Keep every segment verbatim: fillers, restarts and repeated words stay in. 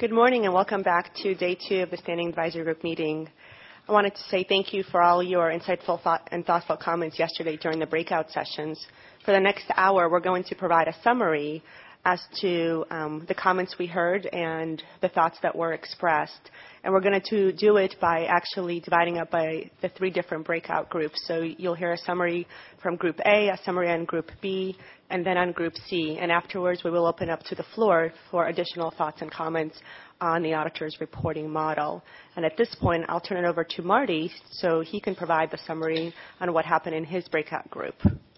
Good morning and welcome back to day two of the Standing Advisory Group meeting. I wanted to say thank you for all your insightful thought and thoughtful comments yesterday during the breakout sessions. For the next hour, we're going to provide a summary as to um, the comments we heard and the thoughts that were expressed. And we're going to do it by actually dividing up by the three different breakout groups. So you'll hear a summary from Group A, a summary on Group B, and then on Group C. And afterwards, we will open up to the floor for additional thoughts and comments on the auditor's reporting model. And at this point, I'll turn it over to Marty so he can provide the summary on what happened in his breakout group.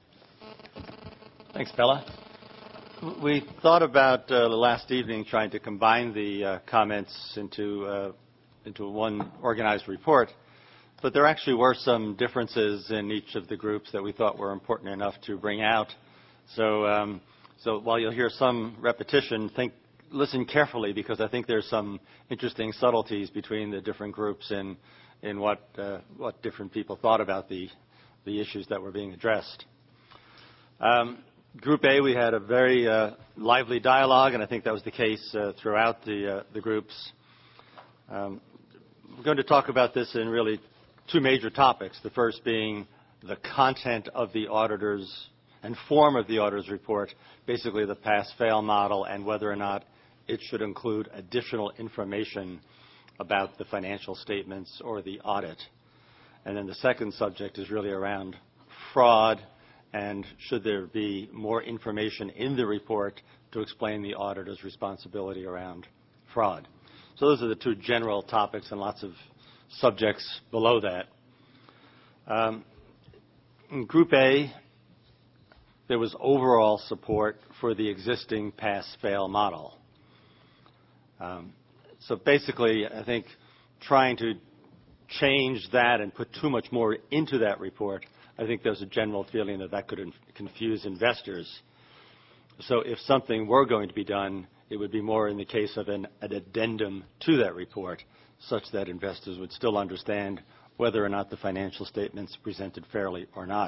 Thanks, Bella. We thought about uh, the last evening trying to combine the uh, comments into uh, into one organized report, but there actually were some differences in each of the groups that we thought were important enough to bring out. So, um, so while you'll hear some repetition, think, listen carefully, because I think there's some interesting subtleties between the different groups in in what uh, what different people thought about the the issues that were being addressed. Um, Group A, we had a very uh, lively dialogue, and I think that was the case uh, throughout the, uh, the groups. Um, we're going to talk about this in really two major topics, the first being the content of the auditor's and form of the auditor's report, basically the pass-fail model, and whether or not it should include additional information about the financial statements or the audit. And then the second subject is really around fraud, and should there be more information in the report to explain the auditor's responsibility around fraud. So those are the two general topics and lots of subjects below that. Um, in Group A, there was overall support for the existing pass-fail model. Um, so basically, I think trying to change that and put too much more into that report, I think there's a general feeling that that could inf- confuse investors. So if something were going to be done, it would be more in the case of an, an addendum to that report, such that investors would still understand whether or not the financial statements presented fairly or not.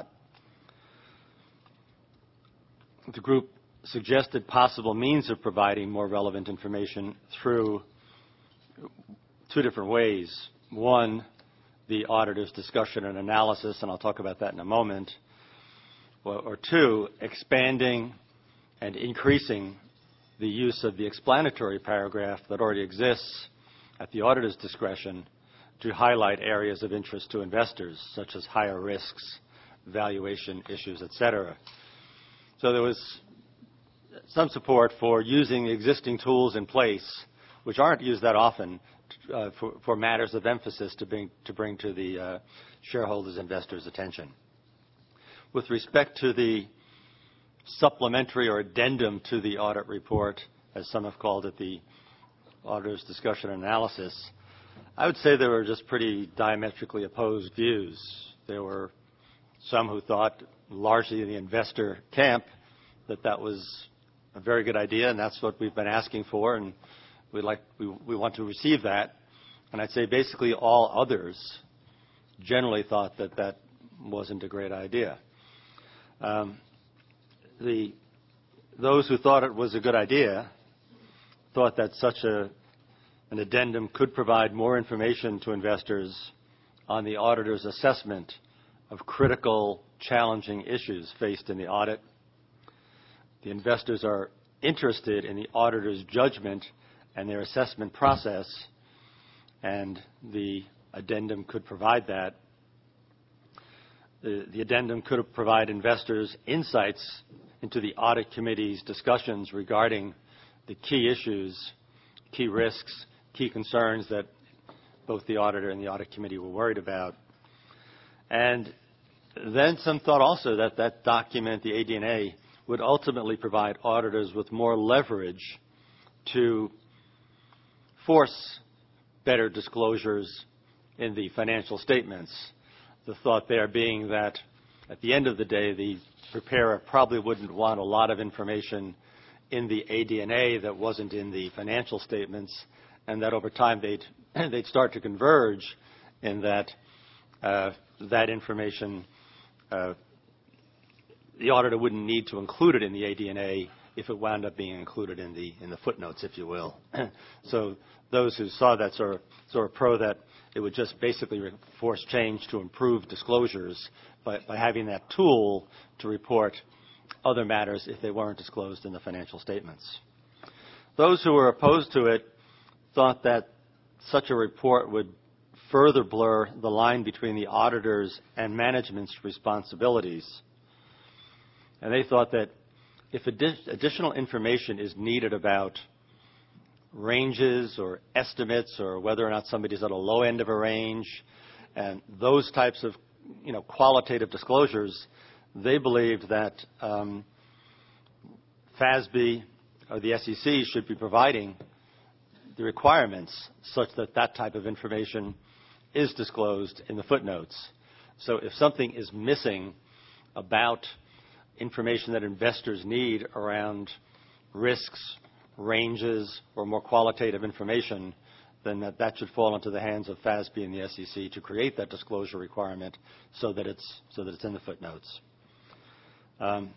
The group suggested possible means of providing more relevant information through two different ways. One, the auditor's discussion and analysis, and I'll talk about that in a moment. Or, or two, expanding and increasing the use of the explanatory paragraph that already exists at the auditor's discretion to highlight areas of interest to investors, such as higher risks, valuation issues, et cetera. So there was some support for using existing tools in place, which aren't used that often, Uh, for, for matters of emphasis to bring to, bring to the uh, shareholders' investors' attention. With respect to the supplementary or addendum to the audit report, as some have called it, the auditor's discussion and analysis, I would say there were just pretty diametrically opposed views. There were some who thought, largely in the investor camp, that that was a very good idea, and that's what we've been asking for, and We'd like, we, we want to receive that. And I'd say basically all others generally thought that that wasn't a great idea. Um, the, those who thought it was a good idea thought that such a, an addendum could provide more information to investors on the auditor's assessment of critical, challenging issues faced in the audit. The investors are interested in the auditor's judgment and their assessment process, and the addendum could provide that. The, the addendum could provide investors insights into the audit committee's discussions regarding the key issues, key risks, key concerns that both the auditor and the audit committee were worried about. And then some thought also that that document, the A D N A, would ultimately provide auditors with more leverage to force better disclosures in the financial statements. The thought there being that at the end of the day, the preparer probably wouldn't want a lot of information in the A D N A that wasn't in the financial statements, and that over time they'd, they'd start to converge in that uh, that information, uh, the auditor wouldn't need to include it in the A D N A if it wound up being included in the in the footnotes, if you will. So those who saw that sort of, sort of pro that it would just basically force change to improve disclosures by, by having that tool to report other matters if they weren't disclosed in the financial statements. Those who were opposed to it thought that such a report would further blur the line between the auditors and management's responsibilities. And they thought that if addi- additional information is needed about ranges or estimates or whether or not somebody's at a low end of a range and those types of, you know, qualitative disclosures, they believed that um, F A S B or the S E C should be providing the requirements such that that type of information is disclosed in the footnotes. So if something is missing about information that investors need around risks, ranges, or more qualitative information, then that, that should fall into the hands of F A S B and the S E C to create that disclosure requirement so that it's, so that it's in the footnotes. Um,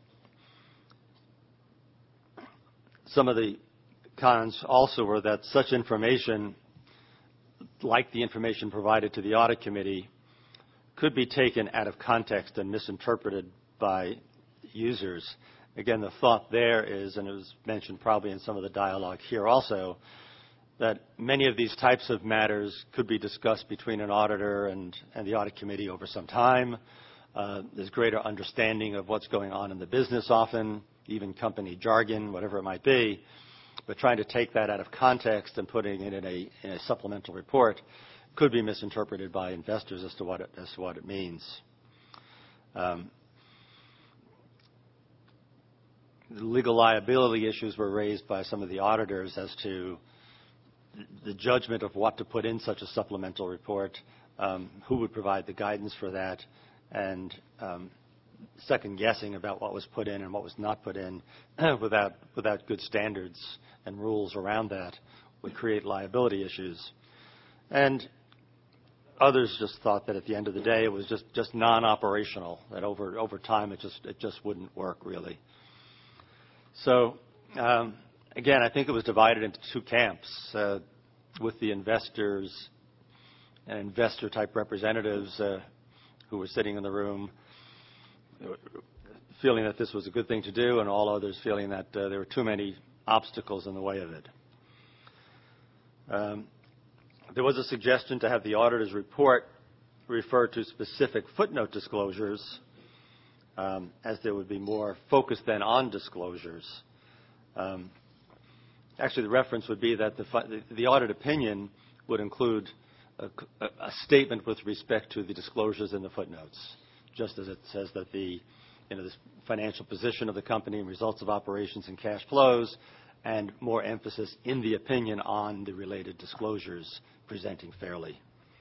some of the cons also were that such information, like the information provided to the audit committee, could be taken out of context and misinterpreted by users. Again, the thought there is, and it was mentioned probably in some of the dialogue here also, that many of these types of matters could be discussed between an auditor and, and the audit committee over some time. Uh, there's greater understanding of what's going on in the business often, even company jargon, whatever it might be. But trying to take that out of context and putting it in a, in a supplemental report could be misinterpreted by investors as to what it, as to what it means. Um, the legal liability issues were raised by some of the auditors as to the judgment of what to put in such a supplemental report, um, who would provide the guidance for that, and um, second guessing about what was put in and what was not put in without without good standards and rules around that would create liability issues. And others just thought that at the end of the day it was just, just non-operational, that over over time it just it just wouldn't work really. So um, again, I think it was divided into two camps, uh, with the investors and investor type representatives uh, who were sitting in the room feeling that this was a good thing to do, and all others feeling that uh, there were too many obstacles in the way of it. Um, there was a suggestion to have the auditor's report refer to specific footnote disclosures, um, as there would be more focus then on disclosures. Um, actually, the reference would be that the, the, the audit opinion would include a, a statement with respect to the disclosures in the footnotes, just as it says that the, you know, the financial position of the company and results of operations and cash flows, and more emphasis in the opinion on the related disclosures presenting fairly.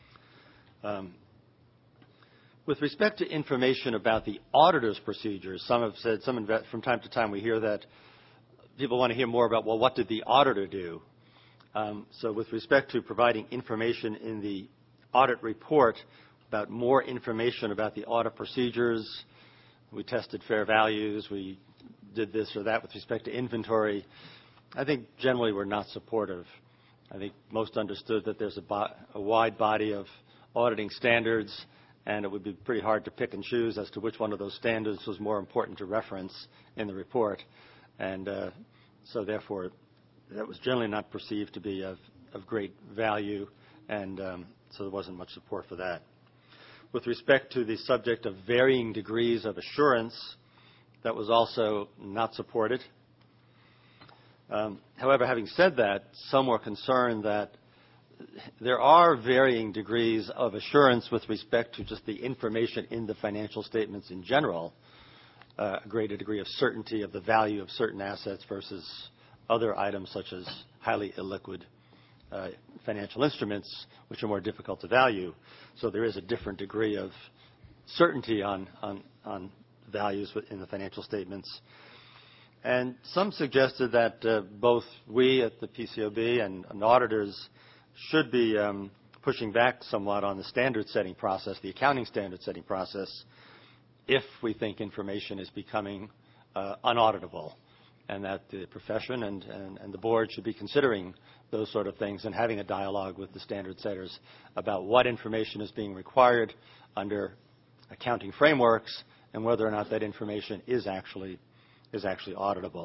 Um, with respect to information about the auditor's procedures, some have said, some inve- from time to time we hear that people want to hear more about, well, what did the auditor do? Um, so with respect to providing information in the audit report about more information about the audit procedures, we tested fair values, we did this or that with respect to inventory, I think generally we're not supportive. I think most understood that there's a, bo- a wide body of auditing standards, and it would be pretty hard to pick and choose as to which one of those standards was more important to reference in the report. And uh, so therefore, that was generally not perceived to be of, of great value, and um, so there wasn't much support for that. With respect to the subject of varying degrees of assurance, that was also not supported. Um, however, having said that, some were concerned that there are varying degrees of assurance with respect to just the information in the financial statements in general, uh, a greater degree of certainty of the value of certain assets versus other items such as highly illiquid uh, financial instruments, which are more difficult to value. So there is a different degree of certainty on, on, on values in the financial statements. And some suggested that uh, both we at the P C O B and, and auditors should be um, pushing back somewhat on the standard setting process, the accounting standard setting process, if we think information is becoming uh, unauditable. and that the profession and, and, and the board should be considering those sort of things and having a dialogue with the standard setters about what information is being required under accounting frameworks and whether or not that information is actually is actually auditable.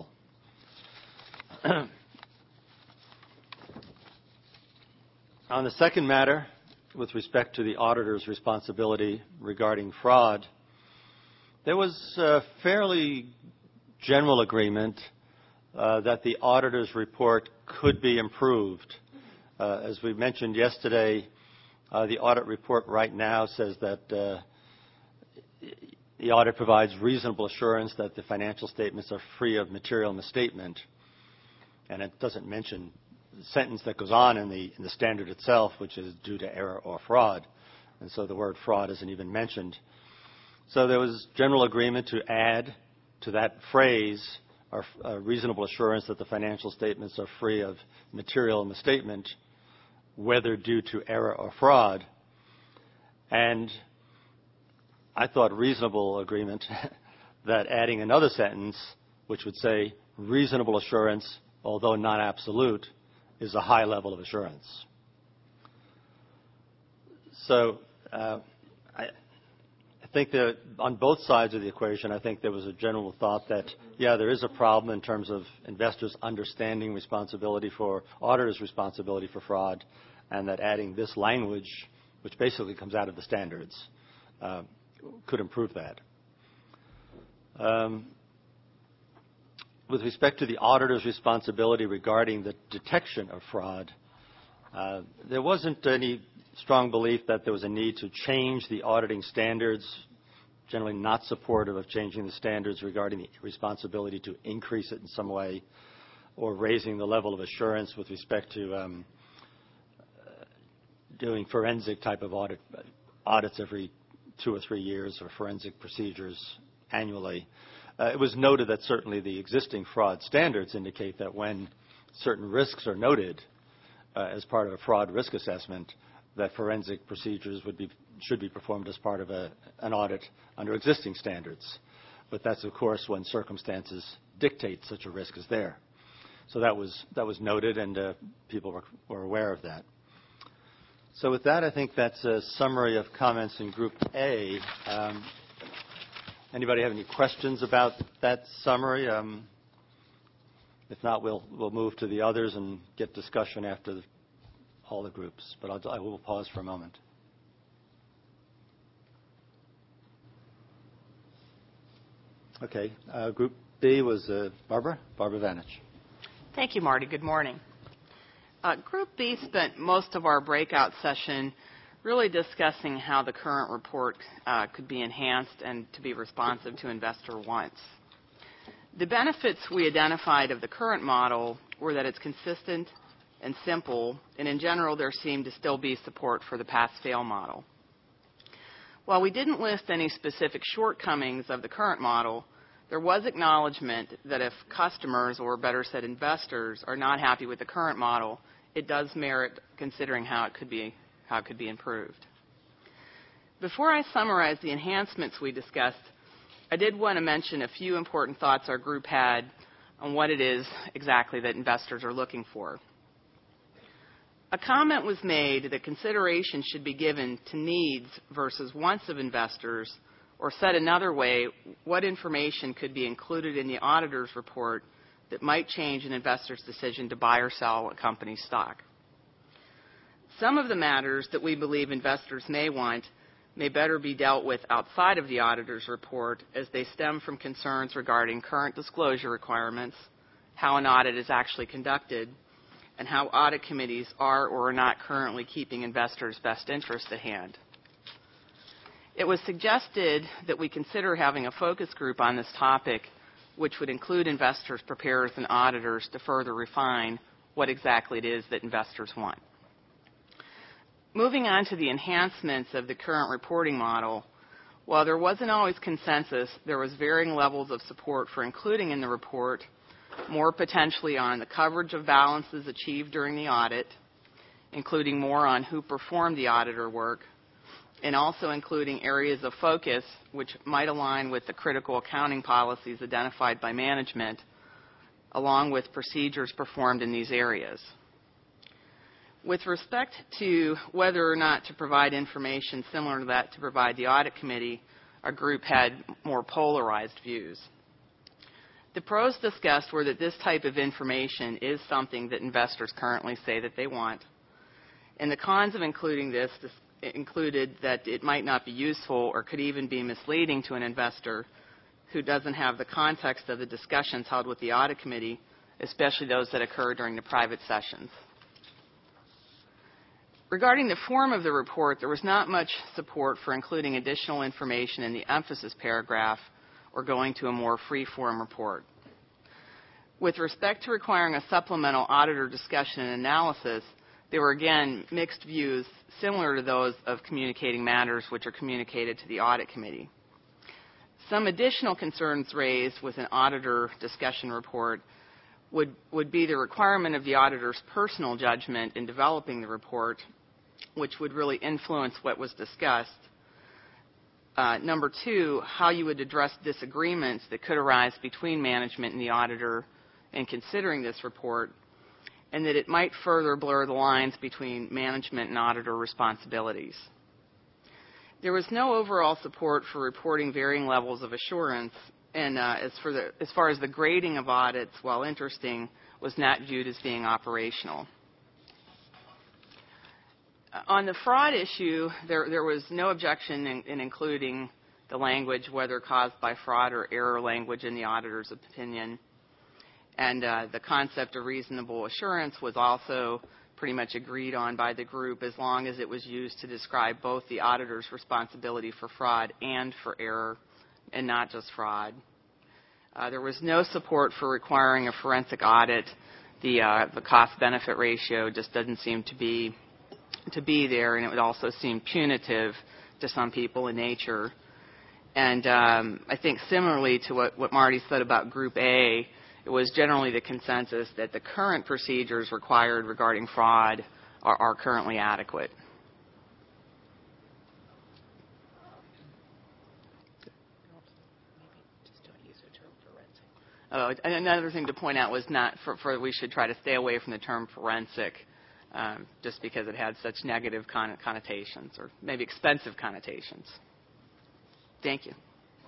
On the second matter, with respect to the auditor's responsibility regarding fraud, there was a fairly general agreement uh, that the auditor's report could be improved. Uh, as we mentioned yesterday, uh, the audit report right now says that uh, the audit provides reasonable assurance that the financial statements are free of material misstatement. And it doesn't mention the sentence that goes on in the, in the standard itself, which is due to error or fraud. And so the word fraud isn't even mentioned. So there was general agreement to add to that phrase a, a reasonable assurance that the financial statements are free of material misstatement, whether due to error or fraud. And I thought reasonable agreement that adding another sentence, which would say reasonable assurance, although not absolute, is a high level of assurance. So uh, I, I think that on both sides of the equation, I think there was a general thought that, yeah, there is a problem in terms of investors understanding responsibility for, auditors' responsibility for fraud, and that adding this language, which basically comes out of the standards, uh, could improve that. Um, with respect to the auditor's responsibility regarding the detection of fraud, uh, there wasn't any strong belief that there was a need to change the auditing standards, generally not supportive of changing the standards regarding the responsibility to increase it in some way, or raising the level of assurance with respect to um, uh, doing forensic type of audit, audits every two or three years, or forensic procedures annually. Uh, it was noted that certainly the existing fraud standards indicate that when certain risks are noted uh, as part of a fraud risk assessment, that forensic procedures would be, should be performed as part of a, an audit under existing standards. But that's, of course, when circumstances dictate such a risk is there. So that was, that was noted, and uh, people were, were aware of that. So with that, I think that's a summary of comments in Group A. Um, anybody have any questions about that summary? Um, if not, we'll, we'll move to the others and get discussion after the, all the groups. But I'll, I will pause for a moment. Okay. Uh, Group B was uh, Barbara, Barbara Vanich. Thank you, Marty. Good morning. Uh, Group B spent most of our breakout session really discussing how the current report uh, could be enhanced and to be responsive to investor wants. The benefits we identified of the current model were that it's consistent and simple, and in general there seemed to still be support for the pass-fail model. While we didn't list any specific shortcomings of the current model, there was acknowledgement that if customers, or better said investors, are not happy with the current model, it does merit considering how it could be, how it could be improved. Before I summarize the enhancements we discussed, I did want to mention a few important thoughts our group had on what it is exactly that investors are looking for. A comment was made that consideration should be given to needs versus wants of investors, or said another way, what information could be included in the auditor's report that might change an investor's decision to buy or sell a company's stock. Some of the matters that we believe investors may want may better be dealt with outside of the auditor's report, as they stem from concerns regarding current disclosure requirements, how an audit is actually conducted, and how audit committees are or are not currently keeping investors' best interests at hand. It was suggested that we consider having a focus group on this topic, which would include investors, preparers, and auditors to further refine what exactly it is that investors want. Moving on to the enhancements of the current reporting model, while there wasn't always consensus, there was varying levels of support for including in the report more potentially on the coverage of balances achieved during the audit, including more on who performed the auditor work, and also including areas of focus which might align with the critical accounting policies identified by management, along with procedures performed in these areas. With respect to whether or not to provide information similar to that to provide the audit committee, our group had more polarized views. The pros discussed were that this type of information is something that investors currently say that they want. And the cons of including this included that it might not be useful or could even be misleading to an investor who doesn't have the context of the discussions held with the audit committee, especially those that occur during the private sessions. Regarding the form of the report, there was not much support for including additional information in the emphasis paragraph or going to a more free-form report. With respect to requiring a supplemental auditor discussion and analysis, there were again mixed views similar to those of communicating matters which are communicated to the audit committee. Some additional concerns raised with an auditor discussion report would, would be the requirement of the auditor's personal judgment in developing the report, which would really influence what was discussed. Uh, number two, how you would address disagreements that could arise between management and the auditor in considering this report, and that it might further blur the lines between management and auditor responsibilities. There was no overall support for reporting varying levels of assurance, and uh, as, for the, as far as the grading of audits, while interesting, was not viewed as being operational. Uh, on the fraud issue, there, there was no objection in, in including the language, whether caused by fraud or error language in the auditor's opinion. And uh, the concept of reasonable assurance was also pretty much agreed on by the group as long as it was used to describe both the auditor's responsibility for fraud and for error, and not just fraud. Uh, there was no support for requiring a forensic audit. The, uh, the cost-benefit ratio just doesn't seem to be, to be there, and it would also seem punitive to some people in nature. And um, I think similarly to what, what Marty said about Group A, it was generally the consensus that the current procedures required regarding fraud are, are currently adequate. Oh, and another thing to point out was not for, for we should try to stay away from the term forensic, um, just because it had such negative con- connotations or maybe expensive connotations. Thank you.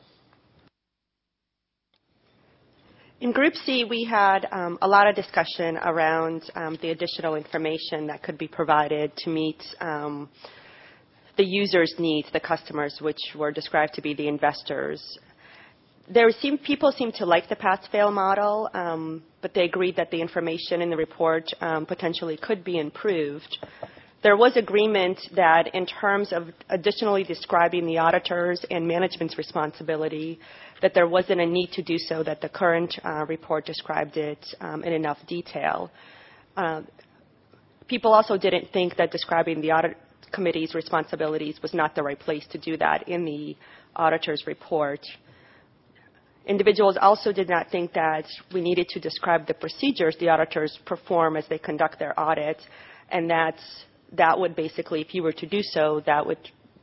In Group C, we had um, a lot of discussion around um, the additional information that could be provided to meet um, the users' needs, the customers, which were described to be the investors. There seemed, people seemed to like the pass-fail model, um, but they agreed that the information in the report um, potentially could be improved. There was agreement that in terms of additionally describing the auditors and management's responsibility, that there wasn't a need to do so, that the current uh, report described it um, in enough detail. Uh, people also didn't think that describing the audit committee's responsibilities was not the right place to do that in the auditor's report. Individuals also did not think that we needed to describe the procedures the auditors perform as they conduct their audit, and that that would basically, if you were to do so, that would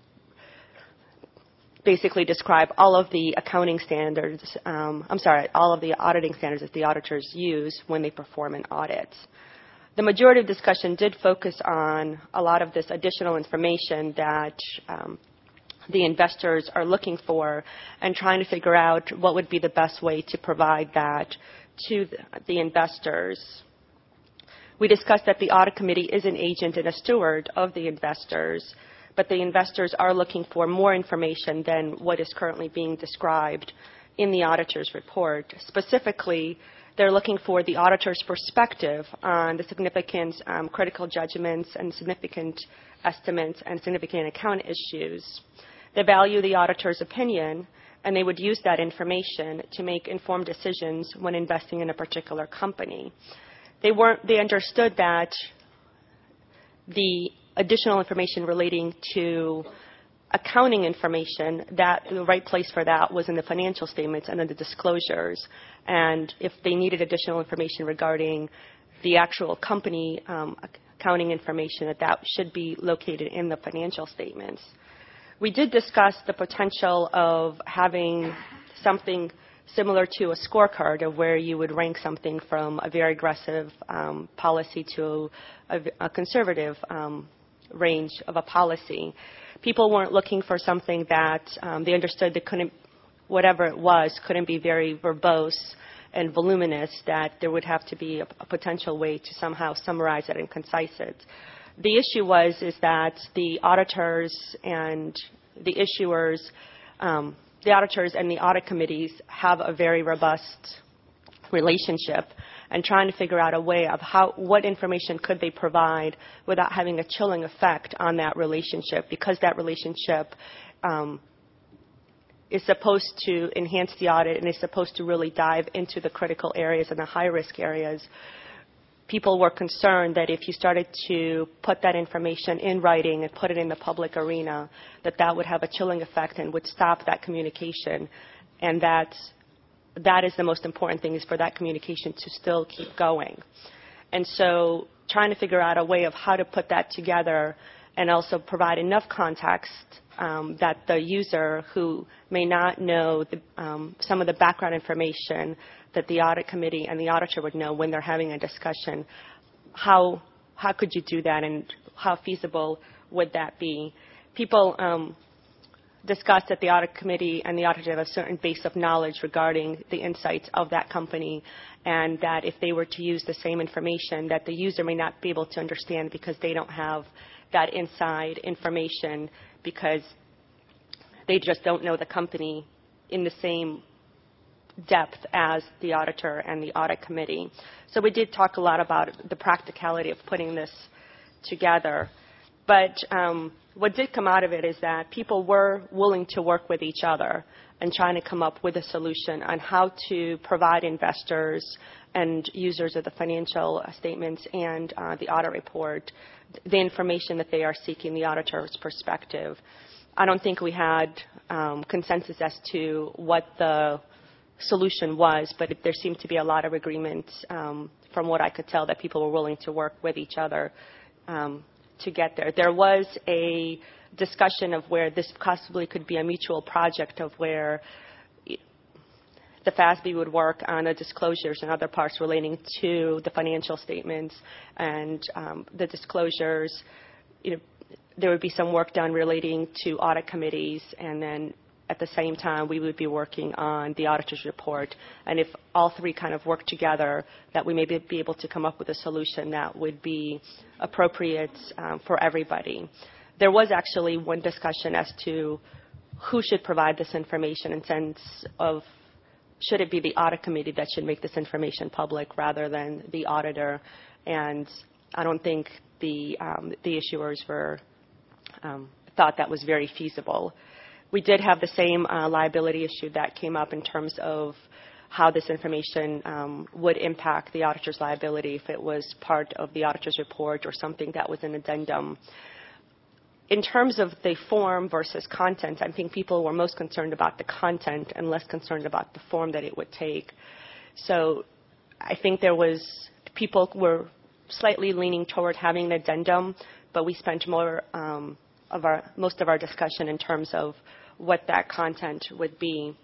basically describe all of the accounting standards, um, I'm sorry, all of the auditing standards that the auditors use when they perform an audit. The majority of discussion did focus on a lot of this additional information that um, the investors are looking for and trying to figure out what would be the best way to provide that to the investors. We discussed that the audit committee is an agent and a steward of the investors, but the investors are looking for more information than what is currently being described in the auditor's report. Specifically, they're looking for the auditor's perspective on the significant um, critical judgments and significant estimates and significant account issues. They value the auditor's opinion, and they would use that information to make informed decisions when investing in a particular company. They weren't, they understood that the additional information relating to accounting information, that the right place for that was in the financial statements and in the disclosures. And if they needed additional information regarding the actual company um, accounting information, that that should be located in the financial statements. We did discuss the potential of having something similar to a scorecard of where you would rank something from a very aggressive um, policy to a, a conservative um, range of a policy. People weren't looking for something that um, they understood that couldn't, whatever it was, couldn't be very verbose and voluminous, that there would have to be a, a potential way to somehow summarize it and concise it. The issue was is that the auditors and the issuers, um, the auditors and the audit committees have a very robust relationship, and trying to figure out a way of how, what information could they provide without having a chilling effect on that relationship, because that relationship um, is supposed to enhance the audit and is supposed to really dive into the critical areas and the high-risk areas. People were concerned that if you started to put that information in writing and put it in the public arena, that that would have a chilling effect and would stop that communication, and that that is the most important thing, is for that communication to still keep going. And so trying to figure out a way of how to put that together and also provide enough context um, that the user who may not know the, um, some of the background information that the audit committee and the auditor would know when they're having a discussion, how, how could you do that, and how feasible would that be? People um, discussed that the audit committee and the auditor have a certain base of knowledge regarding the insights of that company, and that if they were to use the same information, that the user may not be able to understand because they don't have that inside information, because they just don't know the company in the same depth as the auditor and the audit committee. So we did talk a lot about the practicality of putting this together. But um, what did come out of it is that people were willing to work with each other and trying to come up with a solution on how to provide investors and users of the financial statements and uh, the audit report the information that they are seeking, the auditor's perspective. I don't think we had um, consensus as to what the solution was, but there seemed to be a lot of agreement um, from what I could tell, that people were willing to work with each other um, to get there. There was a discussion of where this possibly could be a mutual project, of where the F A S B would work on the disclosures and other parts relating to the financial statements and um, the disclosures. You know, there would be some work done relating to audit committees, and then at the same time we would be working on the auditor's report. And if all three kind of work together, that we may be able to come up with a solution that would be appropriate um, for everybody. There was actually one discussion as to who should provide this information, in sense of should it be the audit committee that should make this information public rather than the auditor. And I don't think the, um, the issuers were, um, thought that was very feasible. We did have the same uh, liability issue that came up in terms of how this information um, would impact the auditor's liability if it was part of the auditor's report or something that was an addendum. In terms of the form versus content, I think people were most concerned about the content and less concerned about the form that it would take. So I think there was, people were slightly leaning toward having an addendum, but we spent more um, of our, most of our discussion in terms of what that content would be.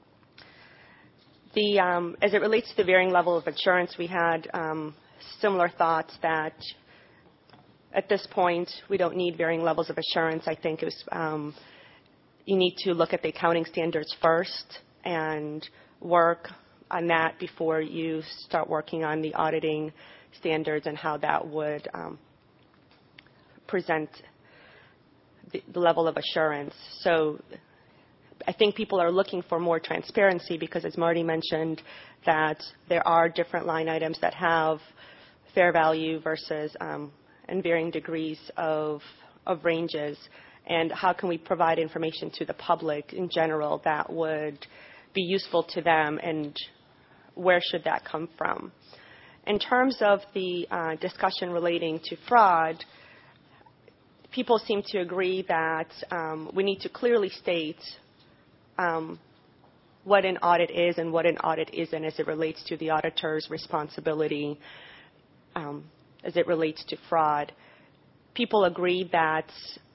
The, um, as it relates to the varying level of assurance, we had um, similar thoughts that at this point we don't need varying levels of assurance. I think it was, um, you need to look at the accounting standards first and work on that before you start working on the auditing standards and how that would um, present the, the level of assurance. So I think people are looking for more transparency because, as Marty mentioned, that there are different line items that have fair value versus um, and varying degrees of, of ranges. And how can we provide information to the public in general that would be useful to them, and where should that come from? In terms of the uh, discussion relating to fraud, people seem to agree that um, we need to clearly state um, what an audit is and what an audit isn't as it relates to the auditor's responsibility um, as it relates to fraud. People agree that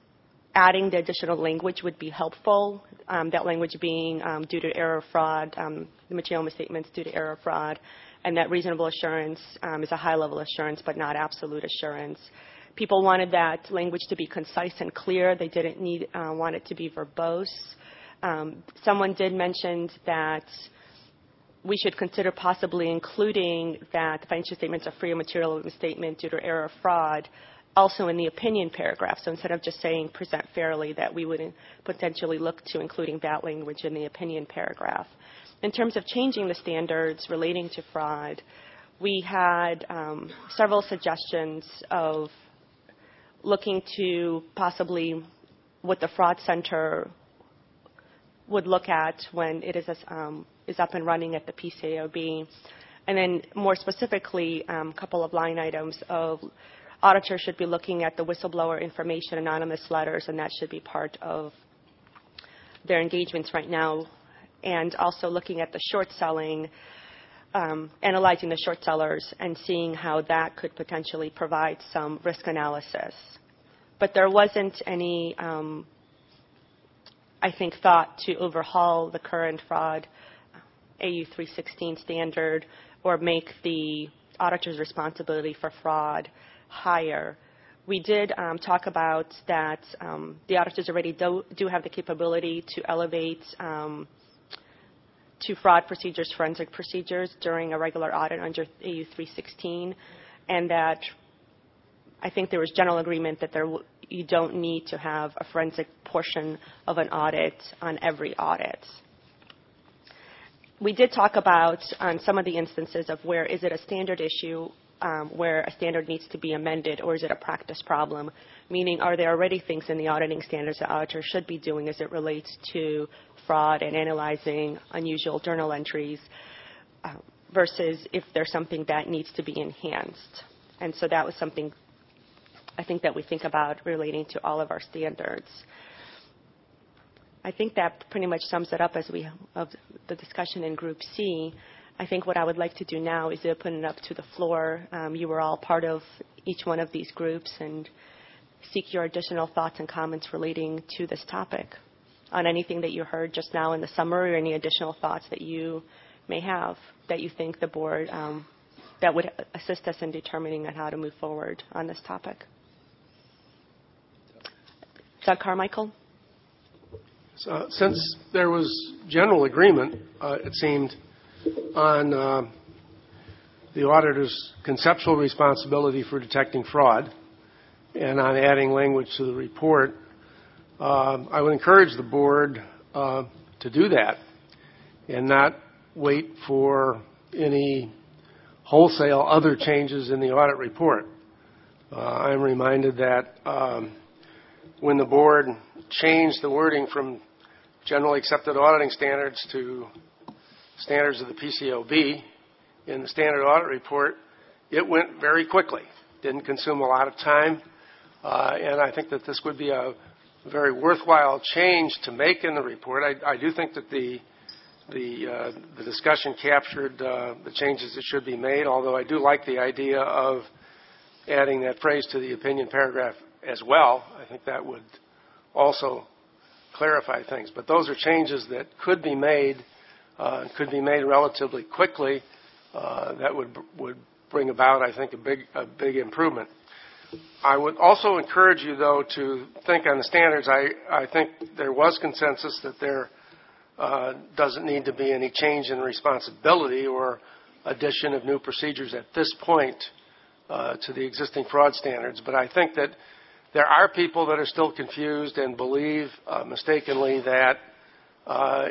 adding the additional language would be helpful, um, that language being um, due to error or fraud, um, the material misstatements due to error or fraud, and that reasonable assurance um, is a high-level assurance but not absolute assurance. People wanted that language to be concise and clear. They didn't need uh, want it to be verbose. Um, someone did mention that we should consider possibly including that the financial statements are free of material misstatement due to error or fraud also in the opinion paragraph. So instead of just saying present fairly, that we would potentially look to including that language in the opinion paragraph. In terms of changing the standards relating to fraud, we had um, several suggestions of looking to possibly what the fraud center would look at when it is, um, is up and running at the P C A O B. And then more specifically, a um, couple of line items of auditors should be looking at the whistleblower information, anonymous letters, and that should be part of their engagements right now. And also looking at the short selling, um, analyzing the short sellers and seeing how that could potentially provide some risk analysis. But there wasn't any, um, I think, thought to overhaul the current fraud A U three sixteen standard or make the auditor's responsibility for fraud higher. We did um, talk about that um, the auditors already do, do have the capability to elevate um, to fraud procedures, forensic procedures during a regular audit under A U three sixteen, and that I think there was general agreement that there w- you don't need to have a forensic portion of an audit on every audit. We did talk about on some of the instances of where is it a standard issue um, where a standard needs to be amended, or is it a practice problem? Meaning, are there already things in the auditing standards that auditors should be doing as it relates to fraud and analyzing unusual journal entries uh, versus if there's something that needs to be enhanced? And so that was something I think that we think about relating to all of our standards. I think that pretty much sums it up as we of the discussion in Group C. I think what I would like to do now is open it up to the floor. Um, you were all part of each one of these groups, and seek your additional thoughts and comments relating to this topic on anything that you heard just now in the summary, or any additional thoughts that you may have that you think the board um, that would assist us in determining on how to move forward on this topic. Doug Carmichael? So, since there was general agreement, uh, it seemed, on uh, the auditor's conceptual responsibility for detecting fraud and on adding language to the report, uh, I would encourage the board uh, to do that and not wait for any wholesale other changes in the audit report. Uh, I'm reminded that um, when the board changed the wording from generally accepted auditing standards to standards of the P C A O B in the standard audit report, it went very quickly. Didn't consume a lot of time. Uh, and I think that this would be a very worthwhile change to make in the report. I, I do think that the the, uh, the discussion captured uh, the changes that should be made, although I do like the idea of adding that phrase to the opinion paragraph as well. I think that would also clarify things. But those are changes that could be made, uh, could be made relatively quickly. Uh, that would would bring about, I think, a big a big improvement. I would also encourage you, though, to think on the standards. I, I think there was consensus that there uh, doesn't need to be any change in responsibility or addition of new procedures at this point uh, to the existing fraud standards. But I think that there are people that are still confused and believe uh, mistakenly that uh,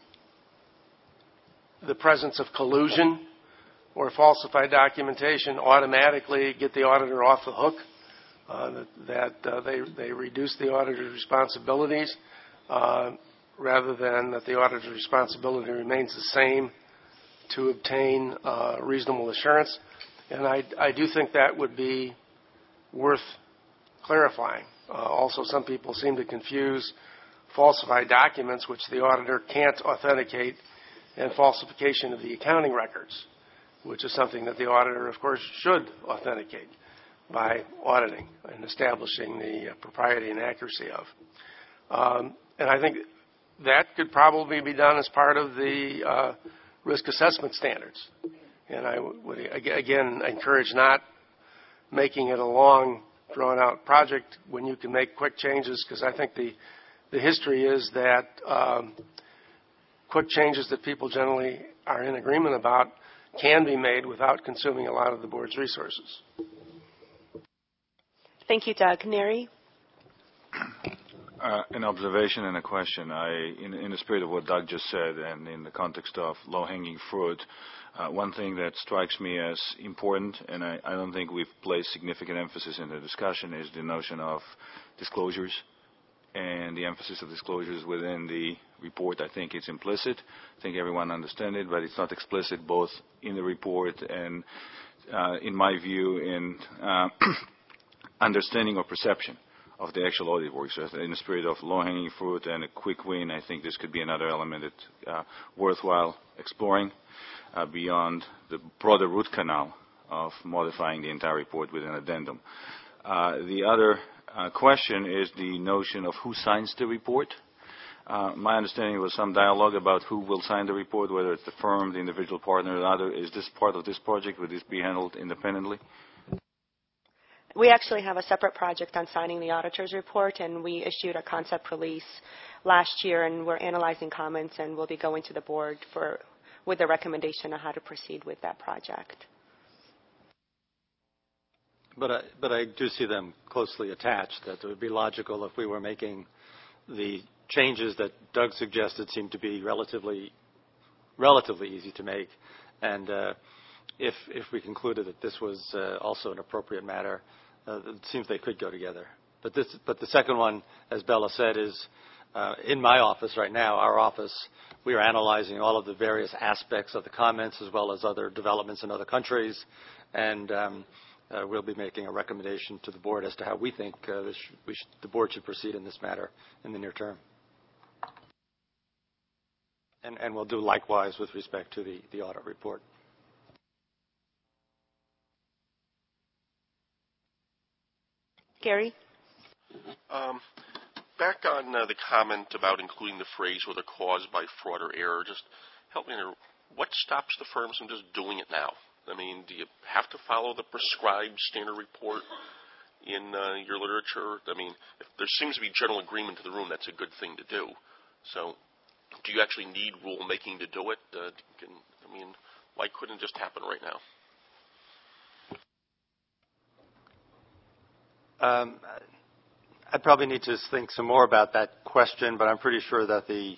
the presence of collusion or falsified documentation automatically get the auditor off the hook, uh, that, that uh, they, they reduce the auditor's responsibilities uh, rather than that the auditor's responsibility remains the same to obtain uh, reasonable assurance. And I, I do think that would be worth clarifying. Uh, also, some people seem to confuse falsified documents, which the auditor can't authenticate, and falsification of the accounting records, which is something that the auditor, of course, should authenticate by auditing and establishing the uh, propriety and accuracy of. Um, and I think that could probably be done as part of the uh, risk assessment standards. And I would, again, encourage not making it a long, drawn-out project when you can make quick changes, because I think the, the history is that um, quick changes that people generally are in agreement about can be made without consuming a lot of the board's resources. Thank you, Doug. Neri? Uh, an observation and a question. I, in, in the spirit of what Doug just said and in the context of low-hanging fruit, uh, one thing that strikes me as important, and I, I don't think we've placed significant emphasis in the discussion, is the notion of disclosures and the emphasis of disclosures within the report. I think it's implicit. I think everyone understands it, but it's not explicit both in the report and, uh, in my view, in uh, understanding or perception of the actual audit work. So in the spirit of low-hanging fruit and a quick win, I think this could be another element that's uh, worthwhile exploring uh, beyond the broader root canal of modifying the entire report with an addendum. Uh, the other uh, question is the notion of who signs the report. Uh, my understanding was some dialogue about who will sign the report, whether it's the firm, the individual partner, or the other. Is this part of this project? Would this be handled independently? We actually have a separate project on signing the auditor's report, and we issued a concept release last year, and we're analyzing comments, and we'll be going to the board for with a recommendation on how to proceed with that project. But I, but I do see them closely attached, that it would be logical if we were making the changes that Doug suggested seem to be relatively relatively easy to make. And uh, if, if we concluded that this was uh, also an appropriate matter, uh, it seems they could go together. But, this, but the second one, as Bella said, is uh, in my office right now, our office, we are analyzing all of the various aspects of the comments as well as other developments in other countries. And um, Uh, we'll be making a recommendation to the board as to how we think uh, this sh we sh the board should proceed in this matter in the near term. And, and we'll do likewise with respect to the, the audit report. Gary? Um, back on uh, the comment about including the phrase whether caused by fraud or error, just help me know, what stops the firms from just doing it now? I mean, do you have to follow the prescribed standard report in uh, your literature? I mean, if there seems to be general agreement to the room, that's a good thing to do. So do you actually need rulemaking to do it? Uh, can, I mean, why couldn't it just happen right now? Um, I probably need to think some more about that question, but I'm pretty sure that the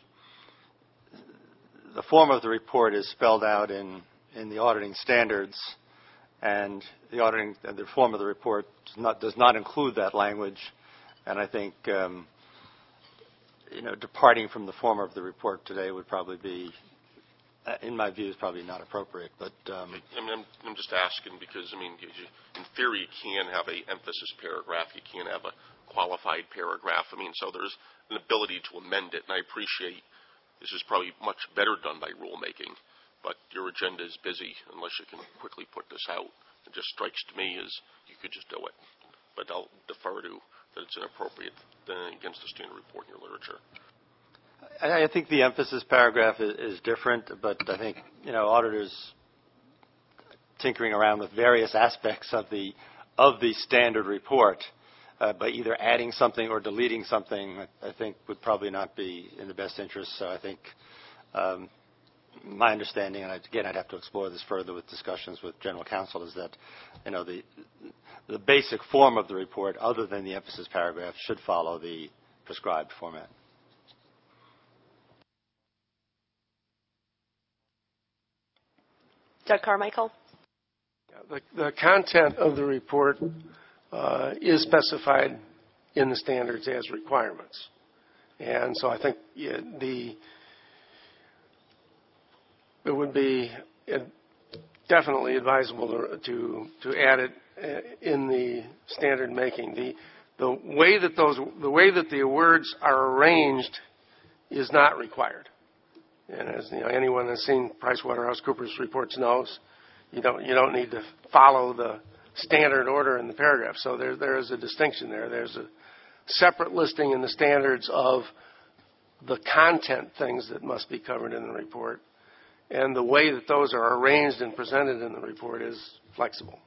the form of the report is spelled out in in the auditing standards, and the auditing and the form of the report does not, does not include that language. And I think, um, you know, departing from the form of the report today would probably be, uh, in my view, is probably not appropriate. But um, I mean, I'm, I'm just asking because, I mean, you, you, in theory, you can have a emphasis paragraph. You can have a qualified paragraph. I mean, so there's an ability to amend it, and I appreciate this is probably much better done by rulemaking. But your agenda is busy unless you can quickly put this out. It just strikes to me as you could just do it. But I'll defer to that it's inappropriate uh, against the standard report in your literature. I, I think the emphasis paragraph is, is different, but I think, you know, auditors tinkering around with various aspects of the of the standard report uh, by either adding something or deleting something, I, I think would probably not be in the best interest. So I think um, my understanding, and again, I'd have to explore this further with discussions with General Counsel, is that, you know, the the basic form of the report, other than the emphasis paragraph, should follow the prescribed format. Doug Carmichael? The, the content of the report uh, is specified in the standards as requirements. And so I think yeah, the it would be definitely advisable to, to, to add it in the standard making. The, the way that those, the way that the words are arranged is not required. And as you know, anyone that's seen PricewaterhouseCoopers reports knows, you don't, you don't need to follow the standard order in the paragraph. So there, there is a distinction there. There's a separate listing in the standards of the content things that must be covered in the report. And the way that those are arranged and presented in the report is flexible.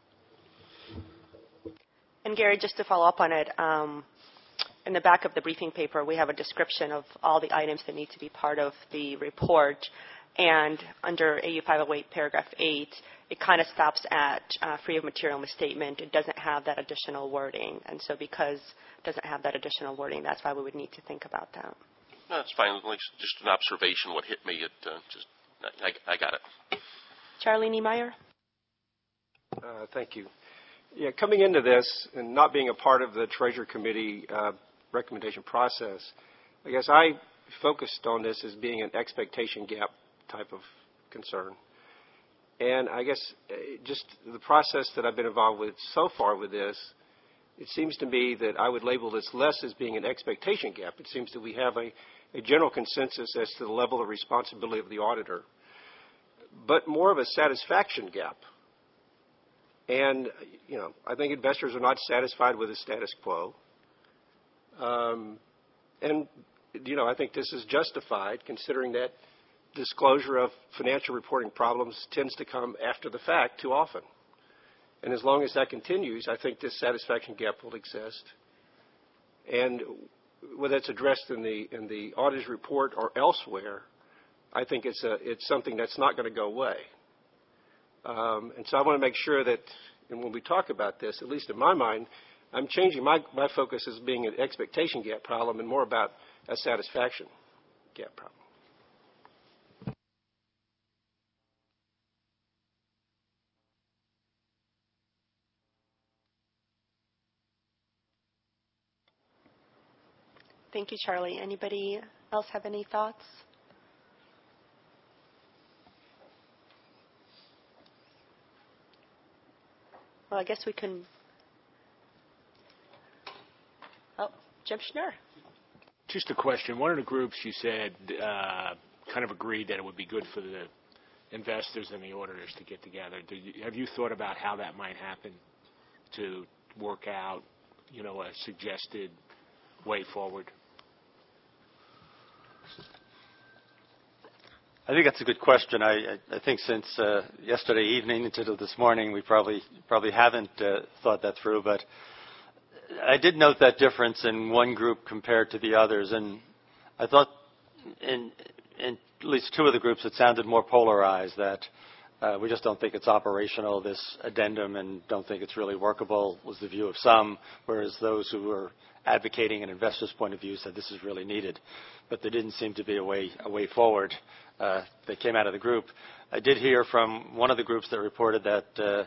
And Gary, just to follow up on it, um, in the back of the briefing paper, we have a description of all the items that need to be part of the report. And under A U five oh eight, paragraph eight, it kind of stops at uh, free of material misstatement. It doesn't have that additional wording. And so because it doesn't have that additional wording, that's why we would need to think about that. No, that's fine. Like, just an observation. What hit me, it uh, just I, I got it. Charlie Niemeyer. Uh, thank you. Yeah, coming into this and not being a part of the Treasury Committee uh, recommendation process, I guess I focused on this as being an expectation gap type of concern. And I guess uh, just the process that I've been involved with so far with this, it seems to me that I would label this less as being an expectation gap. It seems that we have a, a general consensus as to the level of responsibility of the auditor, but more of a satisfaction gap. And, you know, I think investors are not satisfied with the status quo. Um, and, you know, I think this is justified considering that disclosure of financial reporting problems tends to come after the fact too often. And as long as that continues, I think this satisfaction gap will exist. And whether it's addressed in the in the auditor's report or elsewhere, I think it's a it's something that's not going to go away. Um, and so I want to make sure that, and when we talk about this, at least in my mind, I'm changing my my focus as being an expectation gap problem and more about a satisfaction gap problem. Thank you, Charlie. Anybody else have any thoughts? Well, I guess we can. Oh, Jim Schnur. Just a question. One of the groups you said uh, kind of agreed that it would be good for the investors and the auditors to get together. Do you, have you thought about how that might happen to work out, you know, a suggested way forward? I think that's a good question. I, I think since uh, yesterday evening until this morning, we probably probably haven't uh, thought that through. But I did note that difference in one group compared to the others, and I thought in, in at least two of the groups it sounded more polarized. That uh, we just don't think it's operational, this addendum, and don't think it's really workable was the view of some, whereas those who were advocating an investor's point of view said this is really needed. But there didn't seem to be a way a way forward uh, that came out of the group. I did hear from one of the groups that reported that uh,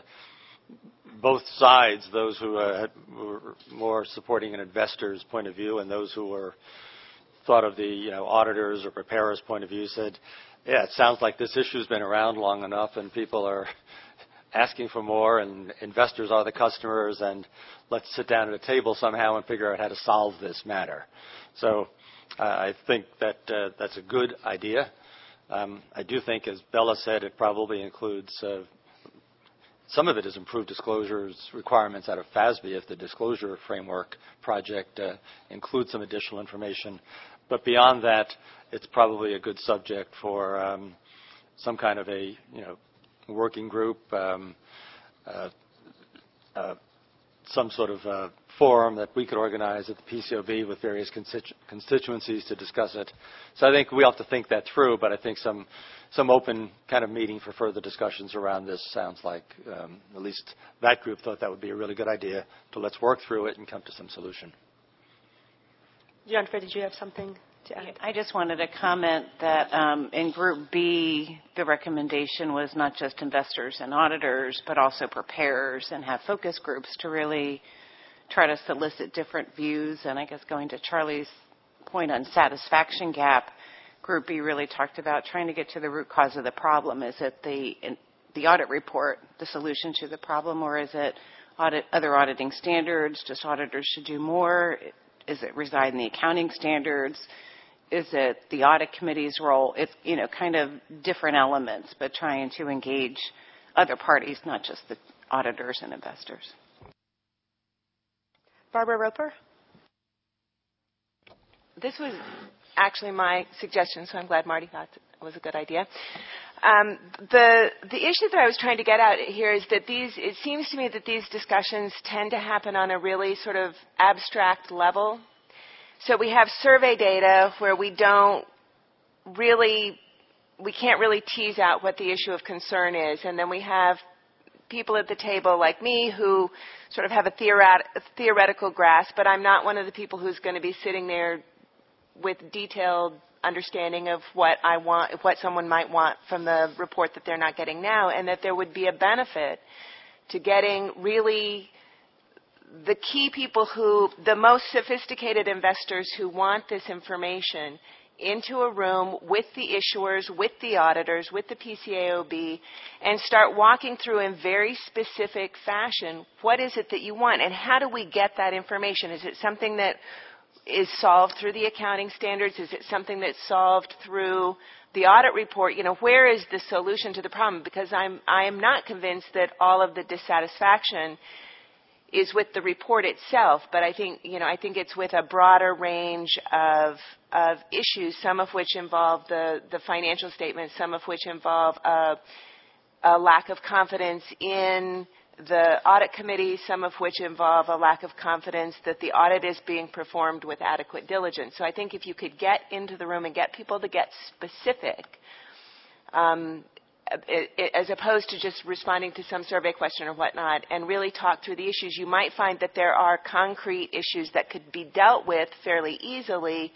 both sides, those who uh, had, were more supporting an investor's point of view and those who were thought of the you know, auditors or preparers' point of view, said, yeah, it sounds like this issue's been around long enough and people are asking for more, and investors are the customers, and let's sit down at a table somehow and figure out how to solve this matter. So uh, I think that uh, that's a good idea. Um, I do think, as Bella said, it probably includes uh, some of it is improved disclosures requirements out of FASB if the disclosure framework project uh, includes some additional information. But beyond that, it's probably a good subject for um, some kind of a you know working group, um, uh, uh, some sort of uh, forum that we could organize at the P C O B with various constitu- constituencies to discuss it. So I think we have to think that through, but I think some some open kind of meeting for further discussions around this sounds like um, at least that group thought that would be a really good idea. So let's work through it and come to some solution. Jennifer, did you have something to add? I just wanted to comment that um, in Group B, the recommendation was not just investors and auditors, but also preparers, and have focus groups to really try to solicit different views. And I guess going to Charlie's point on satisfaction gap, Group B really talked about trying to get to the root cause of the problem. Is it the in, the audit report, the solution to the problem, or is it audit, other auditing standards, just auditors should do more? Is it reside in the accounting standards? Is it the audit committee's role? It's, you know, kind of different elements, but trying to engage other parties, not just the auditors and investors. Barbara Roper? this was actually my suggestion, so I'm glad Marty thought it was a good idea. Um, the the issue that I was trying to get at here is that these, it seems to me that these discussions tend to happen on a really sort of abstract level. So we have survey data where we don't really, we can't really tease out what the issue of concern is, and then we have people at the table like me who sort of have a theoret- theoretical grasp, but I'm not one of the people who's going to be sitting there with detailed understanding of what I want, what someone might want from the report that they're not getting now, and that there would be a benefit to getting really the key people who, the most sophisticated investors who want this information into a room with the issuers, with the auditors, with the P C A O B, and start walking through in very specific fashion what is it that you want and how do we get that information. Is it something that is solved through the accounting standards? Is it something that's solved through the audit report? You know, where is the solution to the problem? Because I'm, I am not convinced that all of the dissatisfaction is with the report itself, but I think, you know, I think it's with a broader range of, of issues, some of which involve the, the financial statements, some of which involve a, a lack of confidence in the audit committee, some of which involve a lack of confidence that the audit is being performed with adequate diligence. So I think if you could get into the room and get people to get specific, um, it, it, as opposed to just responding to some survey question or whatnot, and really talk through the issues, you might find that there are concrete issues that could be dealt with fairly easily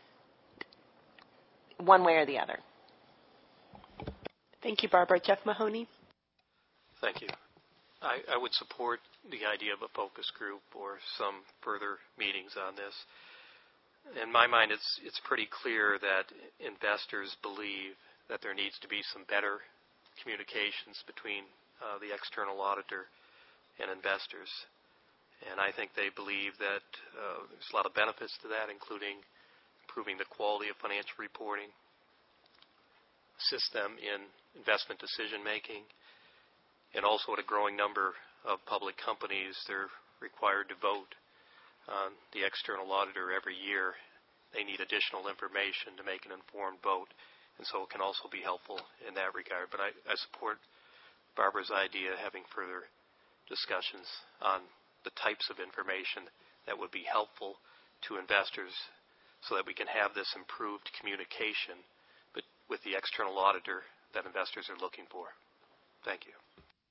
one way or the other. Thank you, Barbara. Jeff Mahoney. Thank you. I, I would support the idea of a focus group or some further meetings on this. In my mind, it's, it's pretty clear that investors believe that there needs to be some better communications between uh, the external auditor and investors. And I think they believe that uh, there's a lot of benefits to that, including improving the quality of financial reporting, assist them in investment decision making, and also at a growing number of public companies, they're required to vote on the external auditor every year. They need additional information to make an informed vote, and so it can also be helpful in that regard. But I, I support Barbara's idea of having further discussions on the types of information that would be helpful to investors so that we can have this improved communication but with the external auditor that investors are looking for. Thank you.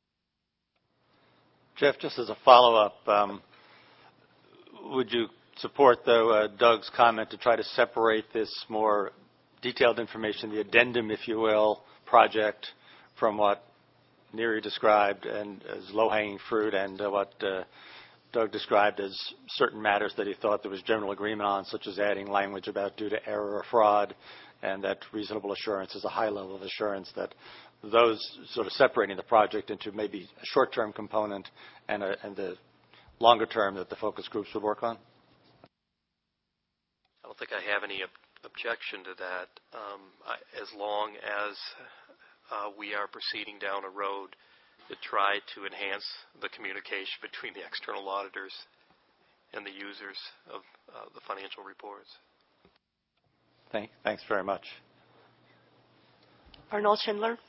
Jeff, just as a follow-up, um, would you support, though, uh, Doug's comment to try to separate this more detailed information, the addendum, if you will, project from what Neary described and as low-hanging fruit, and uh, what uh, Doug described as certain matters that he thought there was general agreement on, such as adding language about due to error or fraud, and that reasonable assurance is a high level of assurance, that those sort of separating the project into maybe a short-term component and, a, and the longer term that the focus groups would work on? I don't think I have any ob- objection to that, um, I, as long as uh, we are proceeding down a road to try to enhance the communication between the external auditors and the users of uh, the financial reports. Thank, thanks very much. Arnold Schindler.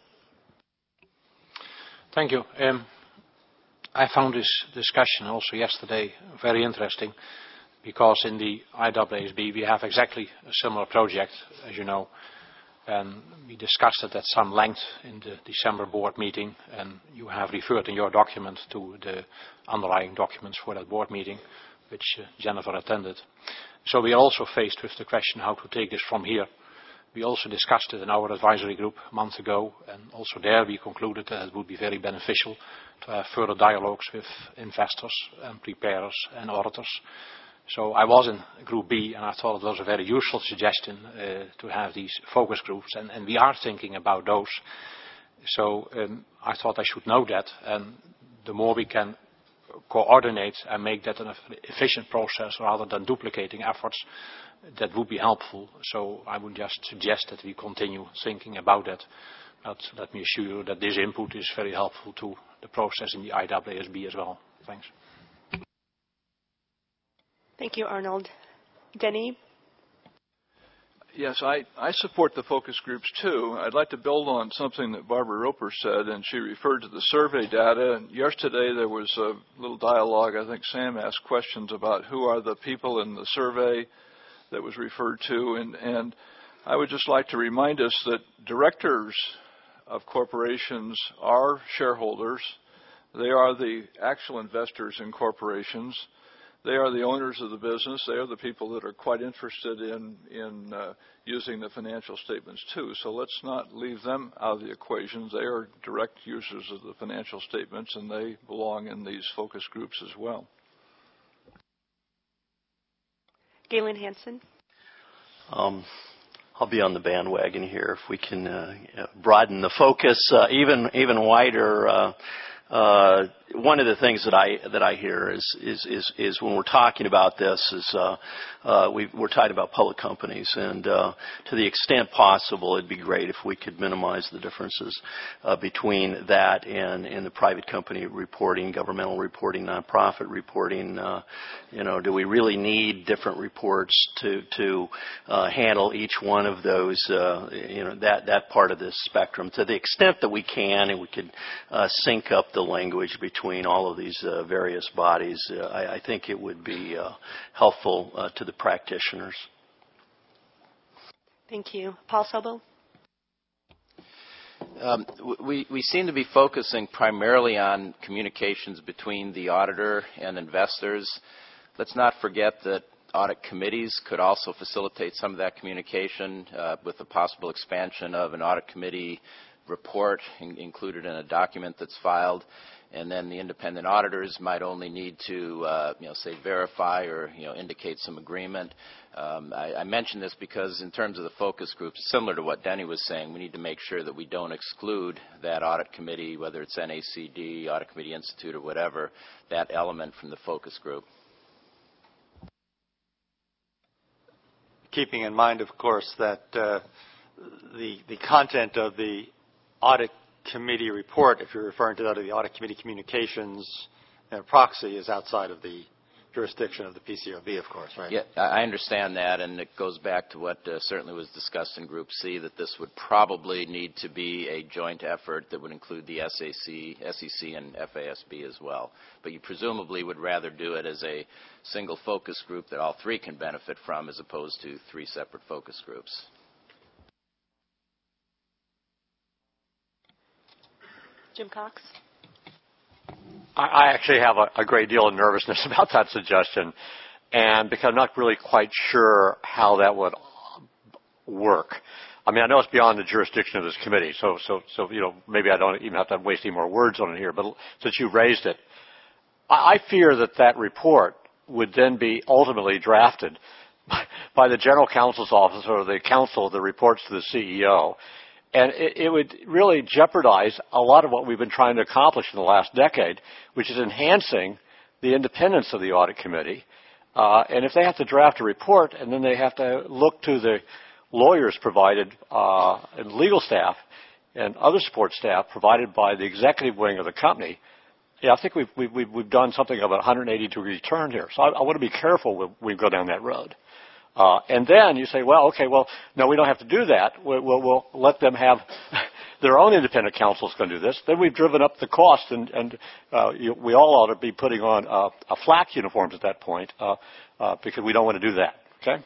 Thank you. Um, I found this discussion also yesterday very interesting, because in the I A S B we have exactly a similar project, as you know, and we discussed it at some length in the December board meeting, and you have referred in your document to the underlying documents for that board meeting, which uh, Jennifer attended. So we are also faced with the question how to take this from here. We also discussed it in our advisory group a month ago, and also there we concluded that it would be very beneficial to have further dialogues with investors and preparers and auditors. So I was in Group B, and I thought it was a very useful suggestion uh, to have these focus groups, and, and we are thinking about those. So um, I thought I should know that, and the more we can coordinate and make that an efficient process rather than duplicating efforts, that would be helpful. So I would just suggest that we continue thinking about that. But let me assure you that this input is very helpful to the process in the I A S B as well. Thanks. Thank you, Arnold. Denny? Yes, I, I support the focus groups too. I'd like to build on something that Barbara Roper said, and she referred to the survey data. And yesterday there was a little dialogue. I think Sam asked questions about who are the people in the survey that was referred to. And, and I would just like to remind us that directors of corporations are shareholders. They are the actual investors in corporations. They are the owners of the business. They are the people that are quite interested in, in uh, using the financial statements too. So let's not leave them out of the equation. They are direct users of the financial statements, and they belong in these focus groups as well. Galen Hansen. Um, I'll be on the bandwagon here if we can uh, broaden the focus uh, even even wider. Uh, Uh, one of the things that I that I hear is is is, is when we're talking about this is uh, uh, we, we're talking about public companies, and uh, to the extent possible, it'd be great if we could minimize the differences uh, between that and, and the private company reporting, governmental reporting, nonprofit reporting. Uh, you know, do we really need different reports to to uh, handle each one of those? Uh, you know, that that part of this spectrum. To the extent that we can, and we could uh, sync up the language between all of these uh, various bodies, uh, I, I think it would be uh, helpful uh, to the practitioners. Thank you. Paul Sobel? Um, we, we seem to be focusing primarily on communications between the auditor and investors. Let's not forget that audit committees could also facilitate some of that communication uh, with the possible expansion of an audit committee report in, included in a document that's filed, and then the independent auditors might only need to, uh, you know, say verify or you know indicate some agreement. Um, I, I mention this because in terms of the focus groups, similar to what Denny was saying, we need to make sure that we don't exclude that audit committee, whether it's N A C D, Audit Committee Institute, or whatever, that element from the focus group. Keeping in mind, of course, that uh, the the content of the audit committee report, if you're referring to that, or the audit committee communications and proxy, is outside of the jurisdiction of the P C O B, of course, right? Yeah, I understand that, and it goes back to what uh, certainly was discussed in Group C, that this would probably need to be a joint effort that would include the S A C, S E C, and F A S B as well. But you presumably would rather do it as a single focus group that all three can benefit from, as opposed to three separate focus groups. Jim Cox? I, I actually have a, a great deal of nervousness about that suggestion, and because I'm not really quite sure how that would work. I mean, I know it's beyond the jurisdiction of this committee, so, so, so you know, maybe I don't even have to waste any more words on it here, but since you raised it, I, I fear that that report would then be ultimately drafted by, by the General Counsel's office or the counsel that reports to the C E O. And it, it would really jeopardize a lot of what we've been trying to accomplish in the last decade, which is enhancing the independence of the audit committee. Uh, and if they have to draft a report and then they have to look to the lawyers provided uh, and legal staff and other support staff provided by the executive wing of the company, yeah, I think we've, we've, we've done something of a one hundred eighty degree turn here. So I, I want to be careful when we go down that road. Uh, and then you say, well, okay, well, no, we don't have to do that. We'll, we'll, we'll let them have their own independent counsels going to do this. Then we've driven up the cost, and, and uh, you, we all ought to be putting on uh, a flak uniforms at that point uh, uh, because we don't want to do that. Okay?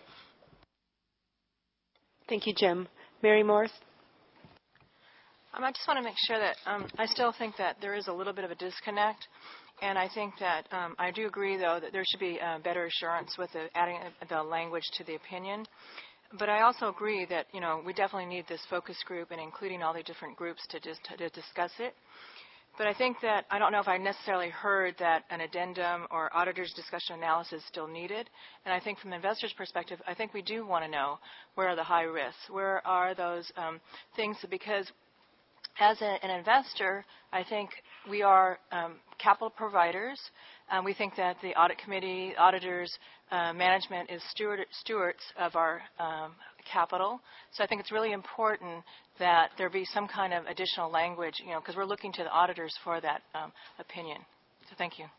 Thank you, Jim. Mary Morris? Um, I just want to make sure that um, I still think that there is a little bit of a disconnect. And I think that um, I do agree, though, that there should be uh, better assurance with the, adding the language to the opinion. But I also agree that, you know, we definitely need this focus group and including all the different groups to, just, to discuss it. But I think that I don't know if I necessarily heard that an addendum or auditor's discussion analysis is still needed. And I think from the investor's perspective, I think we do want to know where are the high risks, where are those um, things, because as a, an investor, I think we are um, capital providers. Um, we think that the audit committee, auditors, uh, management is steward, stewards of our um, capital. So I think it's really important that there be some kind of additional language, you know, because we're looking to the auditors for that um, opinion. So thank you.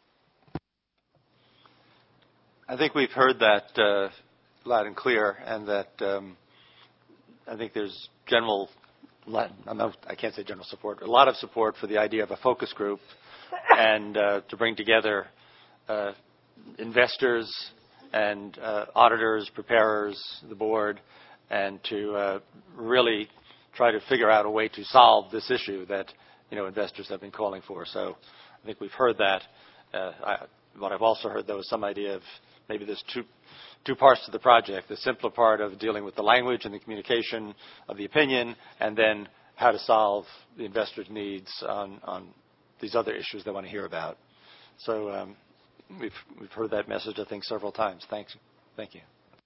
I think we've heard that uh, loud and clear, and that um, I think there's general, I can't say general support, a lot of support for the idea of a focus group and uh, to bring together uh, investors and uh, auditors, preparers, the board, and to uh, really try to figure out a way to solve this issue that, you know, investors have been calling for. So I think we've heard that. Uh, I, what I've also heard, though, is some idea of maybe there's two, two parts to the project, the simpler part of dealing with the language and the communication of the opinion, and then how to solve the investors' needs on, on these other issues they want to hear about. So um, we've, we've heard that message, I think, several times. Thanks. Thank you.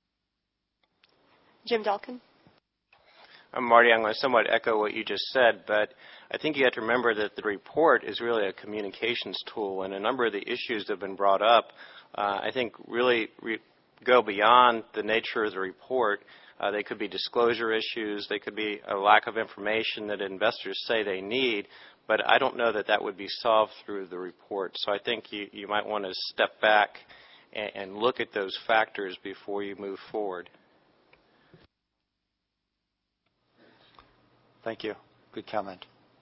Jim Dalkin. I'm Marty. I'm going to somewhat echo what you just said, but I think you have to remember that the report is really a communications tool, and a number of the issues that have been brought up, uh, I think, really re- go beyond the nature of the report. Uh, they could be disclosure issues. They could be a lack of information that investors say they need, but I don't know that that would be solved through the report. So I think you, you might want to step back and, and look at those factors before you move forward. Thank you. Good comment.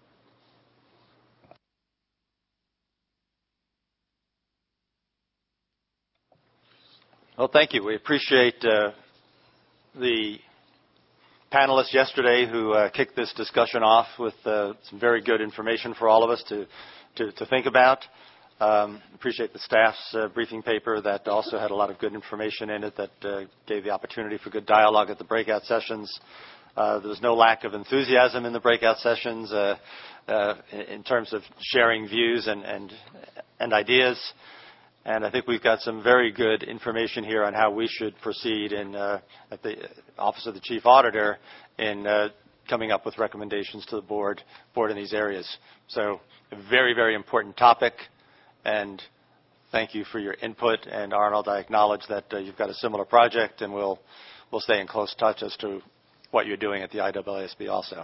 Well, thank you. We appreciate uh, the panelists yesterday who uh, kicked this discussion off with uh, some very good information for all of us to, to, to think about. Um, appreciate the staff's uh, briefing paper that also had a lot of good information in it that uh, gave the opportunity for good dialogue at the breakout sessions. Uh, there was no lack of enthusiasm in the breakout sessions uh, uh, in terms of sharing views and, and, and ideas. And I think we've got some very good information here on how we should proceed in, uh, at the Office of the Chief Auditor in uh, coming up with recommendations to the board, board in these areas. So a very, very important topic. And thank you for your input. And Arnold, I acknowledge that uh, you've got a similar project, and we'll, we'll stay in close touch as to what you're doing at the I A A S B also.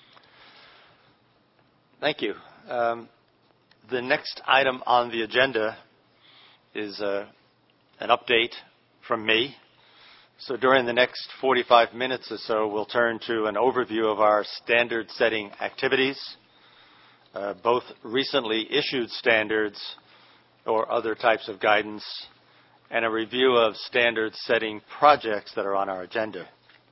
Thank you. Um, the next item on the agenda is uh, an update from me. So during the next forty-five minutes or so, we'll turn to an overview of our standard setting activities, uh, both recently issued standards or other types of guidance, and a review of standard setting projects that are on our agenda.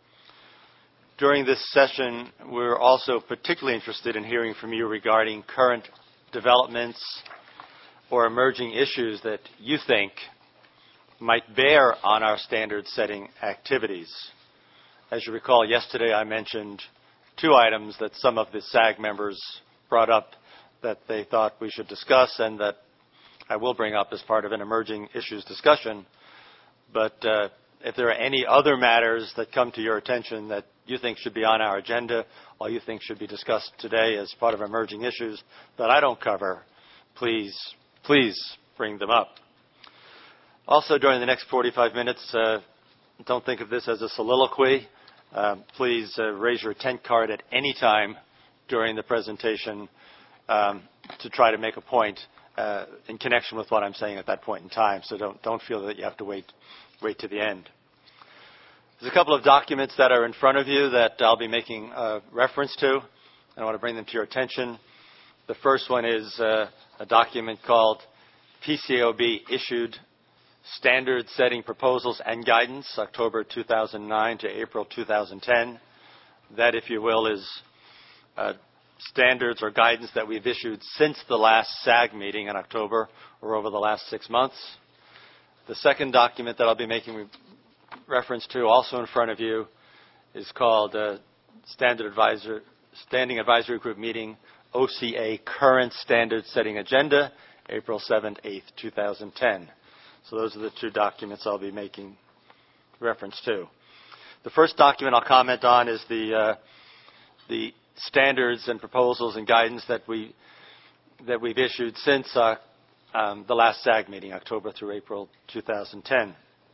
During this session, we're also particularly interested in hearing from you regarding current developments or emerging issues that you think might bear on our standard setting activities. As you recall, yesterday I mentioned two items that some of the S A G members brought up that they thought we should discuss and that I will bring up as part of an emerging issues discussion. But uh, if there are any other matters that come to your attention that you think should be on our agenda or you think should be discussed today as part of emerging issues that I don't cover, please, please bring them up. Also, during the next forty-five minutes, uh, don't think of this as a soliloquy. Uh, please uh, raise your tent card at any time during the presentation um, to try to make a point uh, in connection with what I'm saying at that point in time. So don't, don't feel that you have to wait, wait to the end. There's a couple of documents that are in front of you that I'll be making uh, reference to, and I want to bring them to your attention. The first one is uh, a document called P C A O B Issued Standard Setting Proposals and Guidance, October two thousand nine to April two thousand ten. That, if you will, is uh, standards or guidance that we've issued since the last S A G meeting in October or over the last six months. The second document that I'll be making reference to, also in front of you, is called uh, Standard Advisor, Standing Advisory Group Meeting, O C A Current Standard Setting Agenda, April seventh, eighth, two thousand ten. So those are the two documents I'll be making reference to. The first document I'll comment on is the uh, the standards and proposals and guidance that we that we've issued since uh, um, the last S A G meeting, October through April two thousand ten.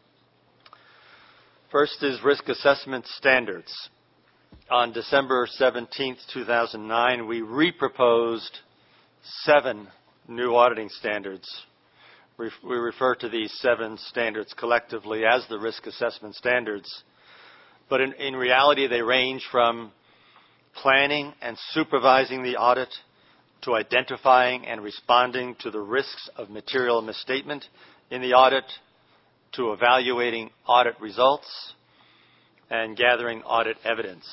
First is risk assessment standards. On December seventeenth, two thousand nine, we reproposed seven new auditing standards. We refer to these seven standards collectively as the risk assessment standards. But in, in reality, they range from planning and supervising the audit to identifying and responding to the risks of material misstatement in the audit, to evaluating audit results, and gathering audit evidence.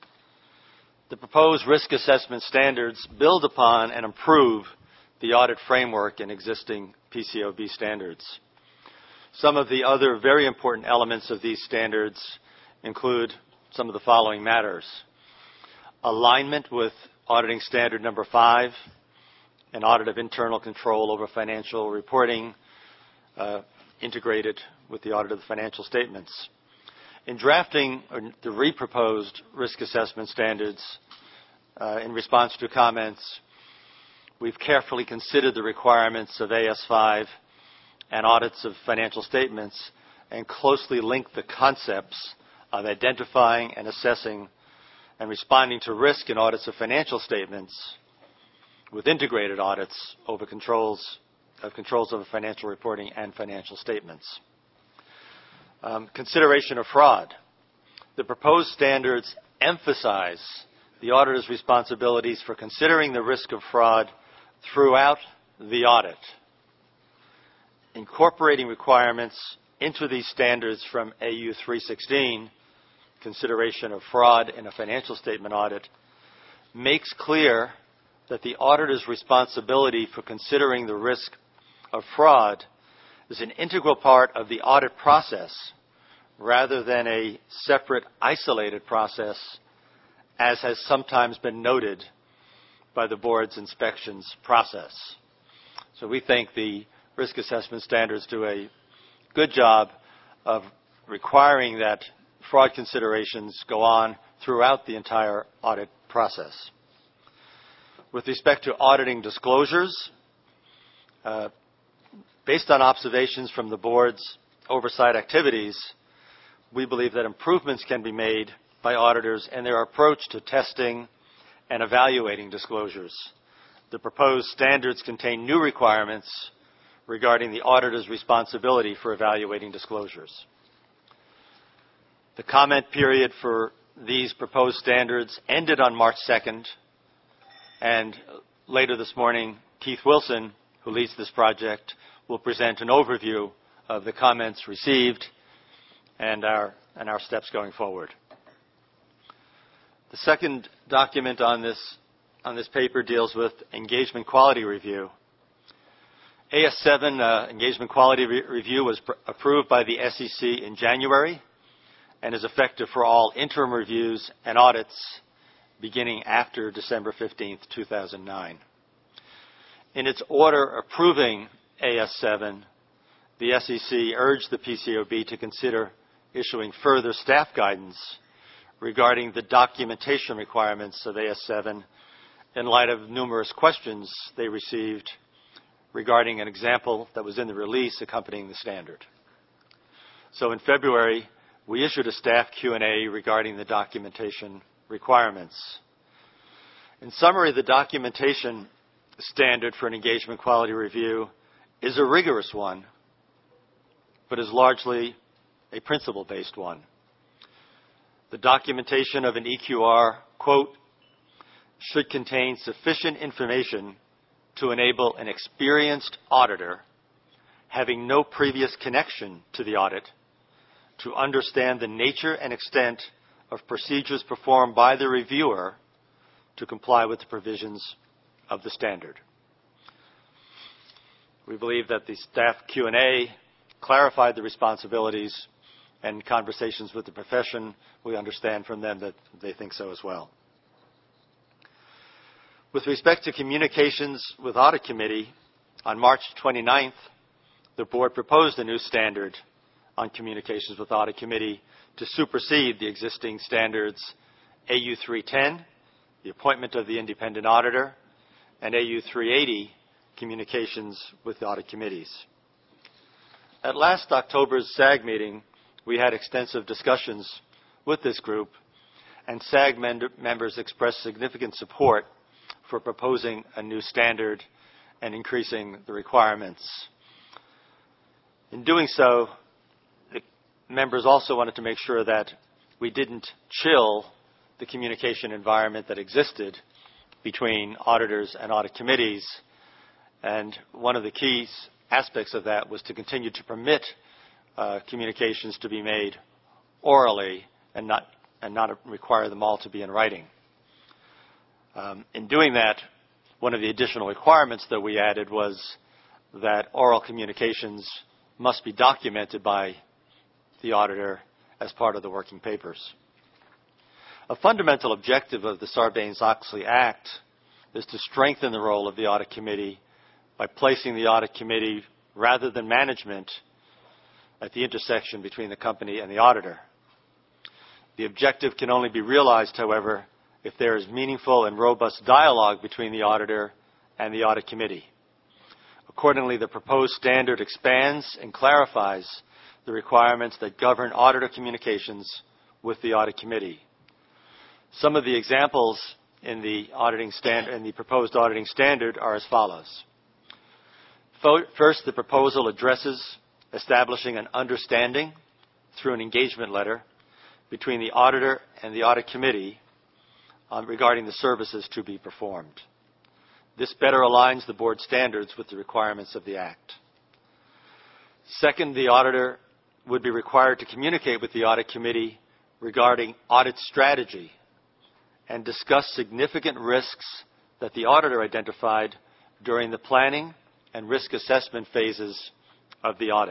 The proposed risk assessment standards build upon and improve the audit framework and existing P C O B standards. Some of the other very important elements of these standards include some of the following matters. Alignment with auditing standard number five, an audit of internal control over financial reporting, uh, integrated with the audit of the financial statements. In drafting the re-proposed risk assessment standards, uh, in response to comments, we've carefully considered the requirements of A S five and audits of financial statements and closely linked the concepts of identifying and assessing and responding to risk in audits of financial statements with integrated audits over controls of controls over financial reporting and financial statements. Um, consideration of fraud. The proposed standards emphasize the auditor's responsibilities for considering the risk of fraud throughout the audit. Incorporating requirements into these standards from A U three sixteen, consideration of fraud in a financial statement audit, makes clear that the auditor's responsibility for considering the risk of fraud is an integral part of the audit process rather than a separate, isolated process, as has sometimes been noted by the board's inspections process. So we think the risk assessment standards do a good job of requiring that fraud considerations go on throughout the entire audit process. With respect to auditing disclosures, uh, based on observations from the board's oversight activities, we believe that improvements can be made by auditors in their approach to testing and evaluating disclosures. The proposed standards contain new requirements regarding the auditor's responsibility for evaluating disclosures. The comment period for these proposed standards ended on March second, and later this morning, Keith Wilson, who leads this project, will present an overview of the comments received and our, and our steps going forward. The second document on this, on this paper deals with engagement quality review. A S seven uh, engagement quality re- review was pr- approved by the S E C in January and is effective for all interim reviews and audits beginning after December fifteenth, two thousand nine. In its order approving A S seven, the S E C urged the P C O B to consider issuing further staff guidance regarding the documentation requirements of A S seven in light of numerous questions they received regarding an example that was in the release accompanying the standard. So in February, we issued a staff Q and A regarding the documentation requirements. In summary, the documentation standard for an engagement quality review is a rigorous one, but is largely a principle-based one. The documentation of an E Q R, quote, should contain sufficient information to enable an experienced auditor having no previous connection to the audit to understand the nature and extent of procedures performed by the reviewer to comply with the provisions of the standard. We believe that the staff Q and A clarified the responsibilities, and conversations with the profession, we understand from them that they think so as well. With respect to communications with Audit Committee, on March twenty-ninth, the board proposed a new standard on communications with Audit Committee to supersede the existing standards A U three ten, the appointment of the independent auditor, and A U three eighty, communications with the audit committees. At last October's S A G meeting, we had extensive discussions with this group, and S A G mem- members expressed significant support for proposing a new standard and increasing the requirements. In doing so, the members also wanted to make sure that we didn't chill the communication environment that existed between auditors and audit committees. And one of the key aspects of that was to continue to permit uh, communications to be made orally and not, and not require them all to be in writing. Um, in doing that, one of the additional requirements that we added was that oral communications must be documented by the auditor as part of the working papers. A fundamental objective of the Sarbanes-Oxley Act is to strengthen the role of the audit committee by placing the audit committee, rather than management, at the intersection between the company and the auditor. The objective can only be realized, however, if there is meaningful and robust dialogue between the auditor and the audit committee. Accordingly, the proposed standard expands and clarifies the requirements that govern auditor communications with the audit committee. Some of the examples in the auditing standard, in the proposed auditing standard are as follows. First, the proposal addresses establishing an understanding through an engagement letter between the auditor and the audit committee um, regarding the services to be performed. This better aligns the board standards with the requirements of the Act. Second, the auditor would be required to communicate with the audit committee regarding audit strategy and discuss significant risks that the auditor identified during the planning and risk assessment phases of the audit.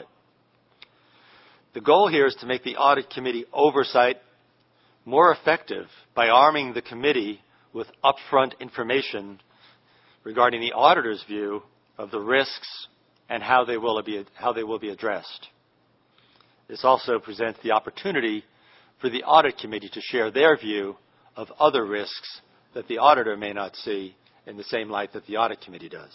The goal here is to make the audit committee oversight more effective by arming the committee with upfront information regarding the auditor's view of the risks and how they will be, how they will be addressed. This also presents the opportunity for the audit committee to share their view of other risks that the auditor may not see in the same light that the audit committee does.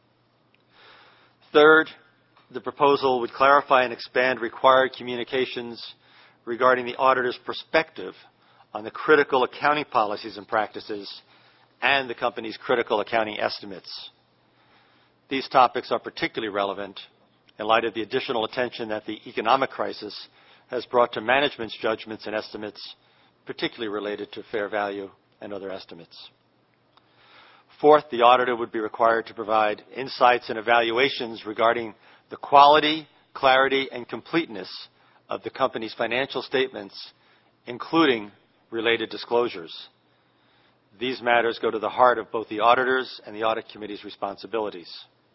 Third, the proposal would clarify and expand required communications regarding the auditor's perspective on the critical accounting policies and practices and the company's critical accounting estimates. These topics are particularly relevant in light of the additional attention that the economic crisis has brought to management's judgments and estimates, particularly related to fair value and other estimates. Fourth, the auditor would be required to provide insights and evaluations regarding the quality, clarity, and completeness of the company's financial statements, including related disclosures. These matters go to the heart of both the auditor's and the audit committee's responsibilities.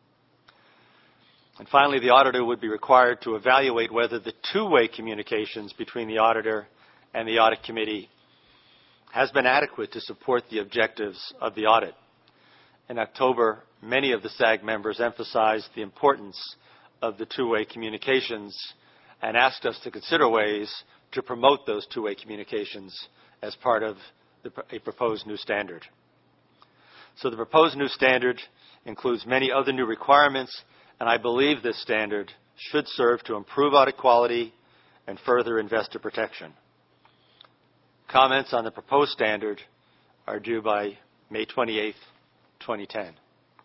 And finally, the auditor would be required to evaluate whether the two-way communications between the auditor and the audit committee has been adequate to support the objectives of the audit. In October, many of the S A G members emphasized the importance of the two-way communications and asked us to consider ways to promote those two-way communications as part of the, a proposed new standard. So the proposed new standard includes many other new requirements, and I believe this standard should serve to improve audit quality and further investor protection. Comments on the proposed standard are due by May twenty-eighth, twenty ten.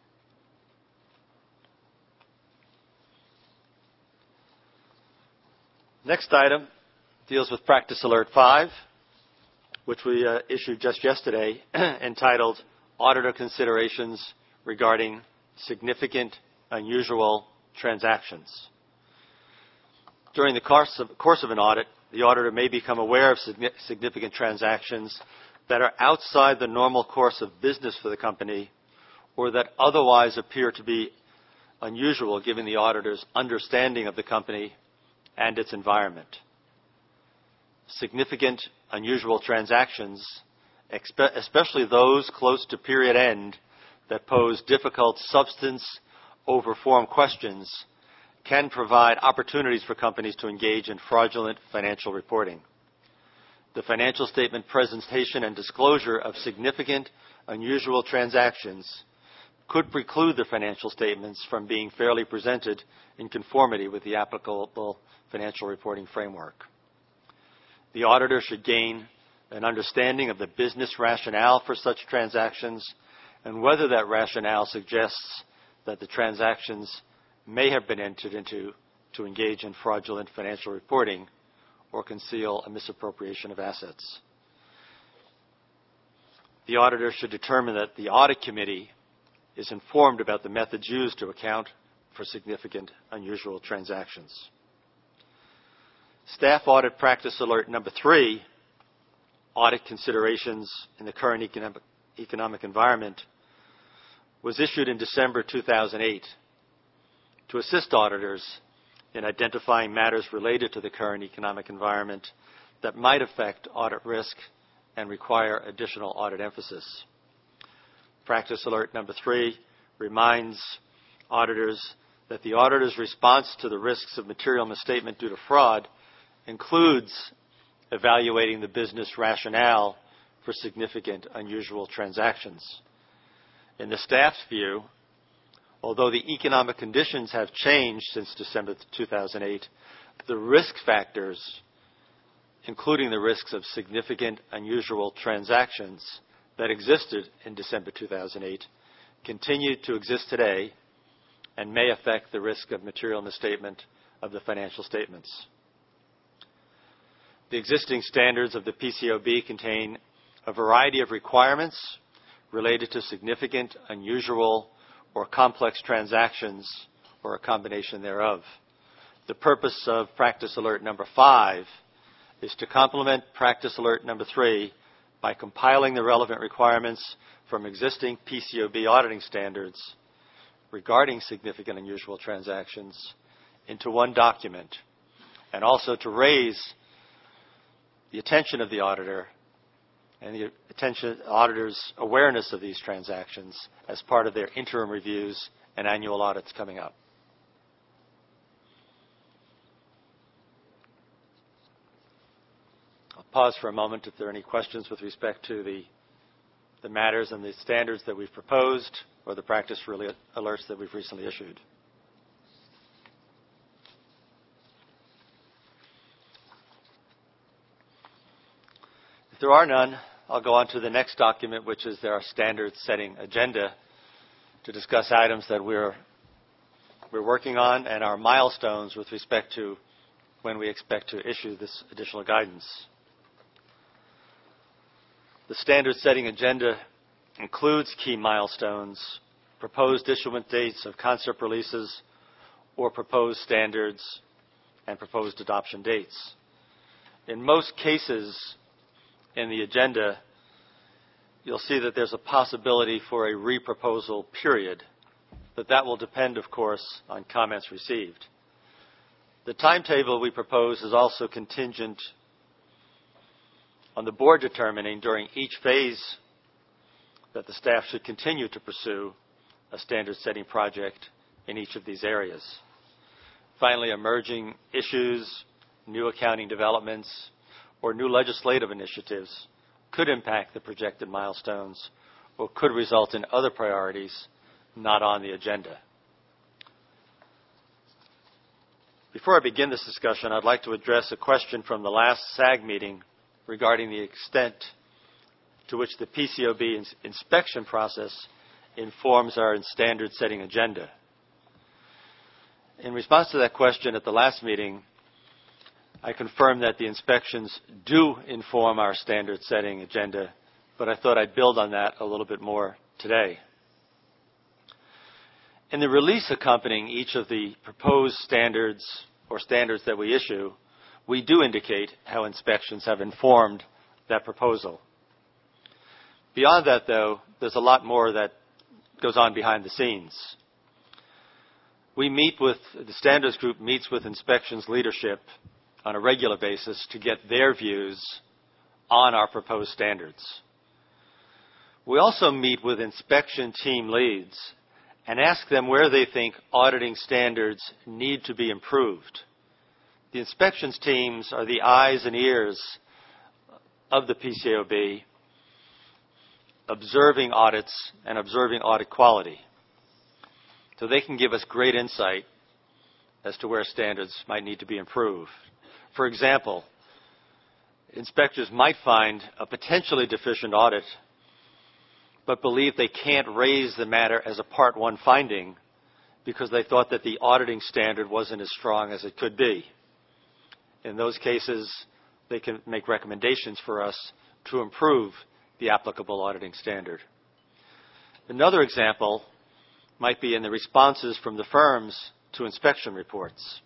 Next item deals with Practice Alert five, which we uh, issued just yesterday, entitled Auditor Considerations Regarding Significant Unusual Transactions. During the course of, course of an audit, the auditor may become aware of significant transactions that are outside the normal course of business for the company or that otherwise appear to be unusual given the auditor's understanding of the company and its environment. Significant unusual transactions, especially those close to period end that pose difficult substance over form questions, can provide opportunities for companies to engage in fraudulent financial reporting. The financial statement presentation and disclosure of significant unusual transactions could preclude the financial statements from being fairly presented in conformity with the applicable financial reporting framework. The auditor should gain an understanding of the business rationale for such transactions and whether that rationale suggests that the transactions may have been entered into to engage in fraudulent financial reporting or conceal a misappropriation of assets. The auditor should determine that the audit committee is informed about the methods used to account for significant unusual transactions. Staff audit practice alert number three, audit considerations in the current economic, economic environment, was issued in December two thousand eight to assist auditors in identifying matters related to the current economic environment that might affect audit risk and require additional audit emphasis. Practice alert number three reminds auditors that the auditor's response to the risks of material misstatement due to fraud includes evaluating the business rationale for significant unusual transactions. In the staff's view, although the economic conditions have changed since December two thousand eight, the risk factors, including the risks of significant unusual transactions that existed in December two thousand eight, continue to exist today and may affect the risk of material misstatement of the financial statements. The existing standards of the P C O B contain a variety of requirements related to significant, unusual, or complex transactions, or a combination thereof. The purpose of Practice Alert number five is to complement Practice Alert number three by compiling the relevant requirements from existing P C O B auditing standards regarding significant unusual transactions into one document, and also to raise the attention of the auditor and the attention auditors' awareness of these transactions as part of their interim reviews and annual audits coming up. I'll pause for a moment if there are any questions with respect to the, the matters and the standards that we've proposed or the practice alerts that we've recently issued. If there are none, I'll go on to the next document, which is our standard-setting agenda, to discuss items that we're, we're working on and our milestones with respect to when we expect to issue this additional guidance. The standard-setting agenda includes key milestones, proposed issuance dates of concept releases, or proposed standards and proposed adoption dates. In most cases, in the agenda, you'll see that there's a possibility for a reproposal period, but that will depend, of course, on comments received. The timetable we propose is also contingent on the board determining during each phase that the staff should continue to pursue a standard-setting project in each of these areas. Finally, emerging issues, new accounting developments, or new legislative initiatives could impact the projected milestones or could result in other priorities not on the agenda. Before I begin this discussion, I'd like to address a question from the last S A G meeting regarding the extent to which the P C O B ins- inspection process informs our standard-setting agenda. In response to that question at the last meeting, I confirmed that the inspections do inform our standard-setting agenda, but I thought I'd build on that a little bit more today. In the release accompanying each of the proposed standards or standards that we issue, we do indicate how inspections have informed that proposal. Beyond that, though, there's a lot more that goes on behind the scenes. We meet with, the standards group meets with inspections leadership on a regular basis to get their views on our proposed standards. We also meet with inspection team leads and ask them where they think auditing standards need to be improved. The inspections teams are the eyes and ears of the P C O B, observing audits and observing audit quality. So they can give us great insight as to where standards might need to be improved. For example, inspectors might find a potentially deficient audit, but believe they can't raise the matter as a Part one finding because they thought that the auditing standard wasn't as strong as it could be. In those cases, they can make recommendations for us to improve the applicable auditing standard. Another example might be in the responses from the firms to inspection reports.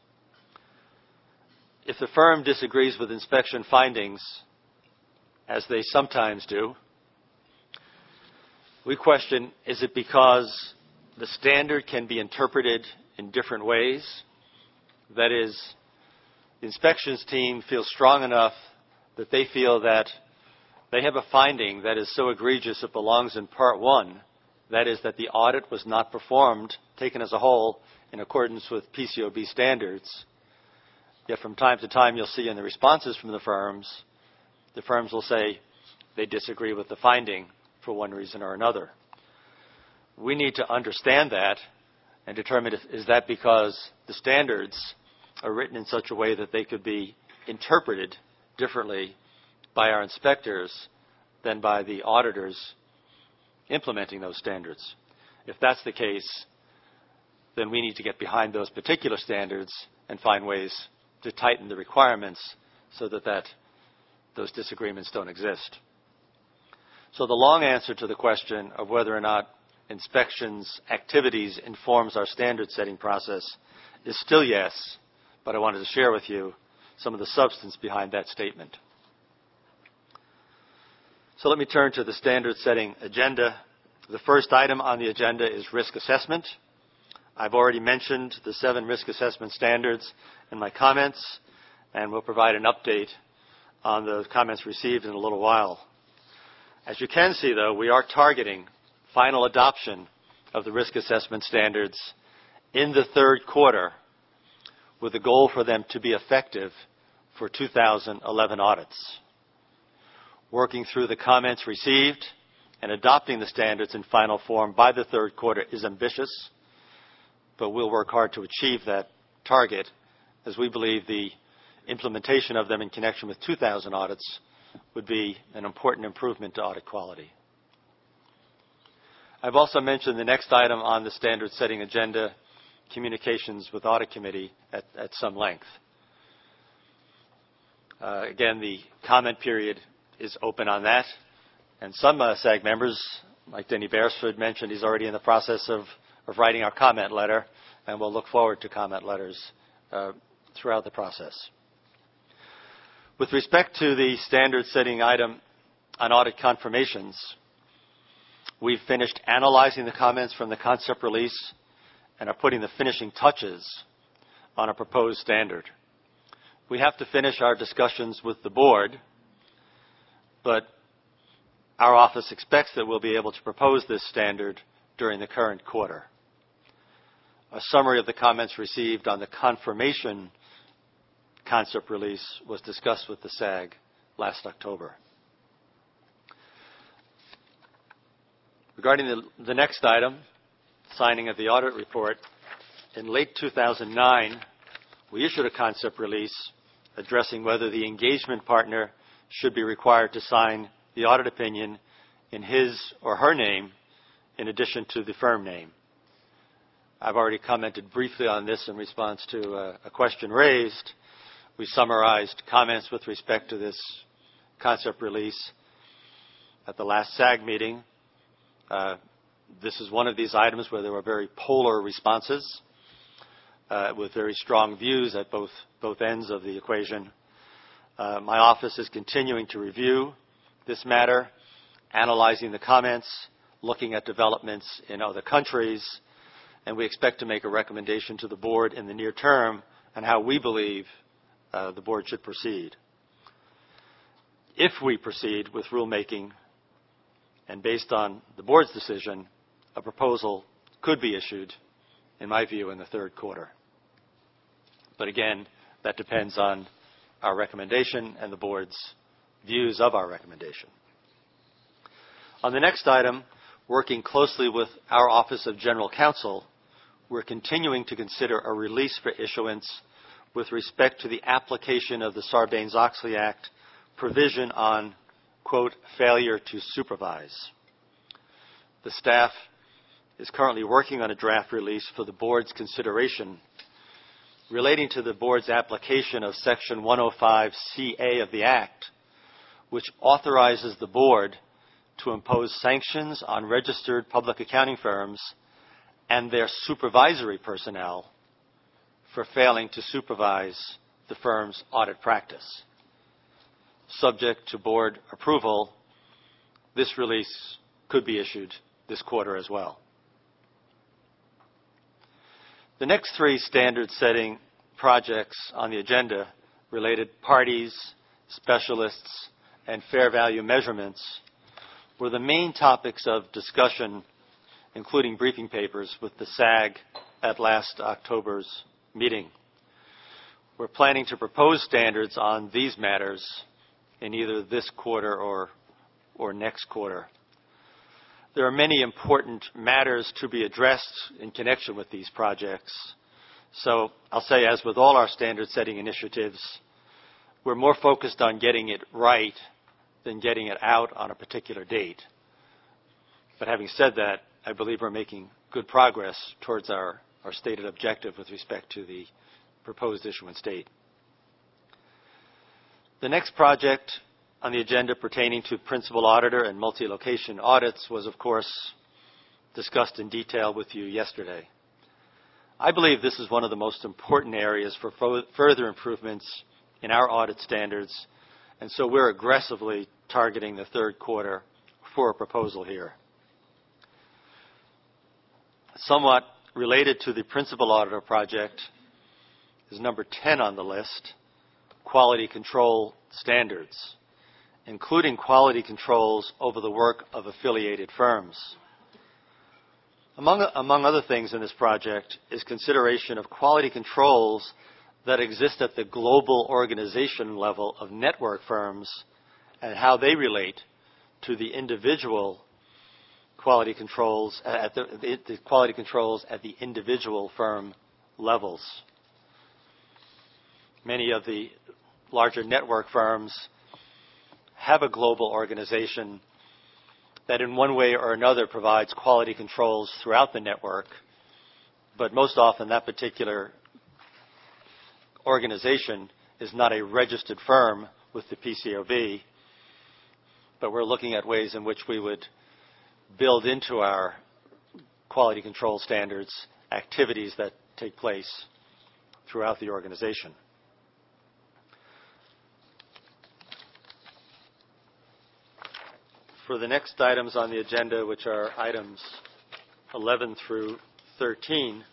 If the firm disagrees with inspection findings, as they sometimes do, we question, is it because the standard can be interpreted in different ways? That is, the inspections team feels strong enough that they feel that they have a finding that is so egregious it belongs in Part one, that is, that the audit was not performed, taken as a whole, in accordance with P C O B standards. Yet from time to time you'll see in the responses from the firms, the firms will say they disagree with the finding for one reason or another. We need to understand that and determine if, is that because the standards are written in such a way that they could be interpreted differently by our inspectors than by the auditors implementing those standards. If that's the case, then we need to get behind those particular standards and find ways to tighten the requirements so that, that those disagreements don't exist. So the long answer to the question of whether or not inspections activities informs our standard setting process is still yes, but I wanted to share with you some of the substance behind that statement. So let me turn to the standard setting agenda. The first item on the agenda is risk assessment. I've already mentioned the seven risk assessment standards in my comments, and we'll provide an update on the comments received in a little while. As you can see, though, we are targeting final adoption of the risk assessment standards in the third quarter with a goal for them to be effective for two thousand eleven audits. Working through the comments received and adopting the standards in final form by the third quarter is ambitious, but we'll work hard to achieve that target as we believe the implementation of them in connection with two thousand audits would be an important improvement to audit quality. I've also mentioned the next item on the standard setting agenda, communications with audit committee, at, at some length. Uh, again, the comment period is open on that, and some uh, SAG members, like Denny Beresford mentioned, he's already in the process of, of writing our comment letter, and we'll look forward to comment letters uh, throughout the process. With respect to the standard setting item on audit confirmations, we've finished analyzing the comments from the concept release and are putting the finishing touches on a proposed standard. We have to finish our discussions with the board, but our office expects that we'll be able to propose this standard during the current quarter. A summary of the comments received on the confirmation concept release was discussed with the SAG last October. Regarding the, the next item, signing of the audit report, in late two thousand nine, we issued a concept release addressing whether the engagement partner should be required to sign the audit opinion in his or her name in addition to the firm name. I've already commented briefly on this in response to a, a question raised. We summarized comments with respect to this concept release at the last SAG meeting. Uh, this is one of these items where there were very polar responses uh, with very strong views at both, both ends of the equation. Uh, my office is continuing to review this matter, analyzing the comments, looking at developments in other countries, and we expect to make a recommendation to the board in the near term on how we believe uh, the board should proceed. If we proceed with rulemaking, and based on the board's decision, a proposal could be issued, in my view, in the third quarter. But again, that depends on our recommendation and the board's views of our recommendation. On the next item, working closely with our Office of General Counsel, we're continuing to consider a release for issuance with respect to the application of the Sarbanes-Oxley Act provision on, quote, failure to supervise. The staff is currently working on a draft release for the board's consideration. relating to the board's application of Section one oh five C A of the Act, which authorizes the board to impose sanctions on registered public accounting firms and their supervisory personnel for failing to supervise the firm's audit practice. Subject to board approval, this release could be issued this quarter as well. The next three standard-setting projects on the agenda, related parties, specialists, and fair value measurements, were the main topics of discussion, including briefing papers with the S A G at last October's meeting. We're planning to propose standards on these matters in either this quarter or, or next quarter. There are many important matters to be addressed in connection with these projects. So I'll say, as with all our standard-setting initiatives, we're more focused on getting it right than getting it out on a particular date. But having said that, I believe we're making good progress towards our, our stated objective with respect to the proposed issuance date. The next project on the agenda pertaining to principal auditor and multi-location audits was, of course, discussed in detail with you yesterday. I believe this is one of the most important areas for fo- further improvements in our audit standards, and so we're aggressively targeting the third quarter for a proposal here. Somewhat related to the principal auditor project is number ten on the list, quality control standards, including quality controls over the work of affiliated firms. Among, among other things in this project is consideration of quality controls that exist at the global organization level of network firms and how they relate to the individual quality controls at the, the, the quality controls at the individual firm levels. Many of the larger network firms have a global organization that in one way or another provides quality controls throughout the network, but most often that particular organization is not a registered firm with the P C A O B, but we're looking at ways in which we would build into our quality control standards activities that take place throughout the organization. For the next items on the agenda, which are items eleven through thirteen,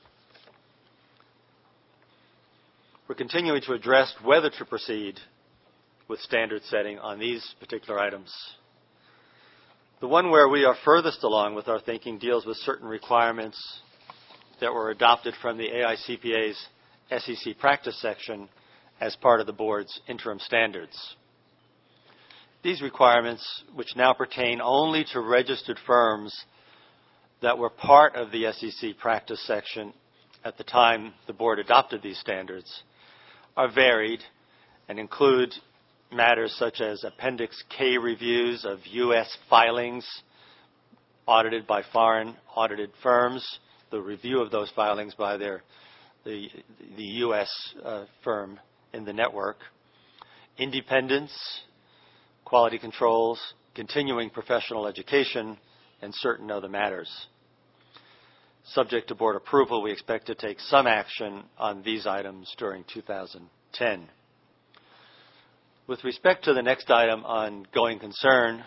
we're continuing to address whether to proceed with standard setting on these particular items. The one where we are furthest along with our thinking deals with certain requirements that were adopted from the A I C P A's S E C practice section as part of the board's interim standards. These requirements, which now pertain only to registered firms that were part of the S E C practice section at the time the board adopted these standards, are varied and include matters such as Appendix K reviews of U S filings audited by foreign audited firms, the review of those filings by their the, the U S uh, firm in the network, independence, quality controls, continuing professional education, and certain other matters. Subject to board approval, we expect to take some action on these items during two thousand ten. With respect to the next item on going concern,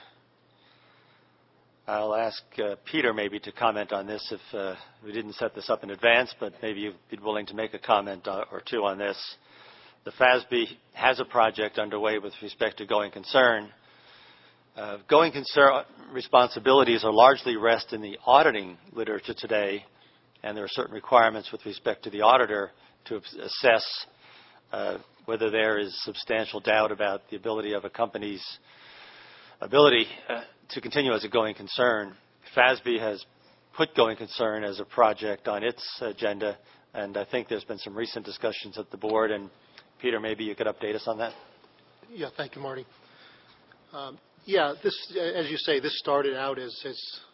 I'll ask uh, Peter maybe to comment on this if uh, we didn't set this up in advance, but maybe you'd be willing to make a comment uh, or two on this. The F A S B has a project underway with respect to going concern. Uh, going concern responsibilities are largely rest in the auditing literature today, and there are certain requirements with respect to the auditor to assess uh, whether there is substantial doubt about the ability of a company's ability uh, to continue as a going concern. F A S B has put going concern as a project on its agenda, and I think there's been some recent discussions at the board, and Peter, maybe you could update us on that. Yeah, thank you, Marty. Um, yeah, this, as you say, this started out as, as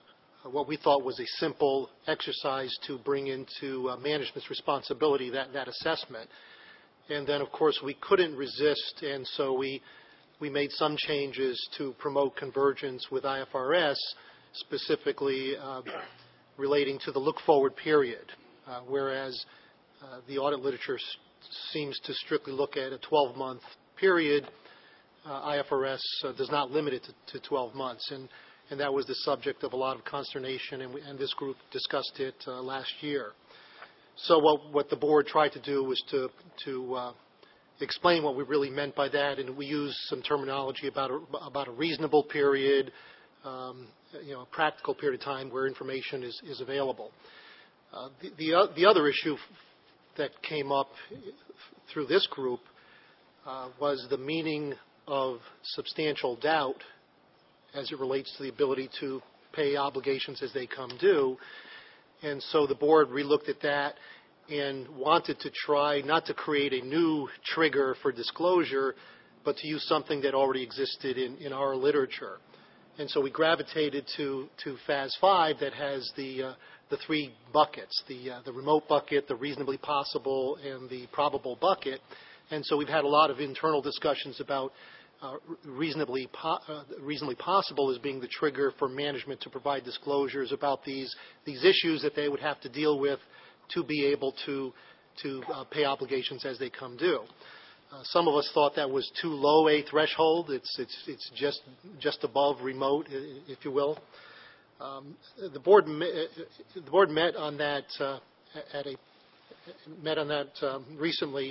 uh, what we thought was a simple exercise to bring into uh, management's responsibility that, that assessment. And then, of course, we couldn't resist, and so we we made some changes to promote convergence with I F R S, specifically uh, relating to the look-forward period, uh, whereas uh, the audit literature s- seems to strictly look at a twelve-month period. Uh, I F R S uh, does not limit it to, to twelve months, and, and that was the subject of a lot of consternation, and, we, and this group discussed it uh, last year. So what, what the board tried to do was to, to uh, explain what we really meant by that, and we used some terminology about a, about a reasonable period, um, you know, a practical period of time where information is, is available. Uh, the, the, uh, the other issue that came up through this group uh, was the meaning of substantial doubt as it relates to the ability to pay obligations as they come due. And so the board relooked at that and wanted to try not to create a new trigger for disclosure, but to use something that already existed in, in our literature. And so we gravitated to, to F A S five that has the, uh, the three buckets, the, uh, the remote bucket, the reasonably possible, and the probable bucket. And so we've had a lot of internal discussions about uh, reasonably, po- uh, reasonably possible as being the trigger for management to provide disclosures about these, these issues that they would have to deal with to be able to, to uh, pay obligations as they come due. Uh, some of us thought that was too low a threshold. It's, it's, it's just, just above remote, if you will. Um, the board, me- the board met on that uh, at a met on that um, recently,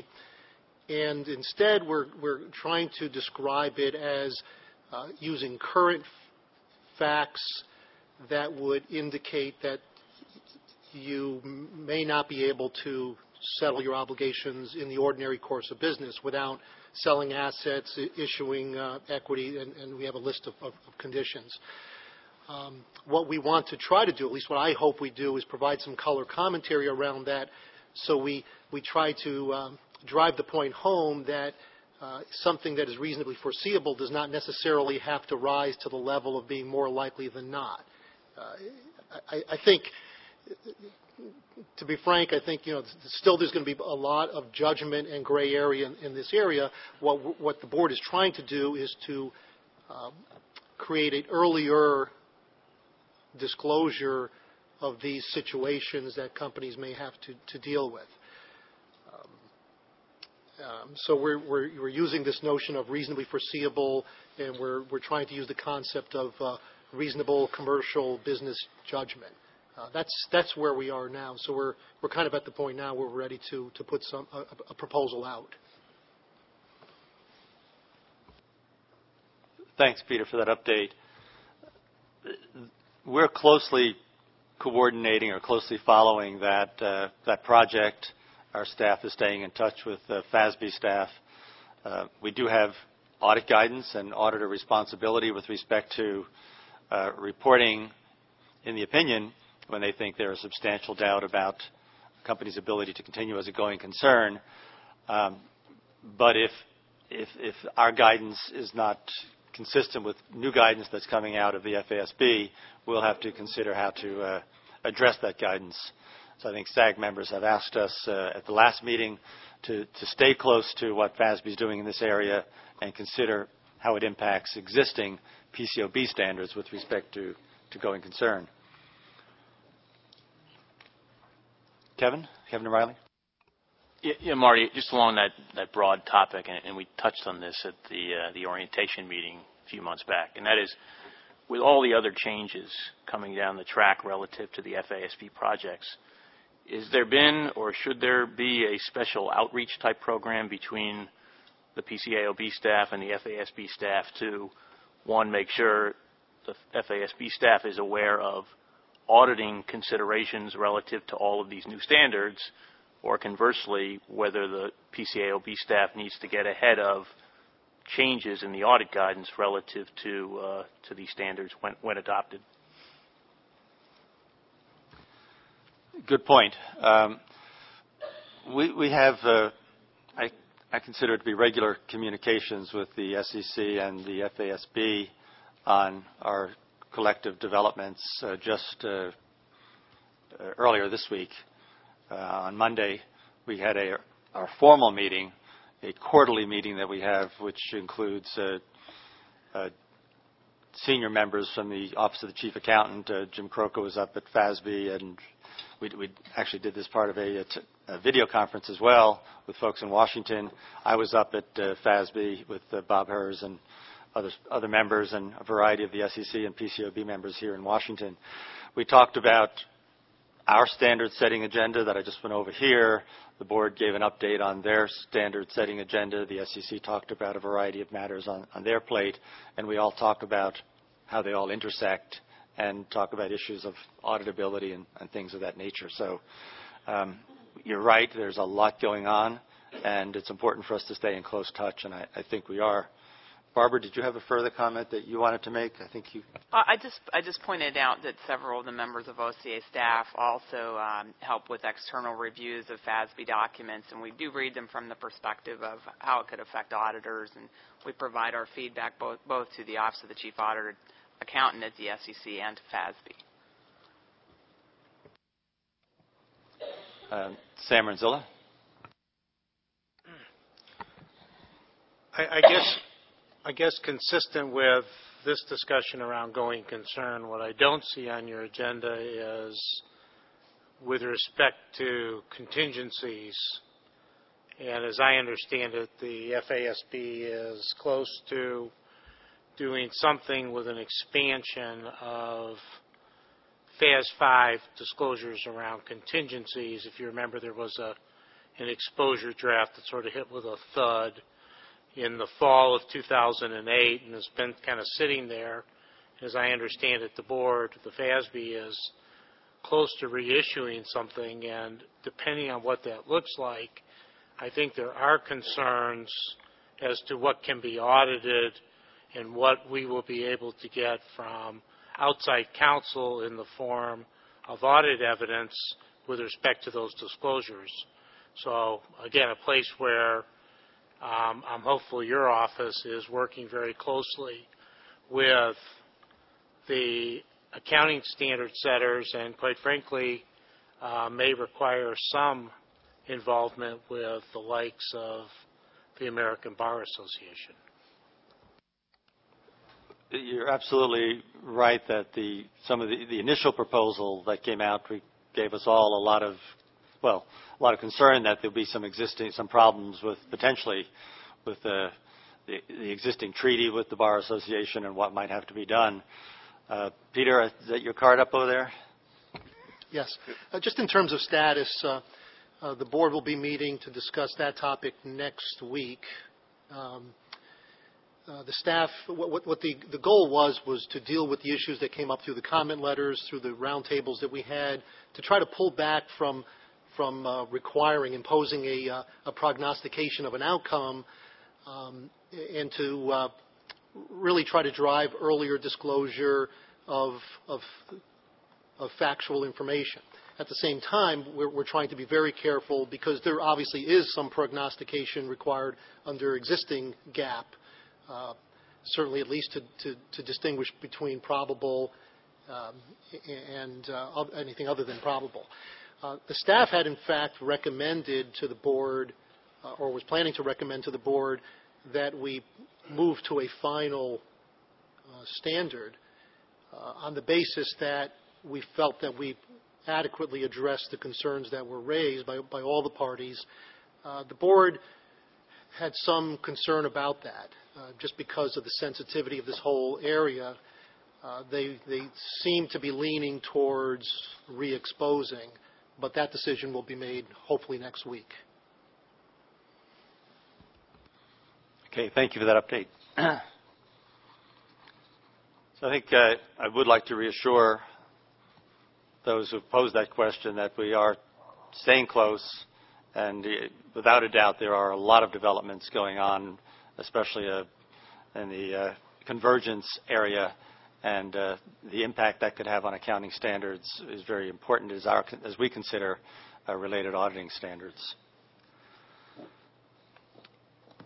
and instead we're we're trying to describe it as uh, using current facts that would indicate that you may not be able to settle your obligations in the ordinary course of business without selling assets, issuing uh, equity, and, and we have a list of, of, of conditions. Um, what we want to try to do, at least what I hope we do, is provide some color commentary around that, so we, we try to um, drive the point home that uh, something that is reasonably foreseeable does not necessarily have to rise to the level of being more likely than not. Uh, I, I think, to be frank, I think, you know, still there's going to be a lot of judgment and gray area in, in this area. What, what the board is trying to do is to uh, create an earlier disclosure of these situations that companies may have to, to deal with. Um, um, so we're, we're, we're using this notion of reasonably foreseeable, and we're, we're trying to use the concept of uh, reasonable commercial business judgment. Uh, that's that's where we are now. So we're we're kind of at the point now where we're ready to to put some a, a proposal out. Thanks, Peter, for that update. We're closely coordinating or closely following that uh, that project. Our staff is staying in touch with uh, F A S B staff. Uh, we do have audit guidance and auditor responsibility with respect to uh, reporting, in the opinion, when they think there is substantial doubt about a company's ability to continue as a going concern. Um, but if, if, if our guidance is not consistent with new guidance that's coming out of the F A S B, we'll have to consider how to uh, address that guidance. So I think S A G members have asked us uh, at the last meeting to, to stay close to what F A S B is doing in this area and consider how it impacts existing P C O B standards with respect to, to going concern. Kevin? Kevin O'Reilly? Yeah, yeah, Marty, just along that, that broad topic, and, and we touched on this at the, uh, the orientation meeting a few months back, and that is, with all the other changes coming down the track relative to the F A S B projects, is there been or should there be a special outreach type program between the P C A O B staff and the F A S B staff to, one, make sure the F A S B staff is aware of auditing considerations relative to all of these new standards, or conversely, whether the P C A O B staff needs to get ahead of changes in the audit guidance relative to uh, to these standards when, when adopted? Good point. Um, we, we have, uh, I, I consider it to be regular communications with the S E C and the F A S B on our collective developments uh, just uh, uh, earlier this week. Uh, on Monday, we had a, our formal meeting, a quarterly meeting that we have, which includes uh, uh, senior members from the Office of the Chief Accountant. Uh, Jim Croco was up at F A S B, and we, we actually did this part of a, a, t- a video conference as well with folks in Washington. I was up at uh, F A S B with uh, Bob Hers and other, other members and a variety of the S E C and P C O B members here in Washington. We talked about our standard setting agenda that I just went over here. The board gave an update on their standard setting agenda. The S E C talked about a variety of matters on, on their plate, and we all talk about how they all intersect and talk about issues of auditability and, and things of that nature. So um, you're right, there's a lot going on, and it's important for us to stay in close touch, and I, I think we are. Barbara, did you have a further comment that you wanted to make? I think you. Uh, I just I just pointed out that several of the members of O C A staff also um, help with external reviews of F A S B documents, and we do read them from the perspective of how it could affect auditors, and we provide our feedback both both to the Office of the Chief Auditor Accountant at the S E C and to F A S B. Uh, Sam Renzilla. I, I guess. I guess consistent with this discussion around going concern, what I don't see on your agenda is with respect to contingencies. And as I understand it, the F A S B is close to doing something with an expansion of F A S five disclosures around contingencies. If you remember, there was a, an exposure draft that sort of hit with a thud in the fall of two thousand eight and has been kind of sitting there. As I understand it, the board, the F A S B, is close to reissuing something, and depending on what that looks like, I think there are concerns as to what can be audited and what we will be able to get from outside counsel in the form of audit evidence with respect to those disclosures. So, again, a place where Um, I'm hopeful your office is working very closely with the accounting standard setters and, quite frankly, uh, may require some involvement with the likes of the American Bar Association. You're absolutely right that the some of the, the initial proposal that came out gave us all a lot of well, a lot of concern that there'll be some existing, some problems with potentially with the, the, the existing treaty with the Bar Association and what might have to be done. Uh, Peter, is that your card up over there? Yes. Uh, just in terms of status, uh, uh, the board will be meeting to discuss that topic next week. Um, uh, the staff, what, what the, the goal was, was to deal with the issues that came up through the comment letters, through the roundtables that we had, to try to pull back from from uh, requiring, imposing a, uh, a prognostication of an outcome, um, and to uh, really try to drive earlier disclosure of, of, of factual information. At the same time, we're, we're trying to be very careful because there obviously is some prognostication required under existing G A A P, uh, certainly at least to, to, to distinguish between probable um, and uh, anything other than probable. Uh, the staff had, in fact, recommended to the board, uh, or was planning to recommend to the board, that we move to a final uh, standard uh, on the basis that we felt that we adequately addressed the concerns that were raised by, by all the parties. Uh, the board had some concern about that, uh, just because of the sensitivity of this whole area. Uh, they, they seem to be leaning towards re-exposing, but that decision will be made hopefully next week. Okay, thank you for that update. So I think uh, I would like to reassure those who posed that question that we are staying close, and uh, without a doubt there are a lot of developments going on, especially uh, in the uh, convergence area, and uh, the impact that could have on accounting standards is very important as, our, as we consider uh, related auditing standards.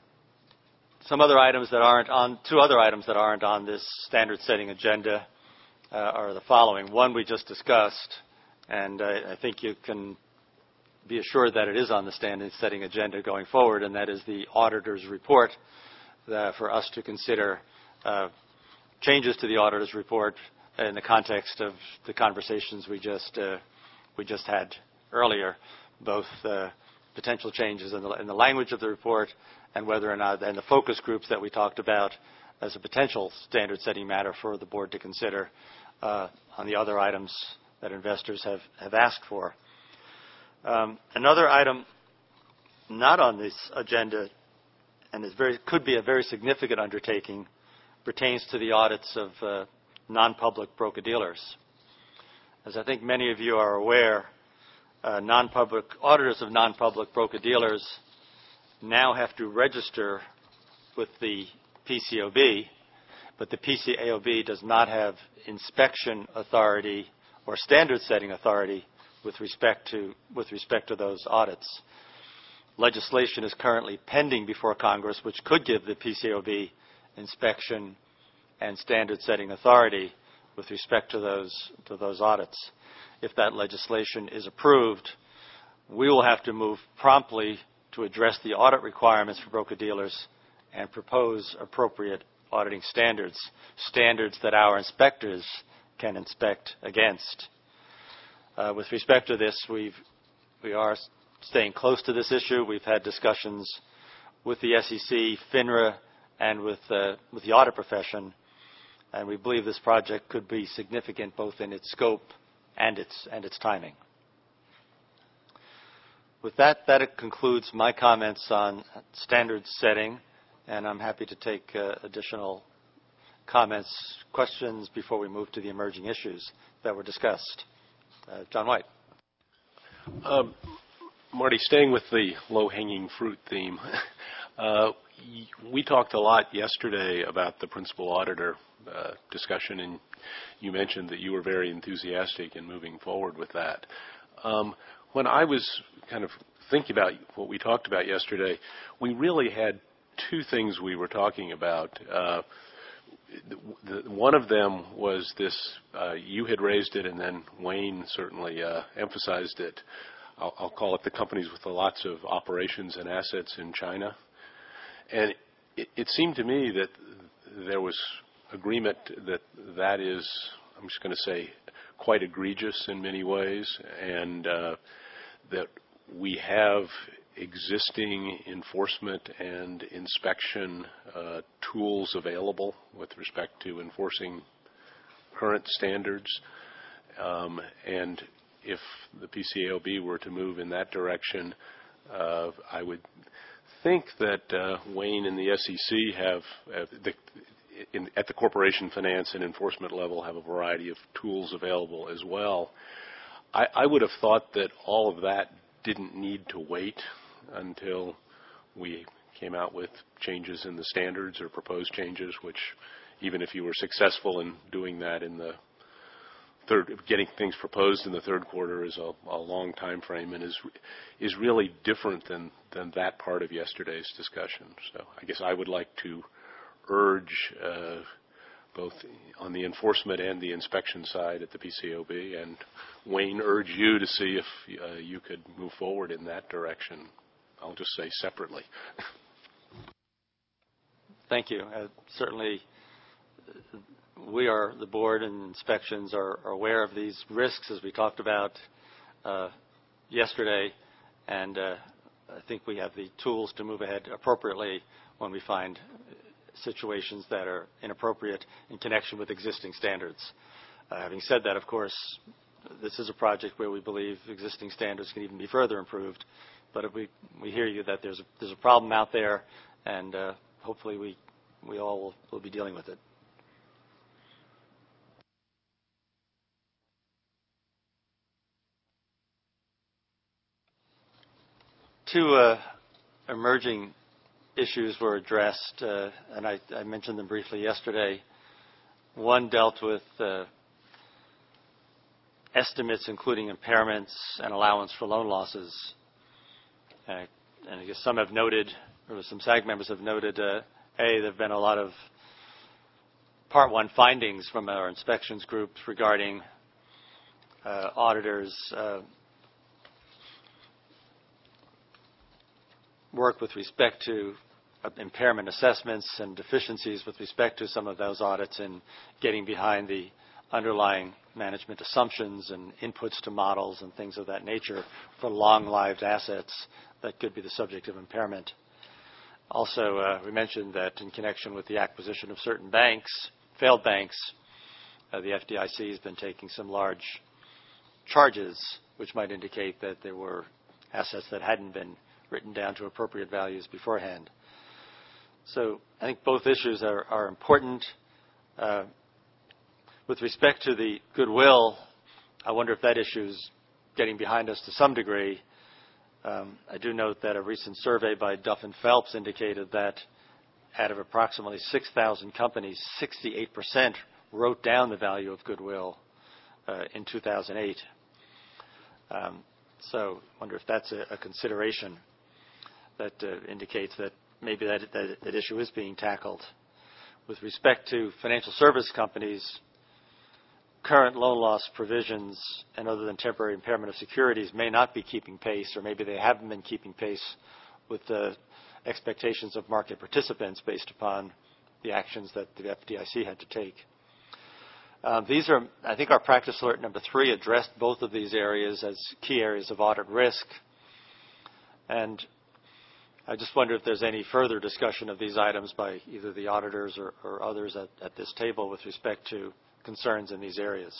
Some other items that aren't on, two other items that aren't on this standard setting agenda uh, are the following. One we just discussed, and I, I think you can be assured that it is on the standard-setting agenda going forward, and that is the auditor's report uh, for us to consider uh, changes to the auditor's report in the context of the conversations we just uh, we just had earlier, both uh, potential changes in the, in the language of the report and whether or not, and the focus groups that we talked about as a potential standard-setting matter for the board to consider uh, on the other items that investors have, have asked for. Um, another item not on this agenda, and is very, could be a very significant undertaking, pertains to the audits of uh, non-public broker-dealers. As I think many of you are aware, uh, non-public auditors of non-public broker-dealers now have to register with the P C O B, but the P C A O B does not have inspection authority or standard-setting authority with respect to with respect to those audits. Legislation is currently pending before Congress, which could give the P C A O B inspection and standard-setting authority with respect to those to those audits. If that legislation is approved, we will have to move promptly to address the audit requirements for broker-dealers and propose appropriate auditing standards, standards that our inspectors can inspect against. Uh, with respect to this, we've, we are staying close to this issue. We've had discussions with the S E C, FINRA, and with, uh, with the audit profession, and we believe this project could be significant both in its scope and its, and its timing. With that, that concludes my comments on standard setting, and I'm happy to take uh, additional comments, questions before we move to the emerging issues that were discussed. Uh, John White. Um, Marty, staying with the low-hanging fruit theme, uh, we talked a lot yesterday about the principal auditor uh, discussion, and you mentioned that you were very enthusiastic in moving forward with that. Um, when I was kind of thinking about what we talked about yesterday, we really had two things we were talking about. Uh, the, the, one of them was this, uh, you had raised it, and then Wayne certainly uh, emphasized it. I'll, I'll call it the companies with lots of operations and assets in China. And it, it seemed to me that there was agreement that that is, I'm just going to say, quite egregious in many ways, and uh, that we have existing enforcement and inspection uh, tools available with respect to enforcing current standards. Um, and if the P C A O B were to move in that direction, uh, I would think that uh, Wayne and the S E C have, uh, the, in, at the corporation finance and enforcement level, have a variety of tools available as well. I, I would have thought that all of that didn't need to wait until we came out with changes in the standards or proposed changes, which even if you were successful in doing that in the third, getting things proposed in the third quarter is a, a long time frame and is is really different than, than that part of yesterday's discussion. So I guess I would like to urge uh, both on the enforcement and the inspection side at the P C O B, and Wayne, urge you to see if uh, you could move forward in that direction. I'll just say separately. Thank you. Uh, certainly, we are, the board and inspections are, are aware of these risks, as we talked about uh, yesterday, and uh, I think we have the tools to move ahead appropriately when we find situations that are inappropriate in connection with existing standards. Uh, having said that, of course, this is a project where we believe existing standards can even be further improved. But if we, we hear you that there's a, there's a problem out there, and uh, hopefully we, we all will, will be dealing with it. Two uh, emerging issues were addressed, uh, and I, I mentioned them briefly yesterday. One dealt with uh, estimates, including impairments and allowance for loan losses. Uh, and I guess some have noted, or some SAG members have noted, uh, A, there have been a lot of Part one findings from our inspections group regarding uh, auditors' uh, work with respect to uh, impairment assessments and deficiencies with respect to some of those audits and getting behind the underlying management assumptions and inputs to models and things of that nature for long-lived assets that could be the subject of impairment. Also, uh, we mentioned that in connection with the acquisition of certain banks, failed banks, uh, the F D I C has been taking some large charges, which might indicate that there were assets that hadn't been written down to appropriate values beforehand. So I think both issues are, are important. Uh, with respect to the goodwill, I wonder if that issue is getting behind us to some degree. Um, I do note that a recent survey by Duff and Phelps indicated that out of approximately six thousand companies, sixty-eight percent wrote down the value of goodwill uh, in two thousand eight. Um, so I wonder if that's a, a consideration that uh, indicates that maybe that, that, that issue is being tackled. With respect to financial service companies, current loan loss provisions and other than temporary impairment of securities may not be keeping pace, or maybe they haven't been keeping pace with the expectations of market participants based upon the actions that the F D I C had to take. Uh, these are, I think our practice alert number three addressed both of these areas as key areas of audit risk. And I just wonder if there's any further discussion of these items by either the auditors or, or others at, at this table with respect to concerns in these areas.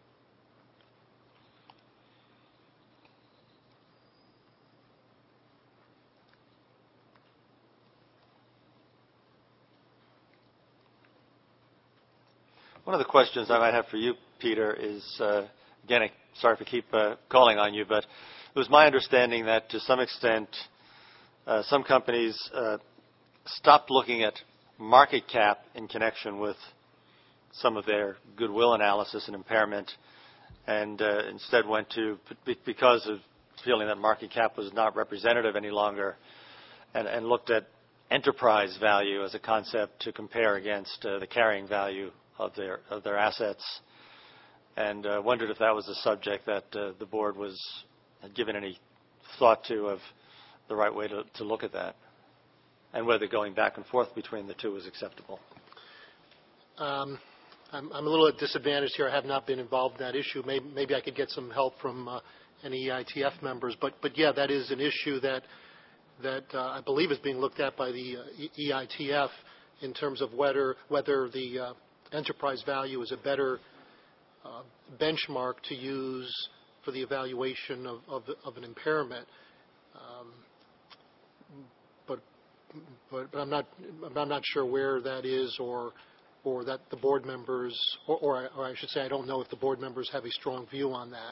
One of the questions I might have for you, Peter, is, uh, again, I, sorry if I keep uh, calling on you, but it was my understanding that to some extent uh, some companies uh, stopped looking at market cap in connection with some of their goodwill analysis and impairment, and uh, instead went to, because of feeling that market cap was not representative any longer, and, and looked at enterprise value as a concept to compare against uh, the carrying value of their of their assets, and uh, wondered if that was a subject that uh, the board was had given any thought to of the right way to, to look at that, and whether going back and forth between the two was acceptable. Um, I'm, I'm a little at disadvantage here. I have not been involved in that issue. Maybe, maybe I could get some help from uh, any E I T F members. But, but yeah, that is an issue that that uh, I believe is being looked at by the uh, E I T F in terms of whether whether the uh, enterprise value is a better uh, benchmark to use for the evaluation of, of, of an impairment. Um, but, but but I'm not I'm not sure where that is, or or that the board members, or, or, I, or I should say, I don't know if the board members have a strong view on that.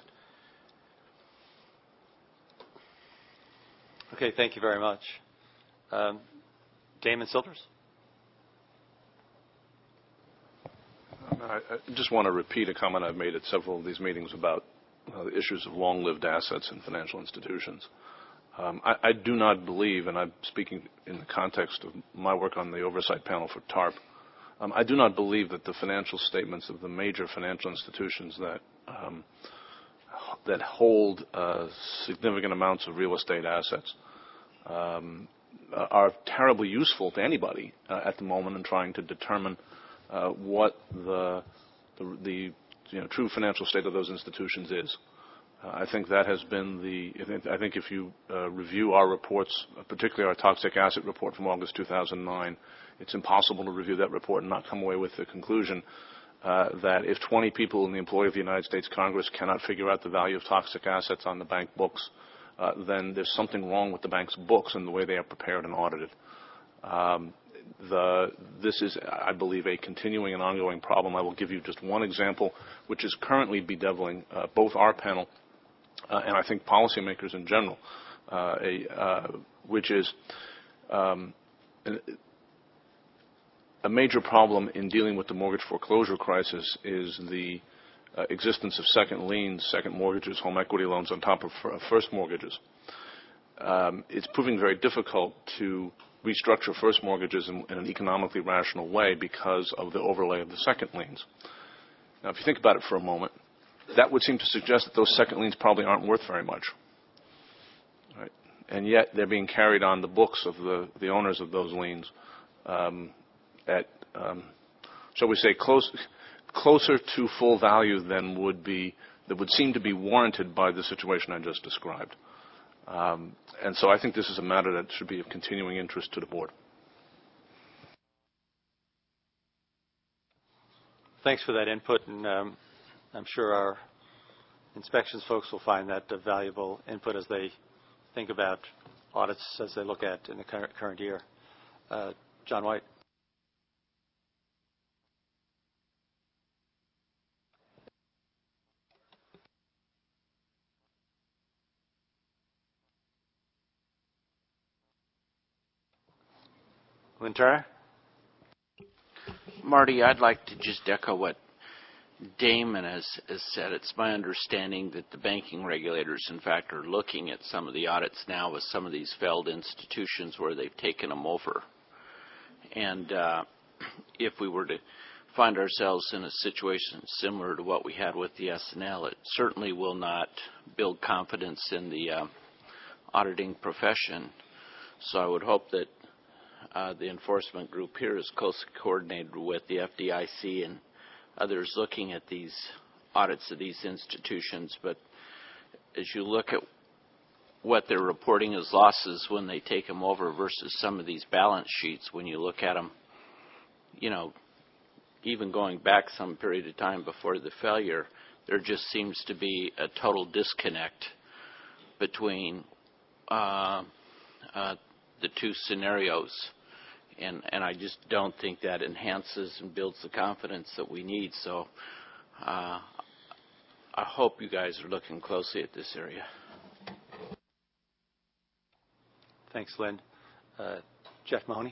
Okay, thank you very much. Um, Damon Silvers. I just want to repeat a comment I've made at several of these meetings about uh, the issues of long-lived assets in financial institutions. Um, I, I do not believe, and I'm speaking in the context of my work on the oversight panel for TARP, um, I do not believe that the financial statements of the major financial institutions that um, that hold uh, significant amounts of real estate assets um, are terribly useful to anybody uh, at the moment in trying to determine Uh, what the, the, the you know, true financial state of those institutions is. Uh, I think that has been the, I think, I think if you uh, review our reports, uh, particularly our toxic asset report from August two thousand nine, it's impossible to review that report and not come away with the conclusion uh, that if twenty people in the employ of the United States Congress cannot figure out the value of toxic assets on the bank books, uh, then there's something wrong with the bank's books and the way they are prepared and audited. Um, The, this is, I believe, a continuing and ongoing problem. I will give you just one example, which is currently bedeviling uh, both our panel uh, and I think policymakers in general, uh, a, uh, which is um, a major problem in dealing with the mortgage foreclosure crisis is the uh, existence of second liens, second mortgages, home equity loans on top of first mortgages. Um, it's proving very difficult to restructure first mortgages in, in an economically rational way because of the overlay of the second liens. Now, if you think about it for a moment, that would seem to suggest that those second liens probably aren't worth very much. Right? And yet they're being carried on the books of the, the owners of those liens um, at, um, shall we say, close, closer to full value than would be, that would seem to be warranted by the situation I just described. Um, and so I think this is a matter that should be of continuing interest to the board. Thanks for that input, and um, I'm sure our inspections folks will find that a valuable input as they think about audits as they look at in the current, current year. Uh, John White. Lynn Turner. Marty, I'd like to just echo what Damon has, has said. It's my understanding that the banking regulators, in fact, are looking at some of the audits now with some of these failed institutions where they've taken them over. And uh, if we were to find ourselves in a situation similar to what we had with the S and L, it certainly will not build confidence in the uh, auditing profession. So I would hope that Uh, the enforcement group here is closely coordinated with the F D I C and others looking at these audits of these institutions. But as you look at what they're reporting as losses when they take them over versus some of these balance sheets, when you look at them, you know, even going back some period of time before the failure, there just seems to be a total disconnect between uh, uh, the two scenarios. And, and I just don't think that enhances and builds the confidence that we need. So uh, I hope you guys are looking closely at this area. Thanks, Lynn. Uh, Jeff Mahoney.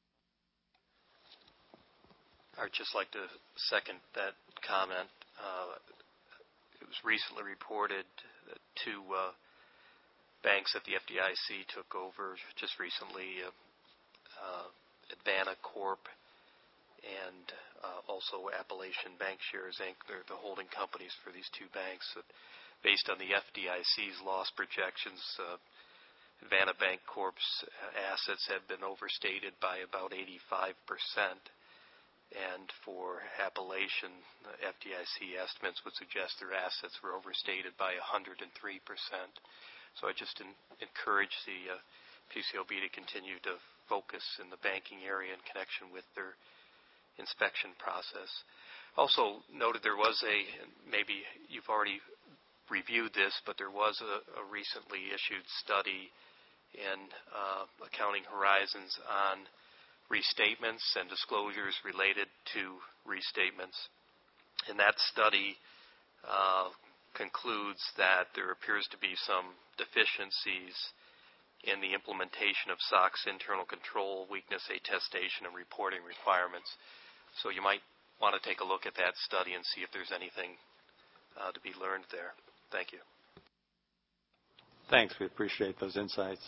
I'd just like to second that comment. Uh, it was recently reported that two uh, banks at the F D I C took over just recently. Uh, uh, Advana Corp and uh, also Appalachian Bank Shares Incorporated. They're the holding companies for these two banks. Uh, based on the F D I C's loss projections, uh, Advana Bank Corp's assets have been overstated by about eighty-five percent. And for Appalachian, the F D I C estimates would suggest their assets were overstated by one hundred three percent. So I just in, encourage the uh, P C O B to continue to focus in the banking area in connection with their inspection process. Also noted there was a, maybe you've already reviewed this, but there was a, a recently issued study in uh, Accounting Horizons on restatements and disclosures related to restatements. And that study uh, concludes that there appears to be some deficiencies in the implementation of S O X's internal control, weakness attestation, and reporting requirements. So you might want to take a look at that study and see if there's anything uh, to be learned there. Thank you. Thanks. We appreciate those insights.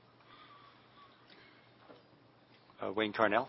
Uh, Wayne Carnell.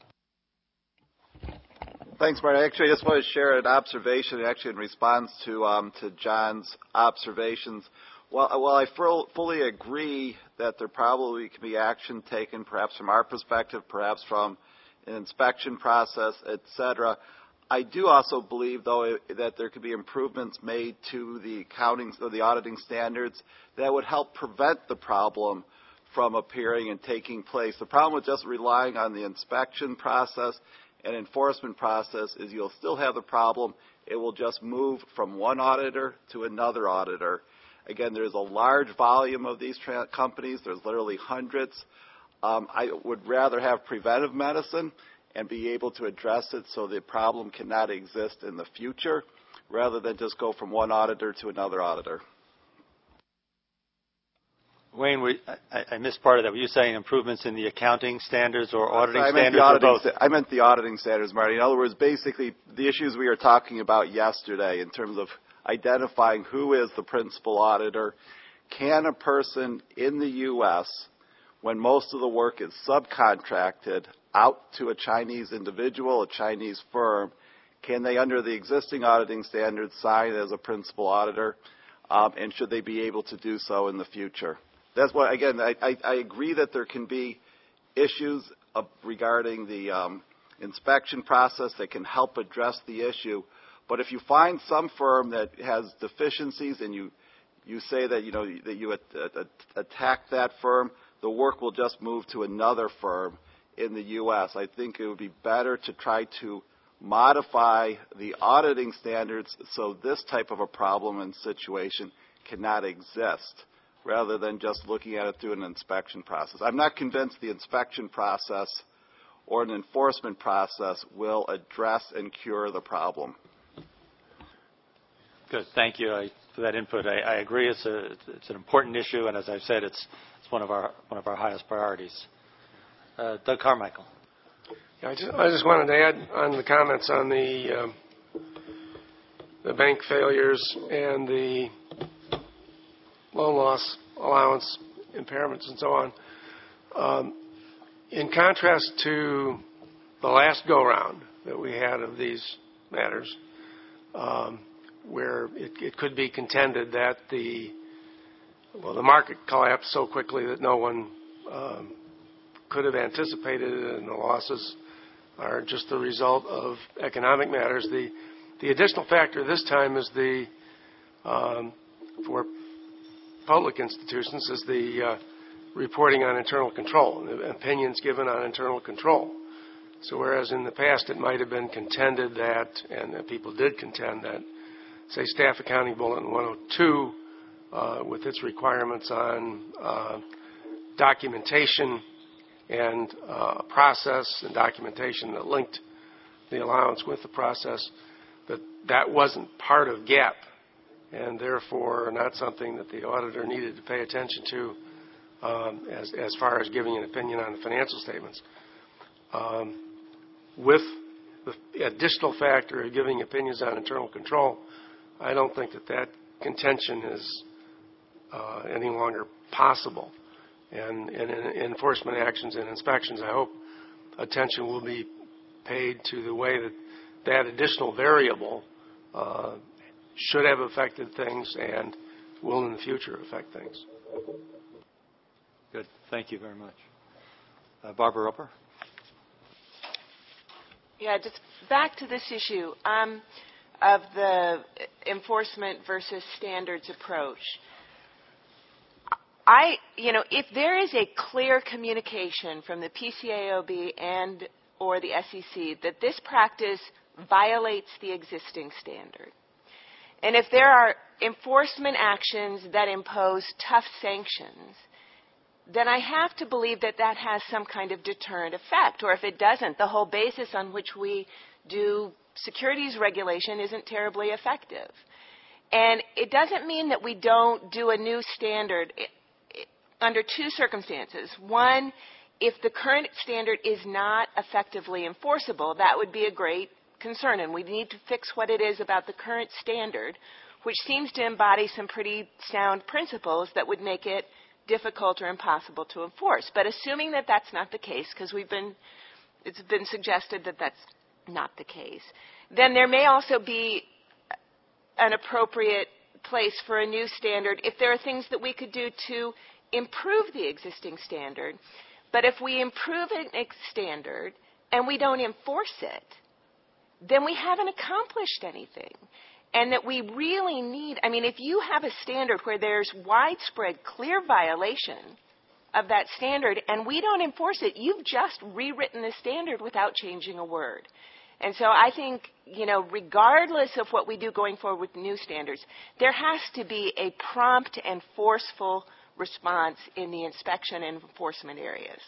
Thanks, Marty. Actually, I just want to share an observation, actually in response to um, to John's observations. Well, while I fully agree that there probably can be action taken, perhaps from our perspective, perhaps from an inspection process, et cetera, I do also believe, though, that there could be improvements made to the accounting or the auditing standards that would help prevent the problem from appearing and taking place. The problem with just relying on the inspection process and enforcement process is you'll still have the problem. It will just move from one auditor to another auditor. Again, there's a large volume of these tra- companies. There's literally hundreds. Um, I would rather have preventive medicine and be able to address it so the problem cannot exist in the future rather than just go from one auditor to another auditor. Wayne, we, I, I missed part of that. Were you saying improvements in the accounting standards or auditing I standards auditing, or both? I meant the auditing standards, Marty. In other words, basically the issues we were talking about yesterday in terms of identifying who is the principal auditor. Can a person in the U S when most of the work is subcontracted out to a Chinese individual, a Chinese firm, can they, under the existing auditing standards, sign as a principal auditor? Um, and should they be able to do so in the future? That's what, again, I, I, I agree that there can be issues of, regarding the um, inspection process that can help address the issue. But if you find some firm that has deficiencies and you you say that you know that you at, at, attack that firm, the work will just move to another firm in the U S. I think it would be better to try to modify the auditing standards so this type of a problem and situation cannot exist, rather than just looking at it through an inspection process. I'm not convinced the inspection process or an enforcement process will address and cure the problem. Good. Thank you I, for that input. I, I agree. It's a it's an important issue, and as I've said, it's it's one of our one of our highest priorities. Uh, Doug Carmichael. Yeah, I just I just wanted to add on the comments on the um, the bank failures and the loan loss allowance impairments and so on. Um, in contrast to the last go-round that we had of these matters, um, where it, it could be contended that the well the market collapsed so quickly that no one um, could have anticipated it, and the losses are just the result of economic matters. The the additional factor this time is the um, for public institutions is the uh, reporting on internal control, the opinions given on internal control. So whereas in the past it might have been contended that, and that people did contend that, say, Staff Accounting Bulletin one oh two, uh, with its requirements on uh, documentation and uh, process and documentation that linked the allowance with the process, that that wasn't part of GAAP, and therefore not something that the auditor needed to pay attention to um, as, as far as giving an opinion on the financial statements. Um, with the additional factor of giving opinions on internal control, I don't think that that contention is uh, any longer possible. And, and in enforcement actions and inspections, I hope attention will be paid to the way that that additional variable uh, should have affected things and will in the future affect things. Good. Thank you very much. Uh, Barbara Roper. Yeah, just back to this issue um, of the enforcement versus standards approach. I, you know, if there is a clear communication from the P C A O B and or the S E C that this practice violates the existing standard, and if there are enforcement actions that impose tough sanctions, then I have to believe that that has some kind of deterrent effect. Or if it doesn't, the whole basis on which we do securities regulation isn't terribly effective. And it doesn't mean that we don't do a new standard under two circumstances. One, if the current standard is not effectively enforceable, that would be a great concern, and we need to fix what it is about the current standard, which seems to embody some pretty sound principles that would make it difficult or impossible to enforce. But assuming that that's not the case, because we've been, it's been suggested that that's not the case, then there may also be an appropriate place for a new standard if there are things that we could do to improve the existing standard. But if we improve a standard and we don't enforce it, then we haven't accomplished anything. And that we really need, I mean, if you have a standard where there's widespread, clear violation of that standard and we don't enforce it, you've just rewritten the standard without changing a word. And so I think, you know, regardless of what we do going forward with new standards, there has to be a prompt and forceful response in the inspection and enforcement areas.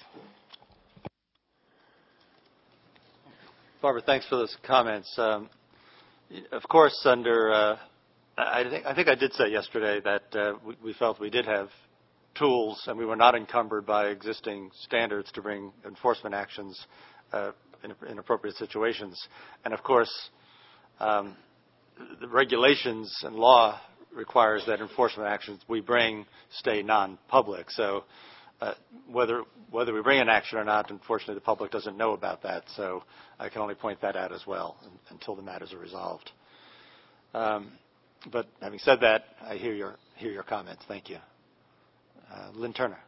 Barbara, thanks for those comments. Um, of course, under uh, I think I think I did say yesterday that uh, we, we felt we did have tools and we were not encumbered by existing standards to bring enforcement actions uh, in, in appropriate situations. And of course, um, the regulations and law requires that enforcement actions we bring stay non-public. So uh, whether whether we bring an action or not, unfortunately, the public doesn't know about that. So I can only point that out as well until the matters are resolved. Um, but having said that, I hear your hear your comments. Thank you, uh, Lynn Turner.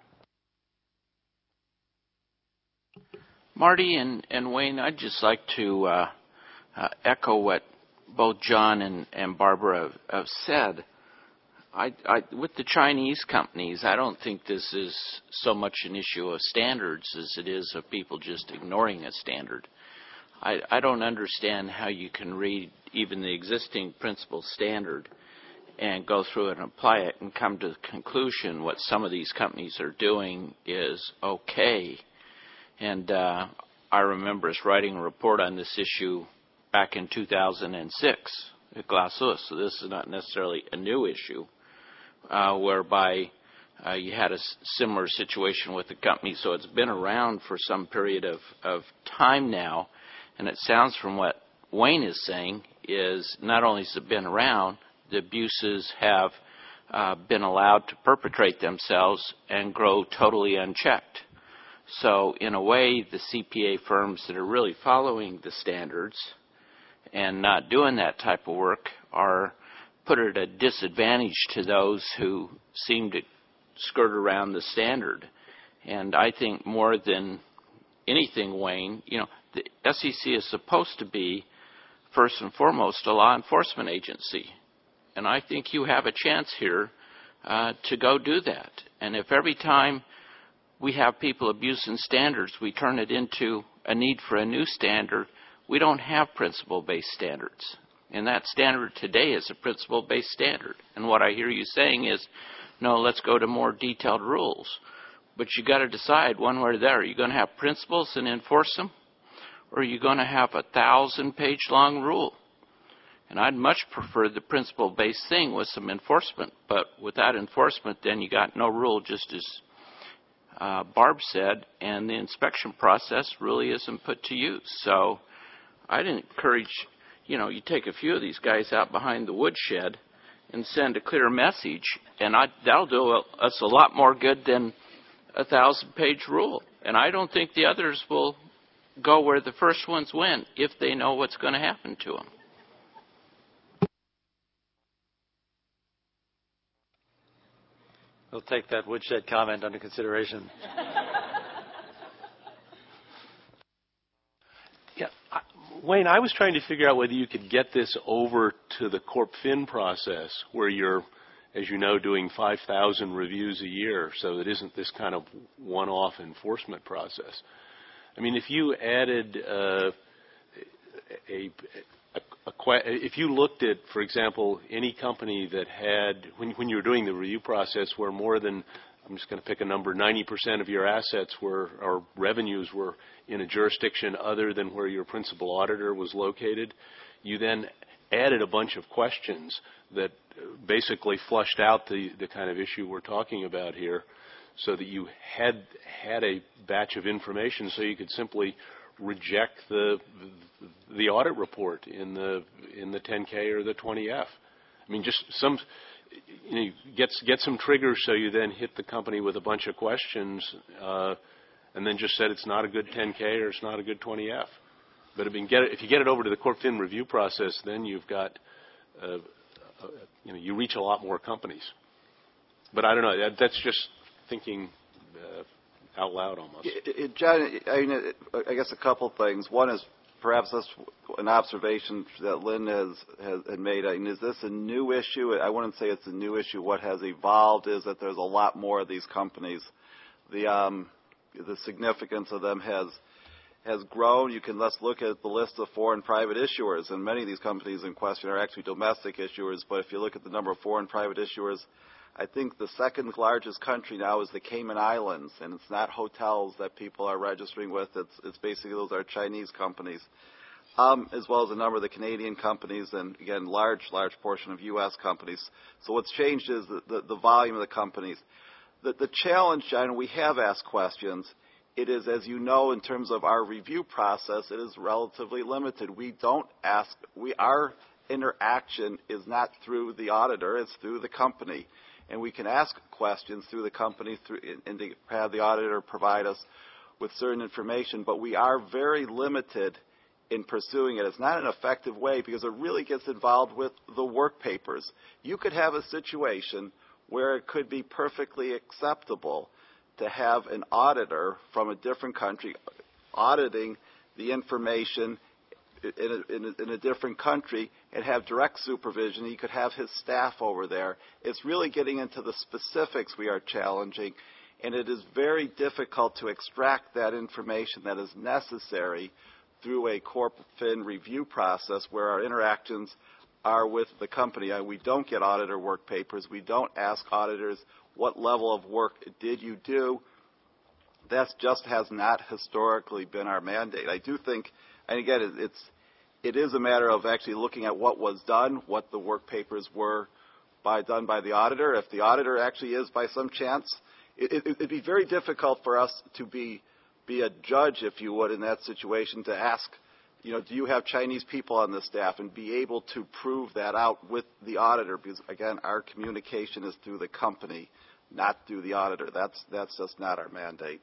Marty and, and Wayne, I'd just like to uh, uh, echo what both John and, and Barbara have, have said. I, I, with the Chinese companies, I don't think this is so much an issue of standards as it is of people just ignoring a standard. I, I don't understand how you can read even the existing principal standard and go through it and apply it and come to the conclusion what some of these companies are doing is okay. And uh, I remember us writing a report on this issue back in two thousand six at Glasus, so this is not necessarily a new issue, uh, whereby uh, you had a s- similar situation with the company. So it's been around for some period of, of time now, and it sounds from what Wayne is saying is not only has it been around, the abuses have uh, been allowed to perpetrate themselves and grow totally unchecked. So in a way, the C P A firms that are really following the standards and not doing that type of work are put at a disadvantage to those who seem to skirt around the standard. And I think more than anything, Wayne, you know, the S E C is supposed to be, first and foremost, a law enforcement agency. And I think you have a chance here uh, to go do that. And if every time we have people abusing standards, we turn it into a need for a new standard, we don't have principle-based standards. And that standard today is a principle-based standard. And what I hear you saying is, no, let's go to more detailed rules. But you got to decide one way or the other. Are you going to have principles and enforce them? Or are you going to have a thousand-page long rule? And I'd much prefer the principle-based thing with some enforcement. But without enforcement, then you got no rule, just as Uh, Barb said, and the inspection process really isn't put to use. So I'd encourage, you know, you take a few of these guys out behind the woodshed and send a clear message, and I, that'll do us a lot more good than a thousand-page rule. And I don't think the others will go where the first ones went if they know what's going to happen to them. We'll take that woodshed comment under consideration. Yeah, I, Wayne, I was trying to figure out whether you could get this over to the Corp Fin process, where you're, as you know, doing five thousand reviews a year, so it isn't this kind of one-off enforcement process. I mean, if you added uh, a, a, a, if you looked at, for example, any company that had, when, when you were doing the review process where more than, I'm just going to pick a number, ninety percent of your assets were, or revenues were in a jurisdiction other than where your principal auditor was located, you then added a bunch of questions that basically flushed out the, the kind of issue we're talking about here, so that you had had a batch of information so you could simply reject the the audit report in the in the ten K or the twenty F. I mean, just some, you know, get get some triggers so you then hit the company with a bunch of questions, uh, and then just said it's not a good ten K or it's not a good twenty F. But if you get it, if you get it over to the Corp Fin review process, then you've got, uh, uh, you know, you reach a lot more companies. But I don't know. That, that's just thinking uh, out loud almost. It, it, John, I, mean, it, I guess a couple things. One is perhaps that's an observation that Lynn has, has had made. I mean, is this a new issue? I wouldn't say it's a new issue. What has evolved is that there's a lot more of these companies. The um, the significance of them has has grown. You can let's look at the list of foreign private issuers, and many of these companies in question are actually domestic issuers. But if you look at the number of foreign private issuers, I think the second largest country now is the Cayman Islands, and it's not hotels that people are registering with. It's, it's basically those are Chinese companies, um, as well as a number of the Canadian companies, and again, large, large portion of U S companies. So what's changed is the, the, the volume of the companies. The, the challenge, John, we have asked questions. It is, as you know, in terms of our review process, it is relatively limited. We don't ask. We our interaction is not through the auditor; it's through the company. and we can ask questions through the company through, and to have the auditor provide us with certain information, but we are very limited in pursuing it. It's not an effective way because it really gets involved with the work papers. You could have a situation where it could be perfectly acceptable to have an auditor from a different country auditing the information in a, in a, in a different country and have direct supervision. He could have his staff over there. It's really getting into the specifics we are challenging, and it is very difficult to extract that information that is necessary through a Corp Fin review process where our interactions are with the company. We don't get auditor work papers. We don't ask auditors what level of work did you do. That just has not historically been our mandate. I do think, and again, it's it is a matter of actually looking at what was done, what the work papers were by done by the auditor. If the auditor actually is by some chance, it, it, it'd be very difficult for us to be be a judge, if you would, in that situation to ask, you know, do you have Chinese people on the staff, and be able to prove that out with the auditor, because again, our communication is through the company, not through the auditor. That's that's just not our mandate.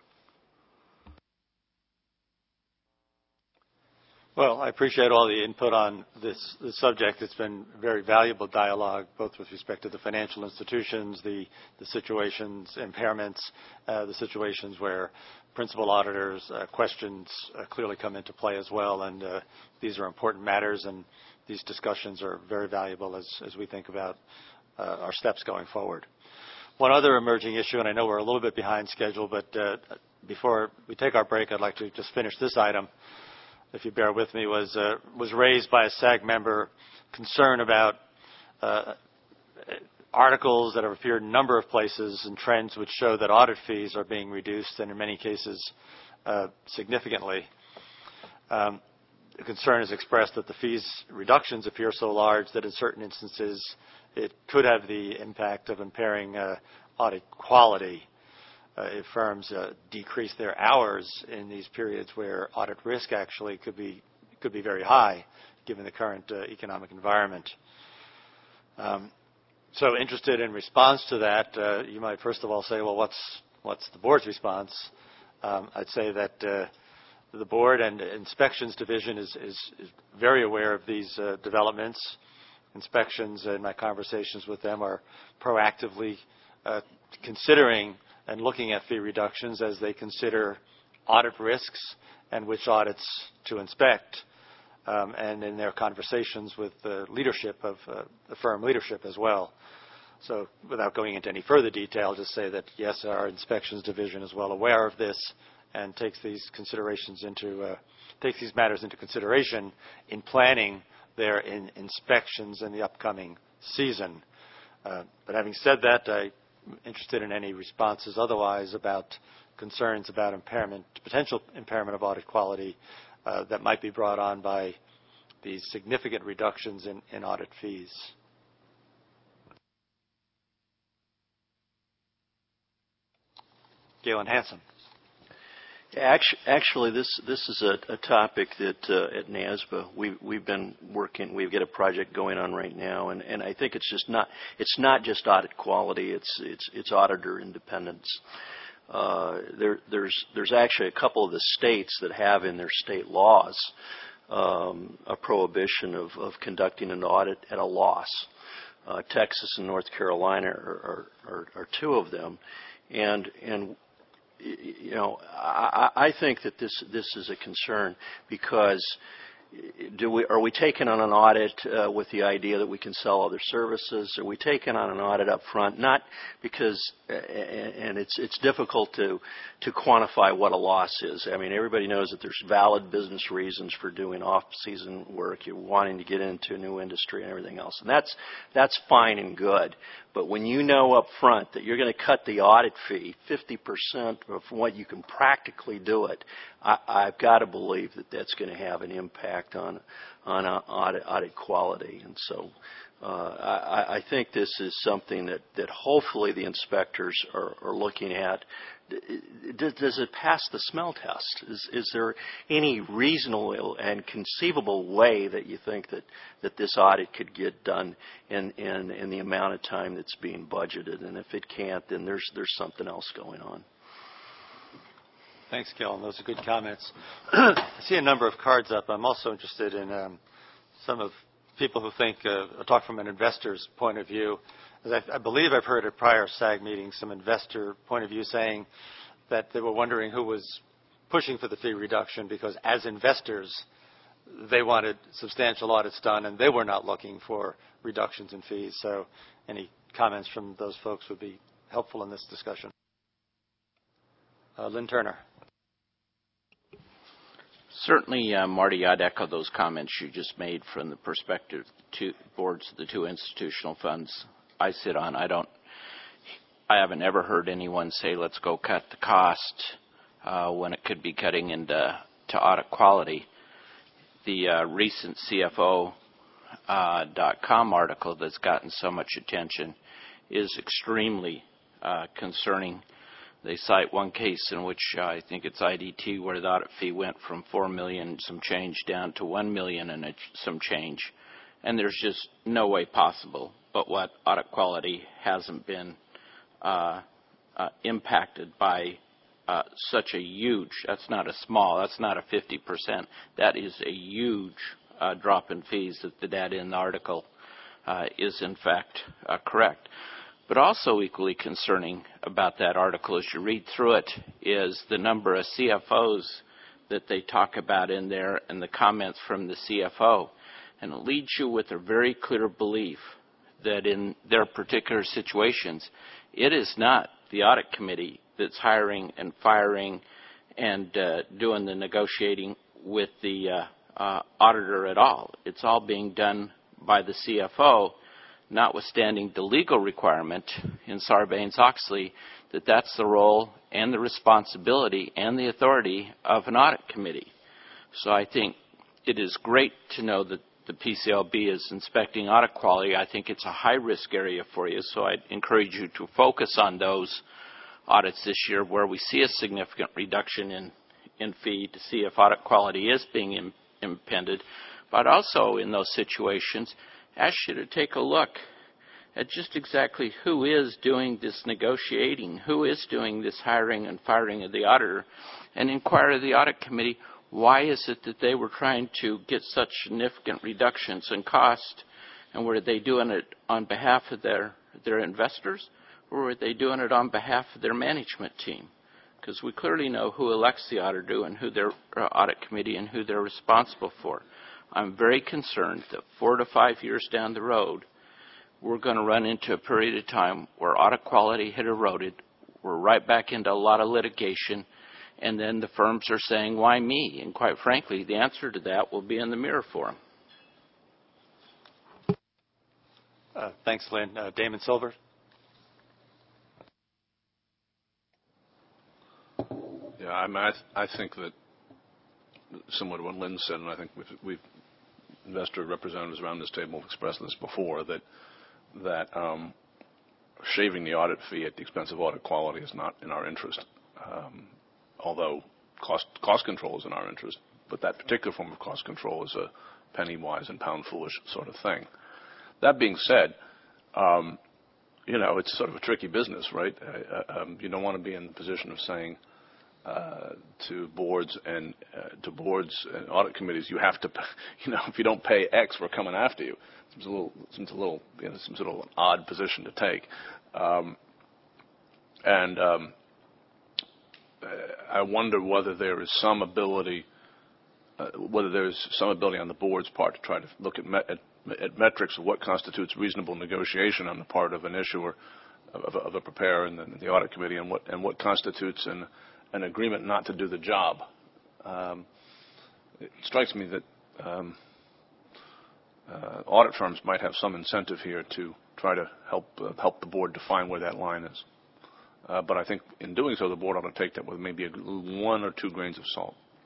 Well, I appreciate all the input on this, this subject. It's been very valuable dialogue, both with respect to the financial institutions, the, the situations, impairments, uh, the situations where principal auditors' uh, questions uh, clearly come into play as well. And uh, these are important matters, and these discussions are very valuable as, as we think about uh, our steps going forward. One other emerging issue, and I know we're a little bit behind schedule, but uh, before we take our break, I'd like to just finish this item, if you bear with me, was uh, was raised by a SAG member concern about uh, articles that have appeared in a number of places and trends which show that audit fees are being reduced, and in many cases uh, significantly. Um, the concern is expressed that the fees reductions appear so large that in certain instances it could have the impact of impairing uh, audit quality. Uh, if firms uh, decrease their hours in these periods where audit risk actually could be could be very high, given the current uh, economic environment. Um, so, interested in response to that, uh, you might first of all say, well, what's what's the board's response? Um, I'd say that uh, the board and inspections division is is, is very aware of these uh, developments. Inspections, in my conversations with them, are proactively uh, considering and looking at fee reductions as they consider audit risks and which audits to inspect, um, and in their conversations with the leadership of uh, the firm leadership as well. So without going into any further detail, just say that, yes, our inspections division is well aware of this and takes these considerations into, uh, takes these matters into consideration in planning their in inspections in the upcoming season. Uh, but having said that, I interested in any responses otherwise about concerns about impairment, potential impairment of audit quality uh, that might be brought on by these significant reductions in, in audit fees. Galen Hansen. Actually, this this is a, a topic that uh, at NASBA we we've been working. We've got a project going on right now, and, and I think it's just not it's not just audit quality. It's it's it's auditor independence. Uh, there there's there's actually a couple of the states that have in their state laws um, a prohibition of, of conducting an audit at a loss. Uh, Texas and North Carolina are, are, are, are two of them, and and. You know, I, I think that this this is a concern because do we are we taking on an audit uh, with the idea that we can sell other services? Are we taking on an audit up front? Not because, uh, and it's it's difficult to to quantify what a loss is. I mean, everybody knows that there's valid business reasons for doing off-season work. You're wanting to get into a new industry and everything else, and that's that's fine and good. But when you know up front that you're going to cut the audit fee fifty percent of what you can practically do it, I, I've got to believe that that's going to have an impact on on uh, audit, audit quality. And so uh, I, I think this is something that, that hopefully the inspectors are, are looking at. Does, does it pass the smell test? Is, is there any reasonable and conceivable way that you think that, that this audit could get done in, in, in the amount of time that's being budgeted? And if it can't, then there's, there's something else going on. Thanks, Kellen. Those are good comments. I see a number of cards up. I'm also interested in um, some of people who think, uh, talk from an investor's point of view. As I, I believe I've heard at prior S A G meetings some investor point of view saying that they were wondering who was pushing for the fee reduction because as investors, they wanted substantial audits done and they were not looking for reductions in fees. So any comments from those folks would be helpful in this discussion. Uh, Lynn Turner. Certainly, uh, Marty, I'd echo those comments you just made from the perspective to boards of the two institutional funds I sit on. I don't, I haven't ever heard anyone say, let's go cut the cost uh, when it could be cutting into to audit quality. The uh, recent C F O dot com uh, article that's gotten so much attention is extremely uh, concerning. They cite one case in which uh, I think it's I D T where the audit fee went from four million dollars some change down to one million dollars and some change. And there's just no way possible but what audit quality hasn't been uh, uh, impacted by uh, such a huge, that's not a small, that's not a fifty percent. That is a huge uh, drop in fees that the data in the article uh, is in fact uh, correct. But also equally concerning about that article as you read through it is the number of C F Os that they talk about in there and the comments from the C F O. And it leads you with a very clear belief that in their particular situations, it is not the audit committee that's hiring and firing and uh, doing the negotiating with the uh, uh, auditor at all. It's all being done by the C F O, notwithstanding the legal requirement in Sarbanes-Oxley that that's the role and the responsibility and the authority of an audit committee. So I think it is great to know that the P C L B is inspecting audit quality. I think it's a high-risk area for you, so I'd encourage you to focus on those audits this year where we see a significant reduction in, in fee to see if audit quality is being im- impeded. But also in those situations, ask you to take a look at just exactly who is doing this negotiating, who is doing this hiring and firing of the auditor, and inquire of the audit committee, why is it that they were trying to get such significant reductions in cost, and were they doing it on behalf of their, their investors, or were they doing it on behalf of their management team? Because we clearly know who elects the auditor and who their uh, audit committee and who they're responsible for. I'm very concerned that four to five years down the road, we're going to run into a period of time where audit quality had eroded. We're right back into a lot of litigation, and then the firms are saying, why me? And quite frankly, the answer to that will be in the mirror for them. Uh, thanks, Lynn. Uh, Damon Silver. Yeah, I mean, I, th- I think that similar to what Lynn said, and I think we've, we've investor representatives around this table have expressed this before, that that um, shaving the audit fee at the expense of audit quality is not in our interest. Um, although cost cost control is in our interest, but that particular form of cost control is a penny wise and pound foolish sort of thing. That being said, um, you know, it's sort of a tricky business, right? Uh, um, you don't want to be in the position of saying uh, to boards and uh, to boards and audit committees, you have to, you know, if you don't pay X, we're coming after you. Seems a little, seems a little, you know, seems a little odd position to take. Um, and um, I wonder whether there is some ability, uh, whether there is some ability on the board's part to try to look at, met, at, at metrics of what constitutes reasonable negotiation on the part of an issuer, of, of a preparer in the, in the audit committee, and what and what constitutes an an agreement not to do the job. Um, it strikes me that um, uh, audit firms might have some incentive here to try to help uh, help the board define where that line is. Uh, but I think in doing so, the board ought to take that with maybe a, one or two grains of salt.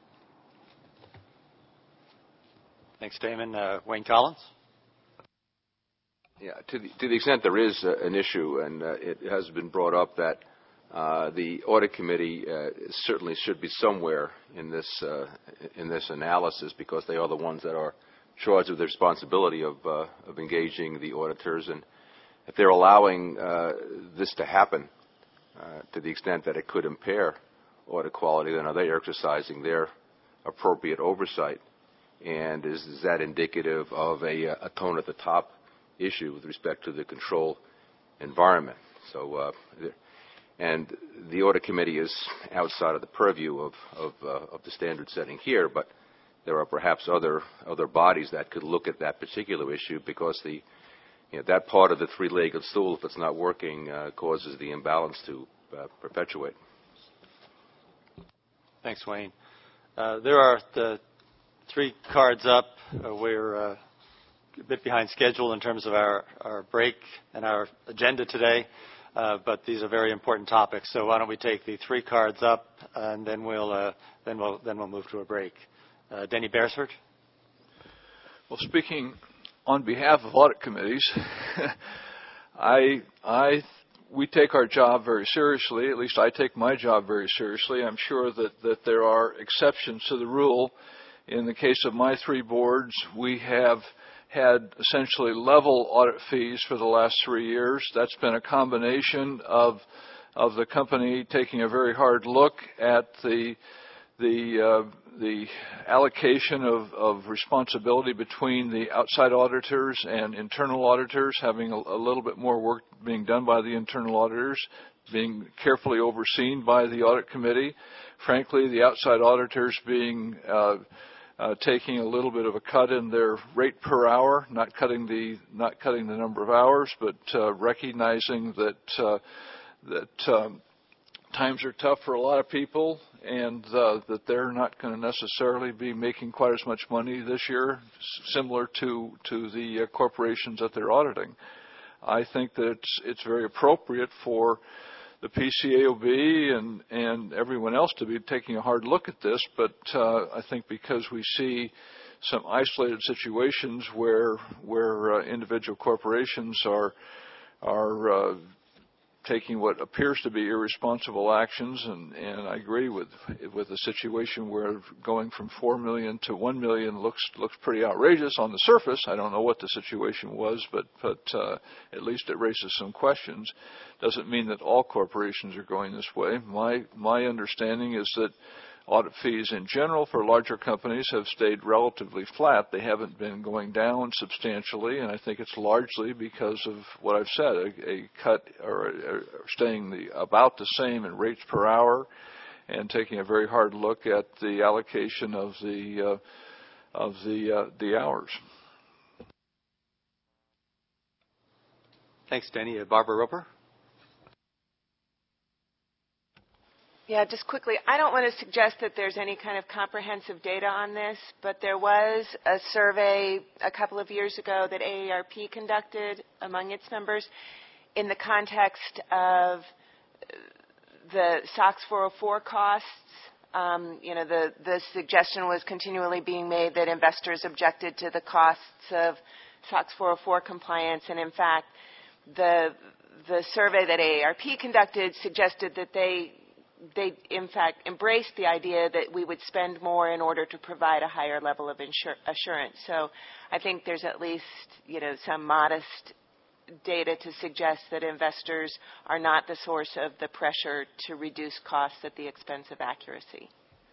Thanks, Damon. Uh, Wayne Collins. Yeah, to the, to the extent there is uh, an issue, and uh, it has been brought up that uh, the audit committee uh, certainly should be somewhere in this uh, in this analysis, because they are the ones that are charged with the responsibility of uh, of engaging the auditors, and if they're allowing uh, this to happen uh, to the extent that it could impair audit quality, then are they exercising their appropriate oversight? And is, is that indicative of a, a tone at the top issue with respect to the control environment? So, uh, and the audit committee is outside of the purview of, of, uh, of the standard setting here, but there are perhaps other other bodies that could look at that particular issue, because the you know, that part of the three-legged stool, if it's not working, uh, causes the imbalance to uh, perpetuate. Thanks, Wayne. Uh, there are the three cards up. Uh, we're uh, a bit behind schedule in terms of our, our break and our agenda today, uh, but these are very important topics. So why don't we take the three cards up, and then we'll uh, then we'll then we'll move to a break. Uh, Denny Beresford. Well, speaking on behalf of audit committees, I I we take our job very seriously. At least I take my job very seriously. I'm sure that, that there are exceptions to the rule. In the case of my three boards, we have had essentially level audit fees for the last three years. That's been a combination of of the company taking a very hard look at the the uh, the allocation of, of responsibility between the outside auditors and internal auditors, having a, a little bit more work being done by the internal auditors, being carefully overseen by the audit committee. Frankly, the outside auditors being uh, uh, taking a little bit of a cut in their rate per hour, not cutting the not cutting the number of hours, but uh, recognizing that uh, that um, times are tough for a lot of people, and uh, that they're not going to necessarily be making quite as much money this year, similar to to the uh, corporations that they're auditing. I think that it's it's very appropriate for the P C A O B and and everyone else to be taking a hard look at this, but uh, I think because we see some isolated situations where where uh, individual corporations are are uh, taking what appears to be irresponsible actions, and, and I agree with with a situation where going from four million to one million looks looks pretty outrageous on the surface. I don't know what the situation was, but but uh, at least it raises some questions. Doesn't mean that all corporations are going this way. My my understanding is that audit fees in general for larger companies have stayed relatively flat. They haven't been going down substantially, and I think it's largely because of what I've said, a, a cut or, or staying the, about the same in rates per hour, and taking a very hard look at the allocation of the uh, of the uh, the hours. Thanks, Denny. Uh, Barbara Roper. Yeah, just quickly, I don't want to suggest that there's any kind of comprehensive data on this, but there was a survey a couple of years ago that A A R P conducted among its members in the context of the SOX four oh four costs. Um, you know, the, the suggestion was continually being made that investors objected to the costs of SOX four oh four compliance, and in fact, the the survey that A A R P conducted suggested that they they, in fact, embraced the idea that we would spend more in order to provide a higher level of insur- assurance. So I think there's at least, you know, some modest data to suggest that investors are not the source of the pressure to reduce costs at the expense of accuracy.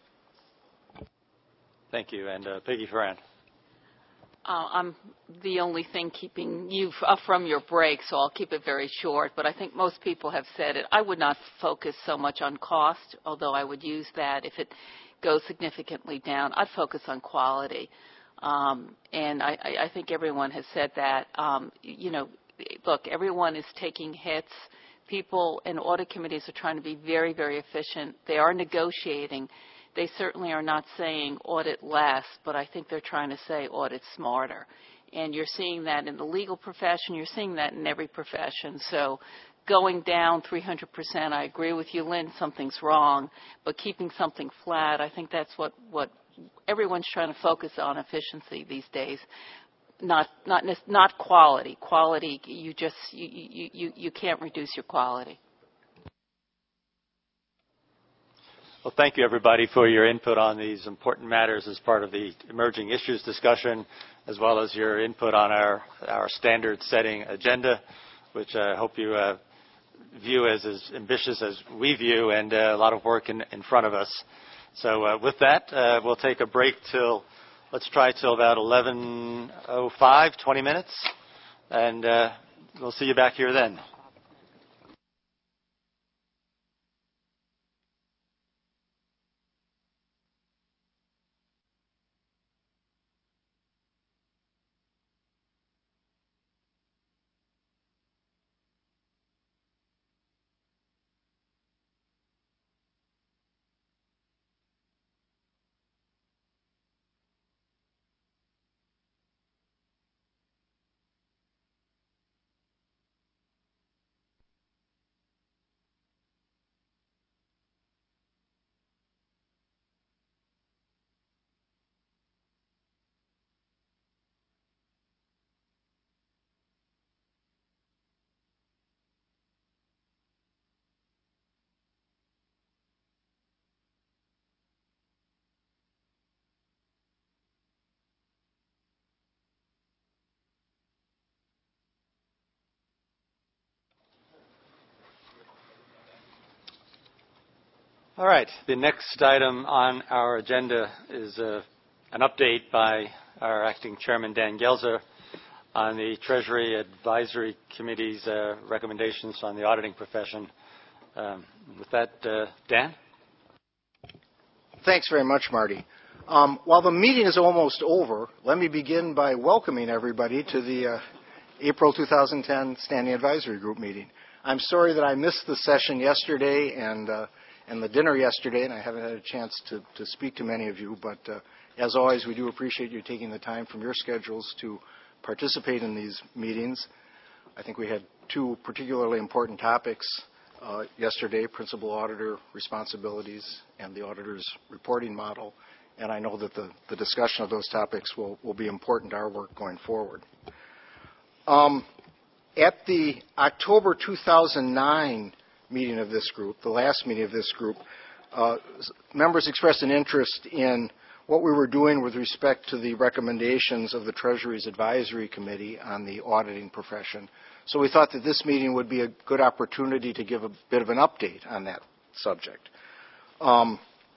Thank you. And uh, Peggy Ferrand. Uh, I'm the only thing keeping you f- from your break, so I'll keep it very short. But I think most people have said it. I would not focus so much on cost, although I would use that if it goes significantly down. I'd focus on quality. Um, and I, I, I think everyone has said that. Um, you know, look, everyone is taking hits. People and audit committees are trying to be very, very efficient. They are negotiating. They certainly are not saying audit less, but I think they're trying to say audit smarter. And you're seeing that in the legal profession. You're seeing that in every profession. So going down three hundred percent, I agree with you, Lynn, something's wrong. But keeping something flat, I think that's what, what everyone's trying to focus on efficiency these days, not not not quality. Quality, you just you you you, you can't reduce your quality. Well, thank you, everybody, for your input on these important matters as part of the emerging issues discussion, as well as your input on our, our standard-setting agenda, which I hope you uh, view as as ambitious as we view, and uh, a lot of work in, in front of us. So uh, with that, uh, we'll take a break till, let's try till about eleven oh five, twenty minutes, and uh, we'll see you back here then. All right. The next item on our agenda is uh, an update by our acting chairman, Dan Gelzer, on the Treasury Advisory Committee's uh, recommendations on the auditing profession. Um, with that, uh, Dan? Thanks very much, Marty. Um, while the meeting is almost over, let me begin by welcoming everybody to the uh, April two thousand ten Standing Advisory Group meeting. I'm sorry that I missed the session yesterday and uh, and the dinner yesterday, and I haven't had a chance to, to speak to many of you, but uh, as always, we do appreciate you taking the time from your schedules to participate in these meetings. I think we had two particularly important topics uh, yesterday, principal auditor responsibilities and the auditor's reporting model, and I know that the, the discussion of those topics will, will be important to our work going forward. Um, at the October two thousand nine meeting of this group, the last meeting of this group, uh, members expressed an interest in what we were doing with respect to the recommendations of the Treasury's Advisory Committee on the auditing profession. So we thought that this meeting would be a good opportunity to give a bit of an update on that subject. Um,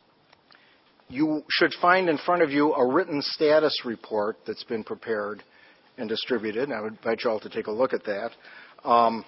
you should find in front of you a written status report that's been prepared and distributed, and I would invite you all to take a look at that. Um,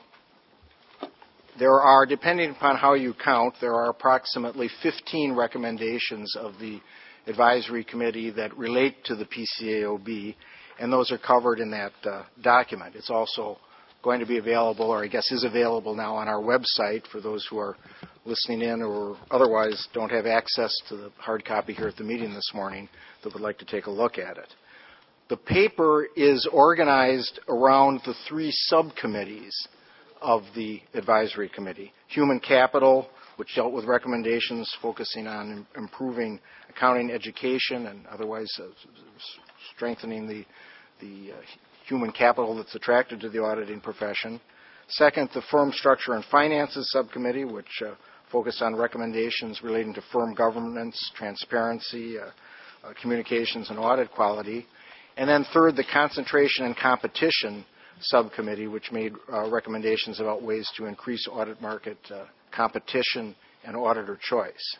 There are, depending upon how you count, there are approximately fifteen recommendations of the Advisory Committee that relate to the P C A O B, and those are covered in that uh, document. It's also going to be available, or I guess is available now on our website for those who are listening in or otherwise don't have access to the hard copy here at the meeting this morning that would like to take a look at it. The paper is organized around the three subcommittees of the Advisory Committee. Human Capital, which dealt with recommendations focusing on improving accounting education and otherwise uh, strengthening the, the uh, human capital that's attracted to the auditing profession. Second, the Firm Structure and Finances Subcommittee, which uh, focused on recommendations relating to firm governance, transparency, uh, uh, communications, and audit quality. And then third, the Concentration and Competition Subcommittee, which made uh, recommendations about ways to increase audit market uh, competition and auditor choice.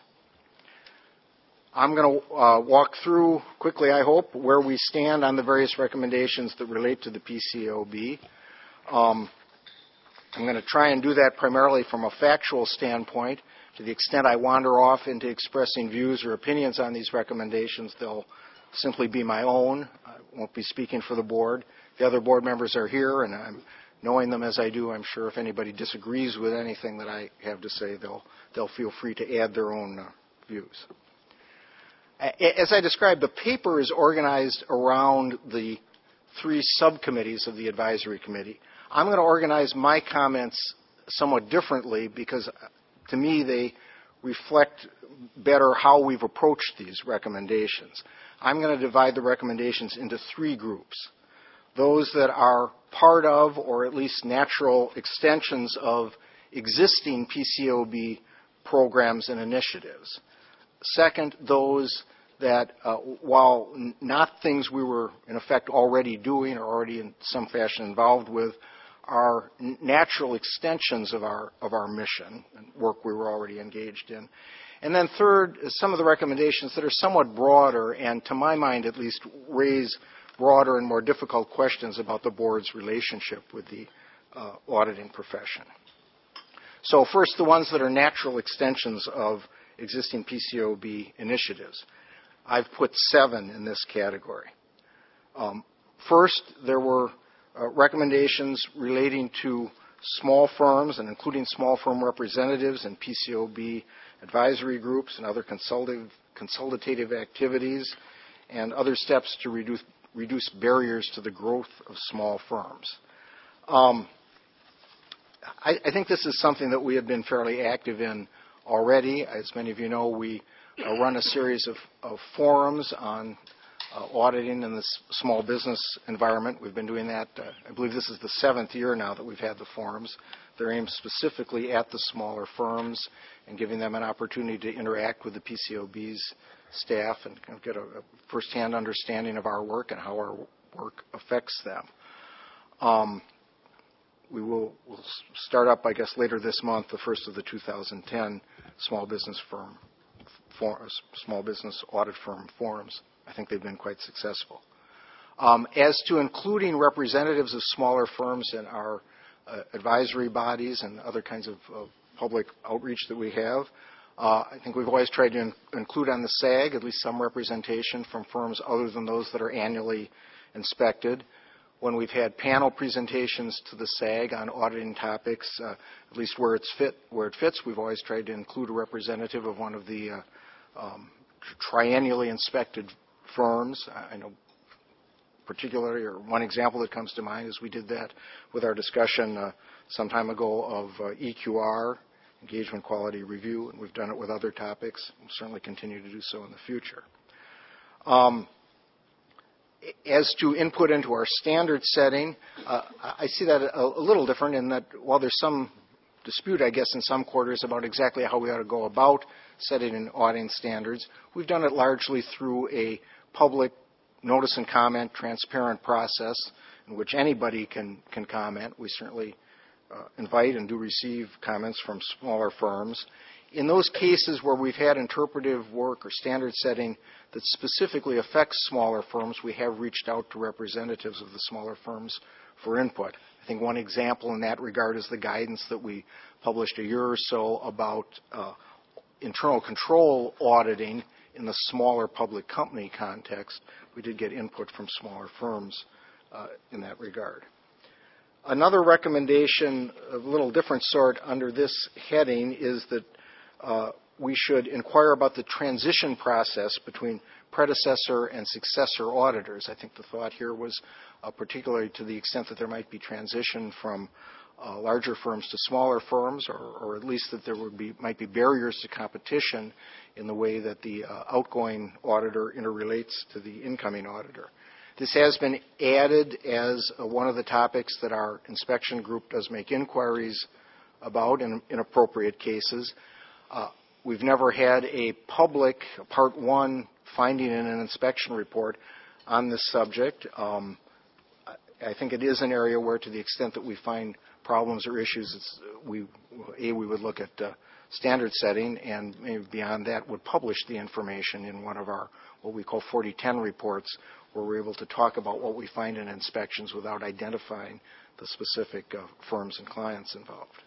I'm going to uh, walk through quickly, I hope, where we stand on the various recommendations that relate to the P C A O B. Um, I'm going to try and do that primarily from a factual standpoint. To the extent I wander off into expressing views or opinions on these recommendations, they'll simply be my own. I won't be speaking for the board. The other board members are here, and I'm knowing them as I do, I'm sure if anybody disagrees with anything that I have to say, they'll they'll feel free to add their own uh, views. As I described, the paper is organized around the three subcommittees of the Advisory Committee. I'm going to organize my comments somewhat differently because, to me, they reflect better how we've approached these recommendations. I'm going to divide the recommendations into three groups. Those that are part of, or at least natural extensions of, existing P C O B programs and initiatives. Second, those that, uh, while not things we were in effect already doing or already in some fashion involved with, are natural extensions of our of our mission and work we were already engaged in. And then third, some of the recommendations that are somewhat broader and, to my mind at least, raise broader and more difficult questions about the board's relationship with the uh, auditing profession. So first, the ones that are natural extensions of existing P C O B initiatives. I've put seven in this category. Um, first, there were uh, recommendations relating to small firms and including small firm representatives and P C O B advisory groups and other consultative, consultative activities and other steps to reduce, reduce barriers to the growth of small firms. Um, I, I think this is something that we have been fairly active in already. As many of you know, we uh, run a series of, of forums on uh, auditing in this small business environment. We've been doing that. Uh, I believe this is the seventh year now that we've had the forums. They're aimed specifically at the smaller firms and giving them an opportunity to interact with the P C O B's staff and kind of get a, a firsthand understanding of our work and how our work affects them. Um, We will we'll start up, I guess, later this month, the first of the two thousand ten small business firm, for, small business audit firm forums. I think they've been quite successful. Um, as to including representatives of smaller firms in our uh, advisory bodies and other kinds of uh, public outreach that we have, uh, I think we've always tried to in- include on the S A G at least some representation from firms other than those that are annually inspected. When we've had panel presentations to the S A G on auditing topics, uh, at least where it's fit, where it fits, we've always tried to include a representative of one of the uh, um, triennially inspected firms. I know particularly, or one example that comes to mind is we did that with our discussion uh, some time ago of uh, E Q R, Engagement Quality Review, and we've done it with other topics. We'll certainly continue to do so in the future. Um, As to input into our standard setting, uh, I see that a, a little different in that while there's some dispute, I guess, in some quarters about exactly how we ought to go about setting and auditing standards, we've done it largely through a public notice and comment, transparent process in which anybody can, can comment. We certainly uh, invite and do receive comments from smaller firms. In those cases where we've had interpretive work or standard setting that specifically affects smaller firms, we have reached out to representatives of the smaller firms for input. I think one example in that regard is the guidance that we published a year or so about uh, internal control auditing in the smaller public company context. We did get input from smaller firms uh, in that regard. Another recommendation of a little different sort under this heading is that Uh, we should inquire about the transition process between predecessor and successor auditors. I think the thought here was uh, particularly to the extent that there might be transition from uh, larger firms to smaller firms, or, or at least that there would be might be barriers to competition in the way that the uh, outgoing auditor interrelates to the incoming auditor. This has been added as uh, one of the topics that our inspection group does make inquiries about in, in appropriate cases. Uh, we've never had a public Part one finding in an inspection report on this subject. Um, I think it is an area where, to the extent that we find problems or issues, it's, we, A, we would look at uh, standard setting, and maybe beyond that would publish the information in one of our, what we call forty ten reports, where we're able to talk about what we find in inspections without identifying the specific uh, firms and clients involved.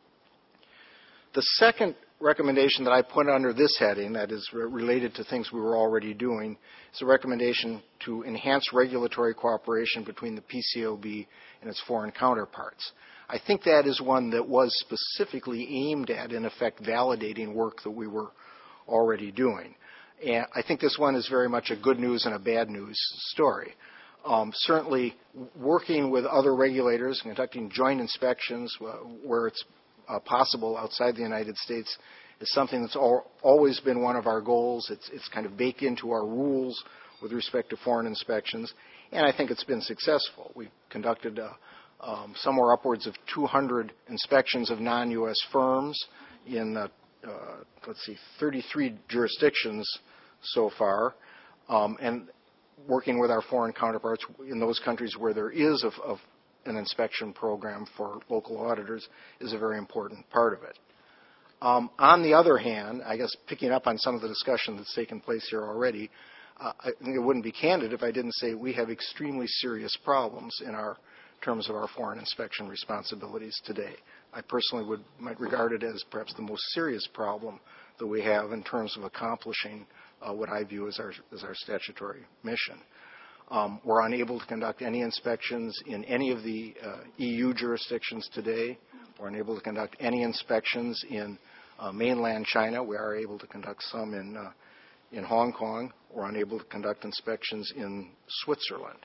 The second recommendation that I put under this heading, that is re- related to things we were already doing, is a recommendation to enhance regulatory cooperation between the P C O B and its foreign counterparts. I think that is one that was specifically aimed at, in effect, validating work that we were already doing. And I think this one is very much a good news and a bad news story. Um, certainly, working with other regulators, conducting joint inspections uh, where it's Uh, possible outside the United States is something that's al- always been one of our goals. It's, it's kind of baked into our rules with respect to foreign inspections, and I think it's been successful. We've conducted uh, um, somewhere upwards of two hundred inspections of non-U S firms in, uh, uh, let's see, thirty-three jurisdictions so far, um, and working with our foreign counterparts in those countries where there is a, a, an inspection program for local auditors is a very important part of it. Um, on the other hand, I guess picking up on some of the discussion that's taken place here already, uh, I think it wouldn't be candid if I didn't say we have extremely serious problems in our terms of our foreign inspection responsibilities today. I personally would might regard it as perhaps the most serious problem that we have in terms of accomplishing uh, what I view as our, as our statutory mission. Um, we're unable to conduct any inspections in any of the uh, E U jurisdictions today. We're unable to conduct any inspections in uh, mainland China. We are able to conduct some in, uh, in Hong Kong. We're unable to conduct inspections in Switzerland.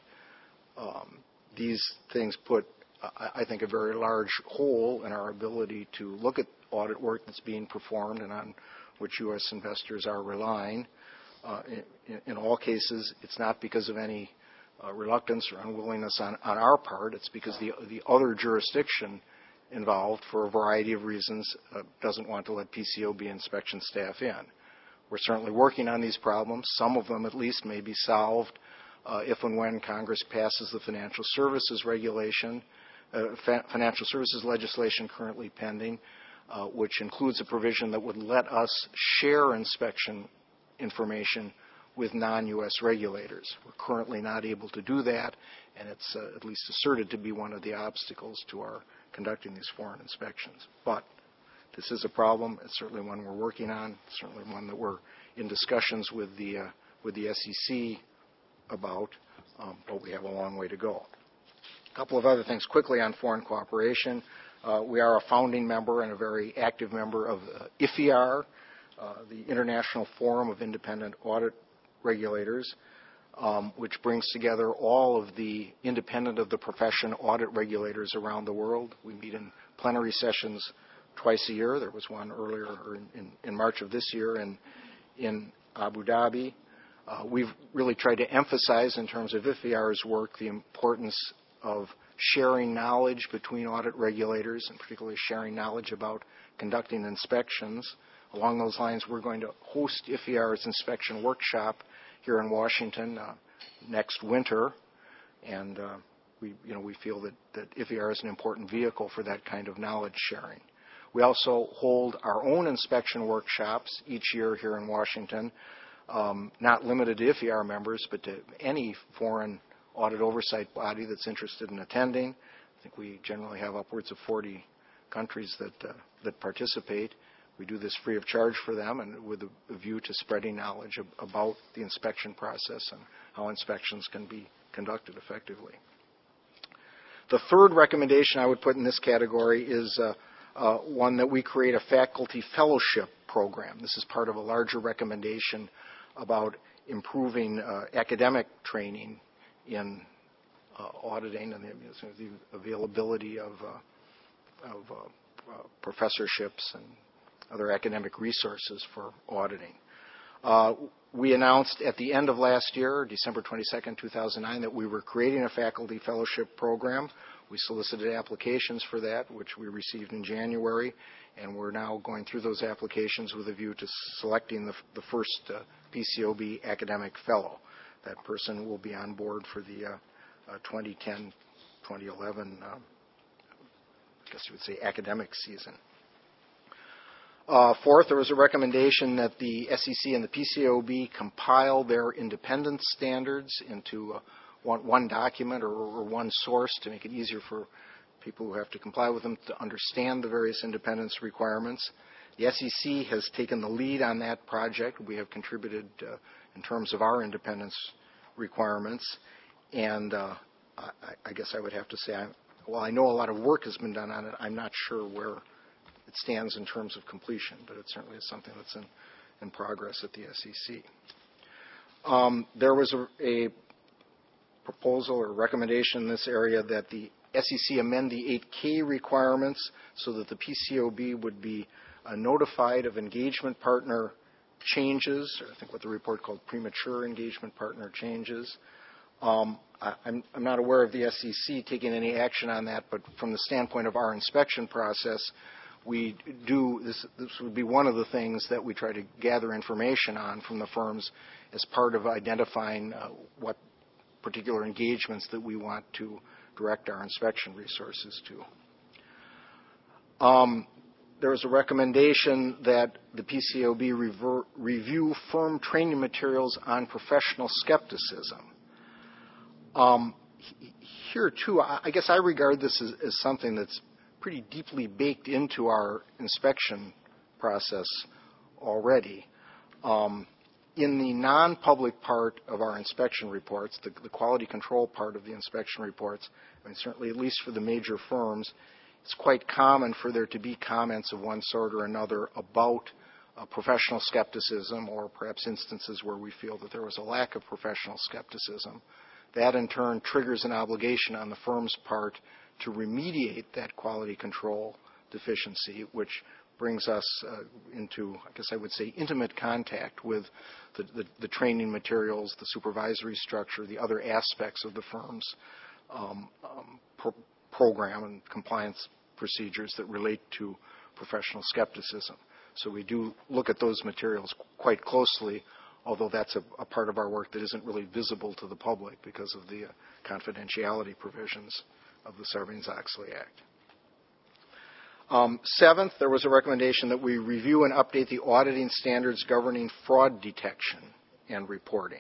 Um, these things put, uh, I think, a very large hole in our ability to look at audit work that's being performed and on which U S investors are relying. Uh, in, in all cases, it's not because of any uh, reluctance or unwillingness on, on our part. It's because the, the other jurisdiction involved, for a variety of reasons, uh, doesn't want to let P C O B inspection staff in. We're certainly working on these problems. Some of them, at least, may be solved uh, if and when Congress passes the financial services regulation, uh, fa- financial services legislation currently pending, uh, which includes a provision that would let us share inspection information with non-U S regulators. We're currently not able to do that, and it's uh, at least asserted to be one of the obstacles to our conducting these foreign inspections. But this is a problem. It's certainly one we're working on, certainly one that we're in discussions with the, uh, with the S E C about, um, but we have a long way to go. A couple of other things quickly on foreign cooperation. Uh, we are a founding member and a very active member of uh, I F I A R, Uh, the International Forum of Independent Audit Regulators, um, which brings together all of the independent of the profession audit regulators around the world. We meet in plenary sessions twice a year. There was one earlier or in, in, in March of this year in, in Abu Dhabi. Uh, we've really tried to emphasize in terms of I F I A R's work the importance of sharing knowledge between audit regulators, and particularly sharing knowledge about conducting inspections. Along those lines, we're going to host I F I A R's inspection workshop here in Washington uh, next winter, and uh, we, you know, we feel that, that I F I A R is an important vehicle for that kind of knowledge sharing. We also hold our own inspection workshops each year here in Washington, um, not limited to I F I A R members, but to any foreign audit oversight body that's interested in attending. I think we generally have upwards of forty countries that uh, that participate. We do this free of charge for them and with a view to spreading knowledge ab- about the inspection process and how inspections can be conducted effectively. The third recommendation I would put in this category is uh, uh, one that we create a faculty fellowship program. This is part of a larger recommendation about improving uh, academic training in uh, auditing and the, the availability of, uh, of uh, uh, professorships and other academic resources for auditing. Uh, we announced at the end of last year, December twenty-second, two thousand nine, that we were creating a faculty fellowship program. We solicited applications for that, which we received in January, and we're now going through those applications with a view to selecting the, the first uh, P C O B academic fellow. That person will be on board for the uh, uh, twenty ten twenty eleven, um, I guess you would say, academic season. Uh, fourth, there was a recommendation that the S E C and the P C O B compile their independence standards into uh, one, one document or, or one source to make it easier for people who have to comply with them to understand the various independence requirements. The S E C has taken the lead on that project. We have contributed uh, in terms of our independence requirements. And uh, I, I guess I would have to say, I'm, while I know a lot of work has been done on it, I'm not sure where it stands in terms of completion, but it certainly is something that's in, in progress at the S E C. Um, there was a, a proposal or recommendation in this area that the S E C amend the eight K requirements so that the P C O B would be uh, notified of engagement partner changes, or I think what the report called premature engagement partner changes. Um, I, I'm, I'm not aware of the S E C taking any action on that, but from the standpoint of our inspection process, we do, this, this would be one of the things that we try to gather information on from the firms as part of identifying uh, what particular engagements that we want to direct our inspection resources to. Um, there was a recommendation that the P C A O B rever- review firm training materials on professional skepticism. Um, here, too, I, I guess I regard this as, as something that's pretty deeply baked into our inspection process already. Um, in the non-public part of our inspection reports, the, the quality control part of the inspection reports, I mean, certainly at least for the major firms, it's quite common for there to be comments of one sort or another about uh, professional skepticism, or perhaps instances where we feel that there was a lack of professional skepticism. That in turn triggers an obligation on the firm's part to remediate that quality control deficiency, which brings us uh, into, I guess I would say, intimate contact with the, the, the training materials, the supervisory structure, the other aspects of the firm's um, um, pro- program and compliance procedures that relate to professional skepticism. So we do look at those materials quite closely, although that's a, a part of our work that isn't really visible to the public because of the uh, confidentiality provisions of the Sarbanes-Oxley Act. Um, seventh, there was a recommendation that we review and update the auditing standards governing fraud detection and reporting.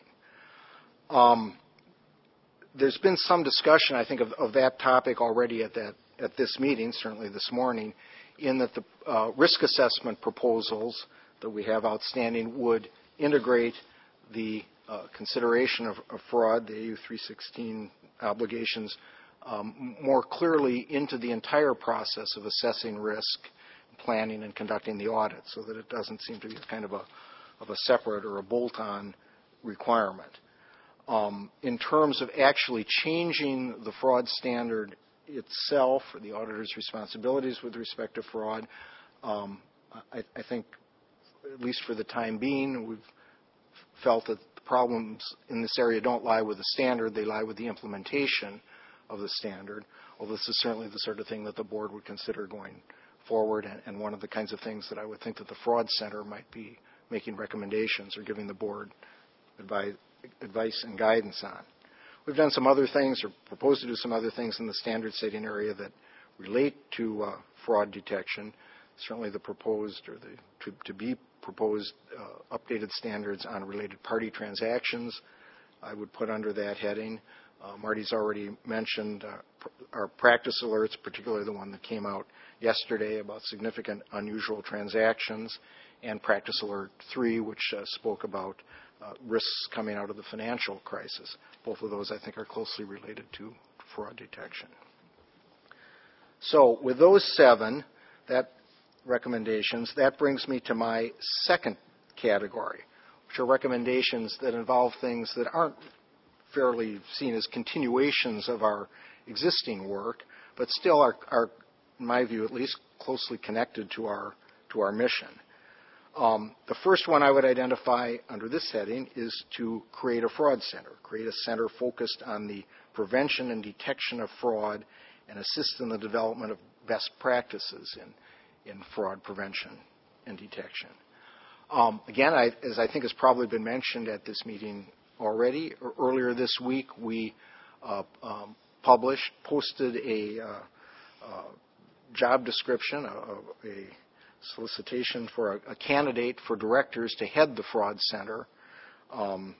Um, there's been some discussion, I think, of, of that topic already at that at this meeting, certainly this morning, in that the uh, risk assessment proposals that we have outstanding would integrate the uh, consideration of, of fraud, the A U three sixteen obligations, um, more clearly into the entire process of assessing risk, planning, and conducting the audit, so that it doesn't seem to be kind of a of a separate or a bolt-on requirement. Um, in terms of actually changing the fraud standard itself, or the auditor's responsibilities with respect to fraud, um, I, I think, at least for the time being, we've felt that the problems in this area don't lie with the standard, they lie with the implementation of the standard. Well, this is certainly the sort of thing that the board would consider going forward, and, and one of the kinds of things that I would think that the Fraud Center might be making recommendations or giving the board advice, advice and guidance on. We've done some other things, or proposed to do some other things in the standard setting area that relate to uh, fraud detection. Certainly the proposed, or the to, to be proposed uh, updated standards on related party transactions, I would put under that heading. Uh, Marty's already mentioned uh, pr- our practice alerts, particularly the one that came out yesterday about significant unusual transactions, and Practice Alert three, which uh, spoke about uh, risks coming out of the financial crisis. Both of those, I think, are closely related to fraud detection. So with those seven that recommendations, that brings me to my second category, which are recommendations that involve things that aren't fairly seen as continuations of our existing work, but still are, are, in my view at least, closely connected to our, to our mission. Um, the first one I would identify under this heading is to create a fraud center, create a center focused on the prevention and detection of fraud and assist in the development of best practices in, in fraud prevention and detection. Um, again, I, as I think has probably been mentioned at this meeting already, earlier this week we uh, um, published, posted a uh, uh, job description, a, a solicitation for a, a candidate for directors to head the Fraud Center. Um,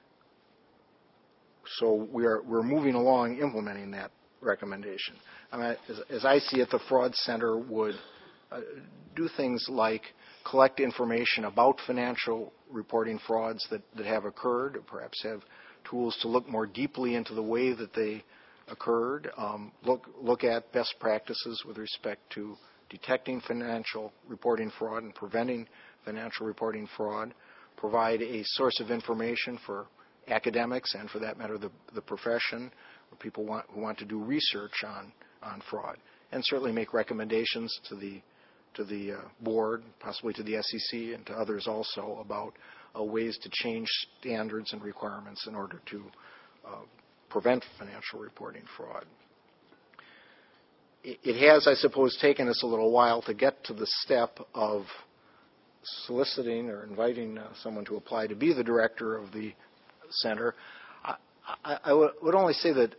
so we are, we're moving along implementing that recommendation. I mean, as, as I see it, the Fraud Center would uh, do things like collect information about financial reporting frauds that, that have occurred, or perhaps have tools to look more deeply into the way that they occurred, um, look, look at best practices with respect to detecting financial reporting fraud and preventing financial reporting fraud, provide a source of information for academics and, for that matter, the, the profession, or people want, who want to do research on, on fraud, and certainly make recommendations to the to the uh, board, possibly to the S E C and to others also about uh, ways to change standards and requirements in order to uh, prevent financial reporting fraud. It, it has, I suppose, taken us a little while to get to the step of soliciting or inviting uh, someone to apply to be the director of the center. I, I, I w- would only say that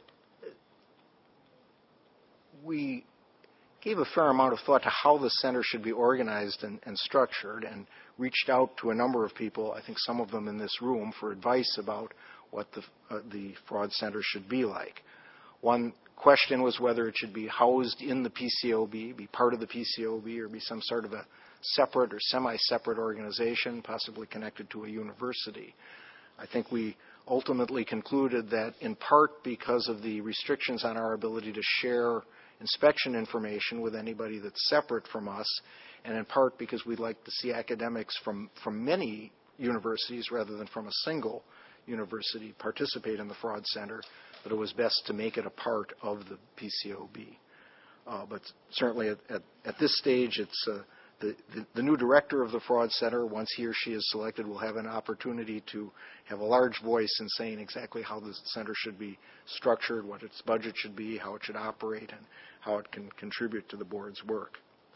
we gave a fair amount of thought to how the center should be organized and, and structured, and reached out to a number of people, I think some of them in this room, for advice about what the, uh, the fraud center should be like. One question was whether it should be housed in the P C O B, be part of the P C O B, or be some sort of a separate or semi-separate organization, possibly connected to a university. I think we ultimately concluded that in part because of the restrictions on our ability to share inspection information with anybody that's separate from us, and in part because we'd like to see academics from, from many universities rather than from a single university participate in the fraud center, that it was best to make it a part of the P C O B. Uh, but certainly at, at, at this stage, it's uh, the, the, the new director of the fraud center, once he or she is selected, will have an opportunity to have a large voice in saying exactly how the center should be structured, what its budget should be, how it should operate, and how it can contribute to the board's work.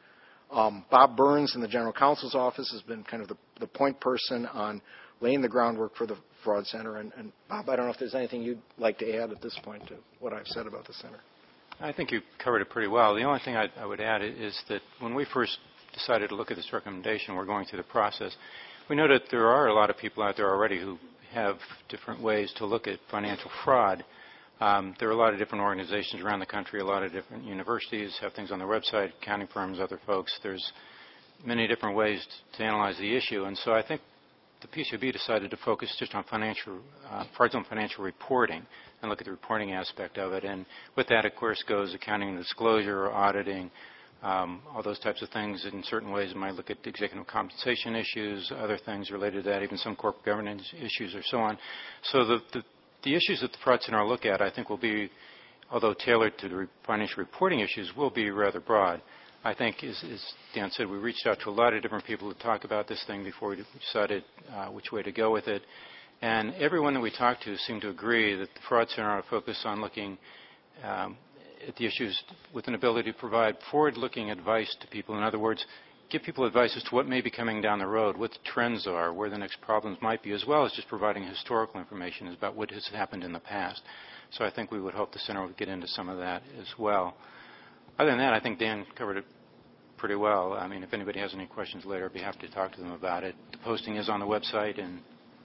Um, Bob Burns in the General Counsel's office has been kind of the, the point person on laying the groundwork for the fraud center. And, and Bob, I don't know if there's anything you'd like to add at this point to what I've said about the center. I think you covered it pretty well. The only thing I, I would add is that when we first decided to look at this recommendation, we're going through the process. We know that there are a lot of people out there already who have different ways to look at financial fraud. Um, there are a lot of different organizations around the country, a lot of different universities have things on their website, accounting firms, other folks. There's many different ways to, to analyze the issue. And so I think the P C O B decided to focus just on financial, uh, fraudulent financial reporting and look at the reporting aspect of it. And with that, of course, goes accounting and disclosure, auditing, um, all those types of things. In certain ways, it might look at executive compensation issues, other things related to that, even some corporate governance issues or so on. So the, the, the issues that the Fraud Center will look at, I think, will be, although tailored to the re- financial reporting issues, will be rather broad. I think, as, as Dan said, we reached out to a lot of different people to talk about this thing before we decided uh, which way to go with it. And everyone that we talked to seemed to agree that the Fraud Center ought to focus on looking um, at the issues with an ability to provide forward-looking advice to people. In other words, give people advice as to what may be coming down the road, what the trends are, where the next problems might be, as well as just providing historical information about what has happened in the past. So I think we would hope the Center would get into some of that as well. Other than that, I think Dan covered it pretty well. I mean, if anybody has any questions later, I'd be happy to talk to them about it. The posting is on the website, and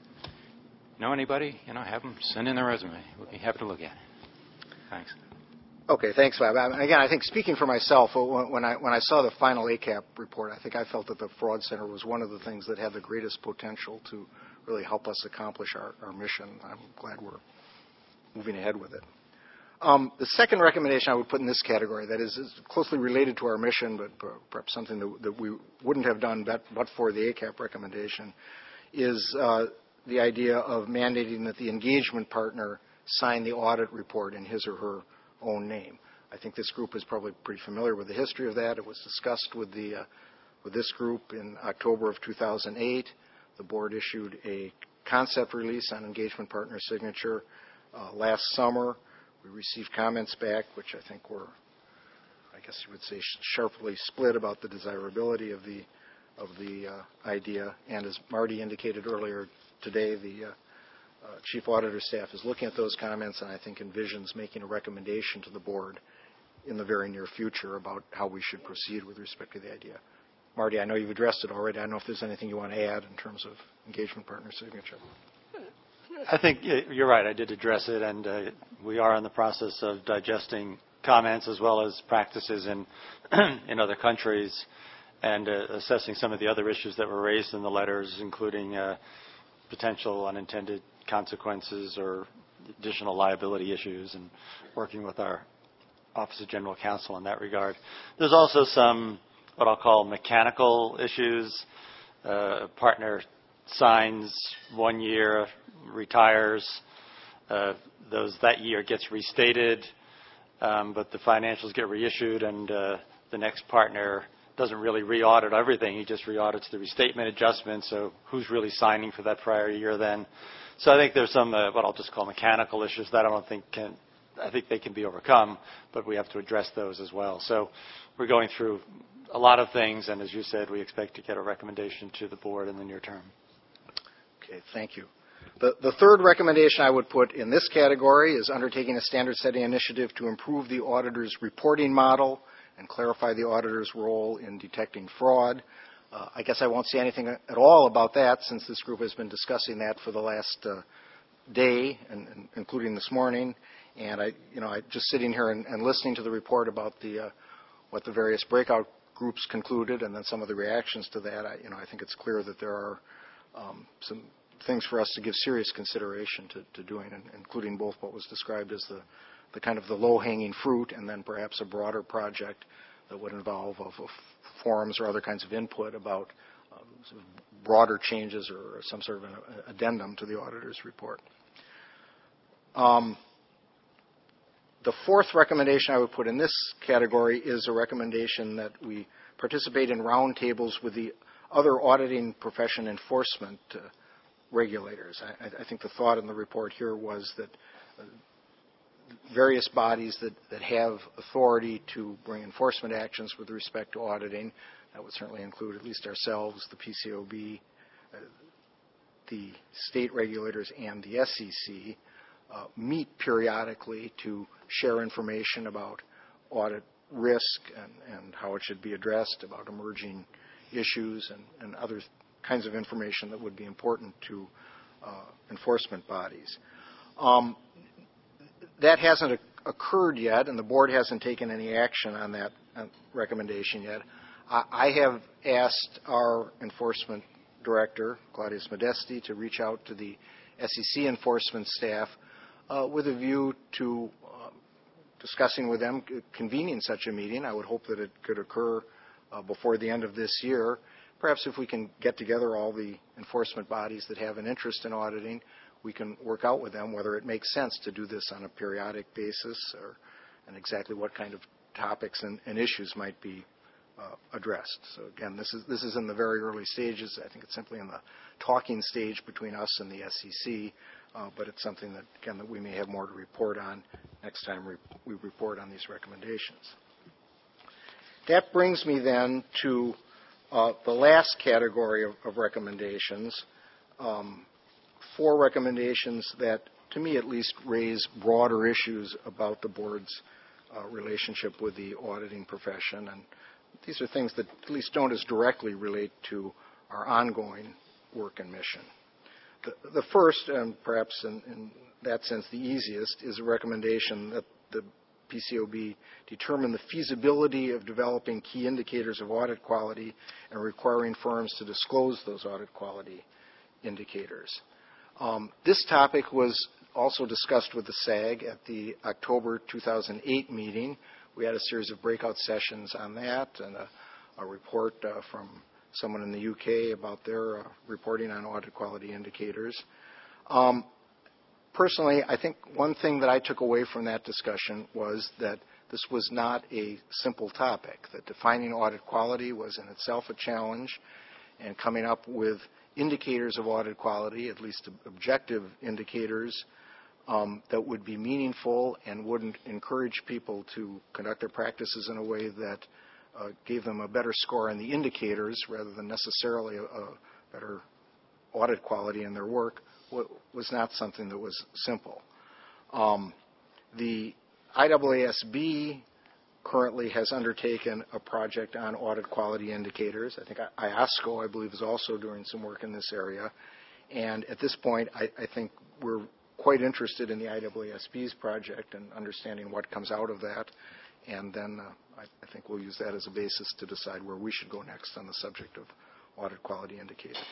know anybody, you know, have them send in their resume. We'll be happy to look at it. Thanks. Okay, thanks, Bob. And again, I think speaking for myself, when I when I saw the final A C A P report, I think I felt that the Fraud Center was one of the things that had the greatest potential to really help us accomplish our, our mission. I'm glad we're moving ahead with it. Um, the second recommendation I would put in this category, that is, is closely related to our mission, but perhaps something that, that we wouldn't have done but, but for the A C A P recommendation, is uh, the idea of mandating that the engagement partner sign the audit report in his or her own name. I think this group is probably pretty familiar with the history of that. It was discussed with the uh, with this group in October of two thousand eight. The board issued a concept release on engagement partner signature uh, last summer. We received comments back, which I think were, I guess you would say, sharply split about the desirability of the of the uh, idea. And as Marty indicated earlier today, the uh, uh, chief auditor staff is looking at those comments, and I think envisions making a recommendation to the board in the very near future about how we should proceed with respect to the idea. Marty, I know you've addressed it already. I don't know if there's anything you want to add in terms of engagement partner signature. I think you're right. I did address it, and uh, we are in the process of digesting comments as well as practices in in other countries, and uh, assessing some of the other issues that were raised in the letters, including uh, potential unintended consequences or additional liability issues, and working with our Office of General Counsel in that regard. There's also some what I'll call mechanical issues. Uh, a partner signs one year, retires, uh, those that year gets restated, um, but the financials get reissued, and uh, the next partner doesn't really re-audit everything. He just re-audits the restatement adjustments, so who's really signing for that prior year then. So I think there's some, uh, what I'll just call mechanical issues that I don't think can, I think they can be overcome, but we have to address those as well. So we're going through a lot of things, and as you said, we expect to get a recommendation to the board in the near term. Okay, thank you. The, the third recommendation I would put in this category is undertaking a standard-setting initiative to improve the auditor's reporting model and clarify the auditor's role in detecting fraud. Uh, I guess I won't say anything at all about that since this group has been discussing that for the last uh, day, and, and including this morning. And I, you know, I just sitting here and, and listening to the report about the uh, what the various breakout groups concluded, and then some of the reactions to that. I, you know, I think it's clear that there are um, some things for us to give serious consideration to, to doing, and including both what was described as the, the kind of the low-hanging fruit, and then perhaps a broader project that would involve of, of forums or other kinds of input about um, sort of broader changes or some sort of an addendum to the auditor's report. Um, the fourth recommendation I would put in this category is a recommendation that we participate in roundtables with the other auditing profession enforcement uh, regulators. I, I think the thought in the report here was that uh, various bodies that, that have authority to bring enforcement actions with respect to auditing, that would certainly include at least ourselves, the P C O B, uh, the state regulators, and the S E C, uh, meet periodically to share information about audit risk and, and how it should be addressed, about emerging issues and, and other kinds of information that would be important to uh, enforcement bodies. Um, that hasn't occurred yet, and the board hasn't taken any action on that uh, recommendation yet. I, I have asked our enforcement director, Claudius Modesti, to reach out to the S E C enforcement staff uh, with a view to uh, discussing with them, convening such a meeting. I would hope that it could occur uh, before the end of this year. Perhaps if we can get together all the enforcement bodies that have an interest in auditing, we can work out with them whether it makes sense to do this on a periodic basis, or and exactly what kind of topics and, and issues might be uh, addressed. So again, this is this is in the very early stages. I think it's simply in the talking stage between us and the S E C, uh, but it's something that again that we may have more to report on next time we, we report on these recommendations. That brings me then to Uh, the last category of, of recommendations, um, four recommendations that, to me at least, raise broader issues about the board's uh, relationship with the auditing profession. And these are things that at least don't as directly relate to our ongoing work and mission. The, the first, and perhaps in, in that sense the easiest, is a recommendation that the P C O B determine the feasibility of developing key indicators of audit quality and requiring firms to disclose those audit quality indicators. Um, this topic was also discussed with the S A G at the October two thousand eight meeting. We had a series of breakout sessions on that and a, a report uh, from someone in the U K about their uh, reporting on audit quality indicators. Um, Personally, I think one thing that I took away from that discussion was that this was not a simple topic, that defining audit quality was in itself a challenge, and coming up with indicators of audit quality, at least objective indicators, um, that would be meaningful and wouldn't encourage people to conduct their practices in a way that uh, gave them a better score on the indicators rather than necessarily a, a better audit quality in their work, was not something that was simple. Um, the I A A S B currently has undertaken a project on audit quality indicators. I think I A S C O, I believe, is also doing some work in this area. And at this point, I, I think we're quite interested in the I A A S B's project and understanding what comes out of that. And then uh, I, I think we'll use that as a basis to decide where we should go next on the subject of audit quality indicators.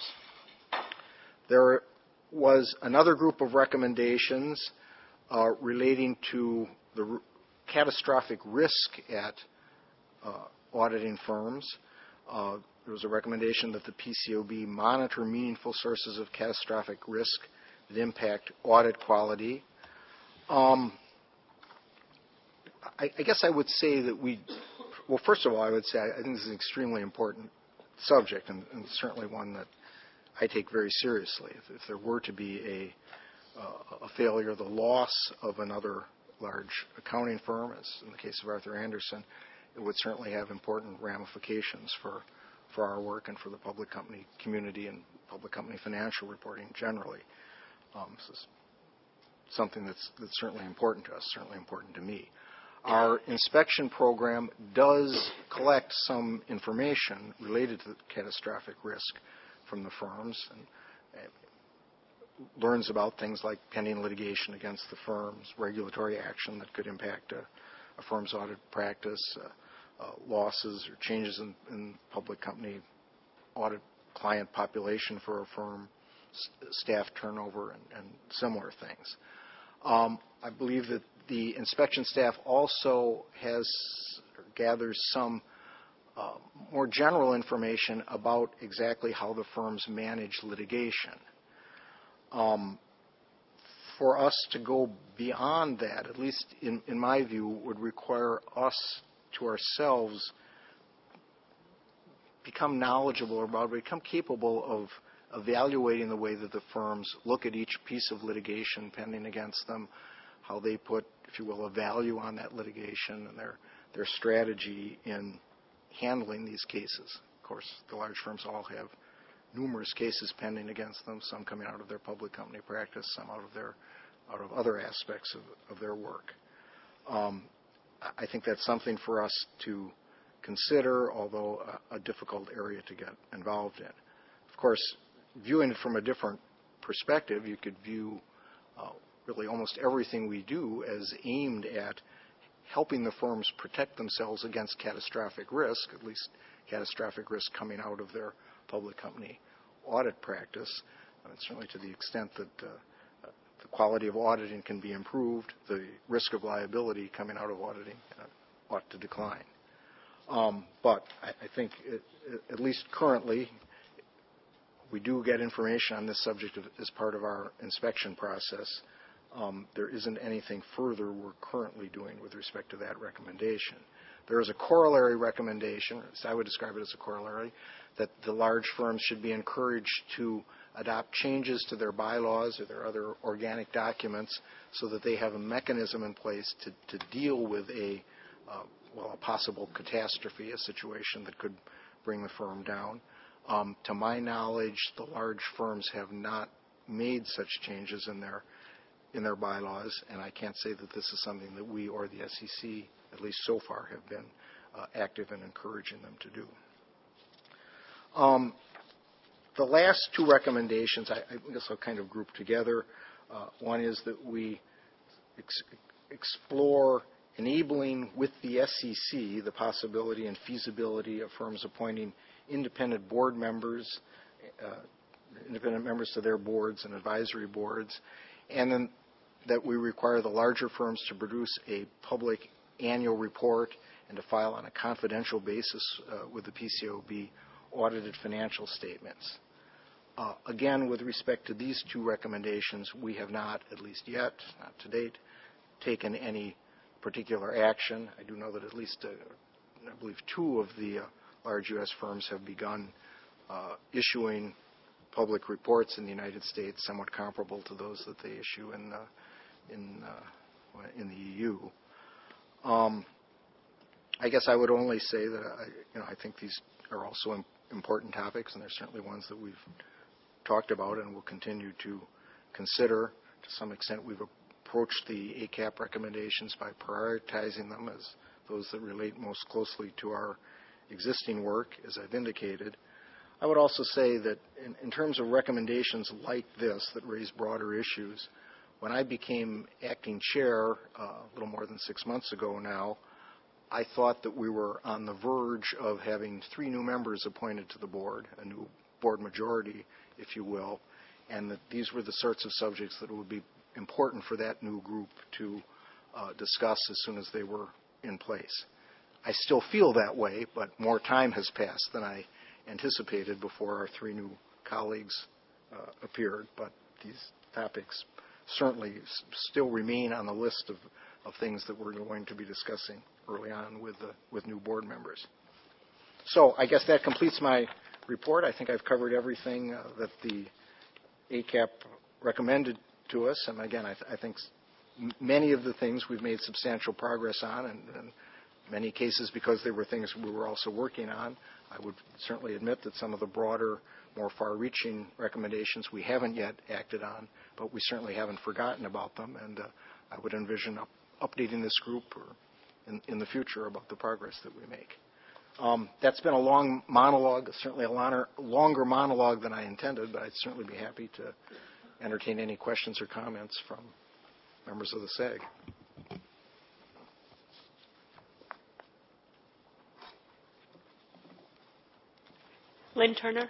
There was another group of recommendations uh, relating to the r- catastrophic risk at uh, auditing firms. Uh, there was a recommendation that the P C O B monitor meaningful sources of catastrophic risk that impact audit quality. Um, I, I guess I would say that we well, first of all, I would say I think this is an extremely important subject, and, and certainly one that I take very seriously. If, if there were to be a, uh, a failure, the loss of another large accounting firm, as in the case of Arthur Andersen, it would certainly have important ramifications for, for our work and for the public company community and public company financial reporting generally. Um, this is something that's, that's certainly important to us, certainly important to me. Our inspection program does collect some information related to catastrophic risk from the firms and uh, learns about things like pending litigation against the firms, regulatory action that could impact a, a firm's audit practice, uh, uh, losses or changes in, in public company audit client population for a firm, st- staff turnover, and, and similar things. Um, I believe that the inspection staff also has or gathers some uh, more general information about exactly how the firms manage litigation. Um, for us to go beyond that, at least in, in my view, would require us to ourselves become knowledgeable about, become capable of evaluating the way that the firms look at each piece of litigation pending against them, how they put, if you will, a value on that litigation, and their their strategy in handling these cases. Of course, the large firms all have numerous cases pending against them, some coming out of their public company practice, some out of their out of other aspects of, of their work. Um, I think that's something for us to consider, although a, a difficult area to get involved in. Of course, viewing it from a different perspective, you could view uh, really almost everything we do as aimed at helping the firms protect themselves against catastrophic risk, at least catastrophic risk coming out of their public company audit practice. And certainly to the extent that uh, the quality of auditing can be improved, the risk of liability coming out of auditing uh, ought to decline. Um, but I, I think it, it, at least currently, we do get information on this subject of, as part of our inspection process. Um, there isn't anything further we're currently doing with respect to that recommendation. There is a corollary recommendation, as I would describe it as a corollary, that the large firms should be encouraged to adopt changes to their bylaws or their other organic documents so that they have a mechanism in place to, to deal with a, uh, well, a possible catastrophe, a situation that could bring the firm down. Um, to my knowledge, the large firms have not made such changes in their in their bylaws, and I can't say that this is something that we or the S E C, at least so far, have been uh, active in encouraging them to do. Um, the last two recommendations, I, I guess I'll kind of group together. Uh, one is that we ex- explore enabling with the S E C the possibility and feasibility of firms appointing independent board members, uh, independent members to their boards and advisory boards, and then that we require the larger firms to produce a public annual report and to file on a confidential basis uh, with the P C O B audited financial statements. Uh, again, with respect to these two recommendations, we have not, at least yet, not to date, taken any particular action. I do know that at least, uh, I believe, two of the uh, large U S firms have begun uh, issuing public reports in the United States, somewhat comparable to those that they issue in uh, in uh, in the E U. Um, I guess I would only say that I, you know I think these are also im- important topics, and they're certainly ones that we've talked about and will continue to consider. To some extent, we've approached the A C A P recommendations by prioritizing them as those that relate most closely to our existing work, as I've indicated. I would also say that in, in terms of recommendations like this that raise broader issues, when I became acting chair uh, a little more than six months ago now, I thought that we were on the verge of having three new members appointed to the board, a new board majority, if you will, and that these were the sorts of subjects that would be important for that new group to uh, discuss as soon as they were in place. I still feel that way, but more time has passed than I anticipated before our three new colleagues uh, appeared, but these topics certainly s- still remain on the list of, of things that we're going to be discussing early on with the, with new board members. So I guess that completes my report. I think I've covered everything uh, that the A C A P recommended to us, and again, I, th- I think many of the things we've made substantial progress on, and, and many cases because they were things we were also working on. I would certainly admit that some of the broader, more far-reaching recommendations we haven't yet acted on, but we certainly haven't forgotten about them, and uh, I would envision up, updating this group or in, in the future about the progress that we make. Um, that's been a long monologue, certainly a longer, longer monologue than I intended, but I'd certainly be happy to entertain any questions or comments from members of the S A G. Lynn Turner.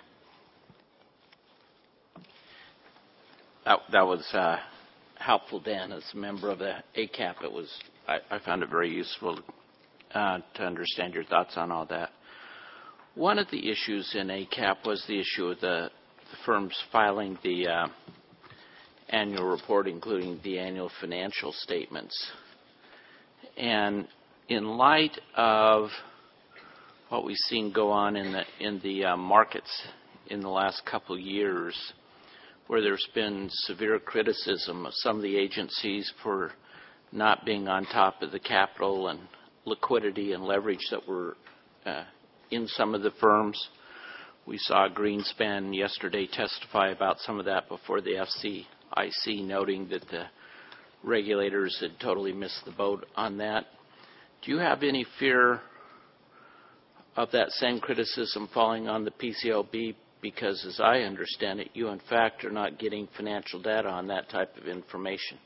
That, that was uh, helpful, Dan. As a member of the A C A P, it was I, I found it very useful uh, to understand your thoughts on all that. One of the issues in A C A P was the issue of the, the firms filing the uh, annual report, including the annual financial statements. And in light of what we've seen go on in the in the uh, markets in the last couple of years, where there's been severe criticism of some of the agencies for not being on top of the capital and liquidity and leverage that were uh, in some of the firms. We saw Greenspan yesterday testify about some of that before the F C I C, noting that the regulators had totally missed the boat on that. Do you have any fear of that same criticism falling on the P C L B? Because as I understand it, you in fact are not getting financial data on that type of information.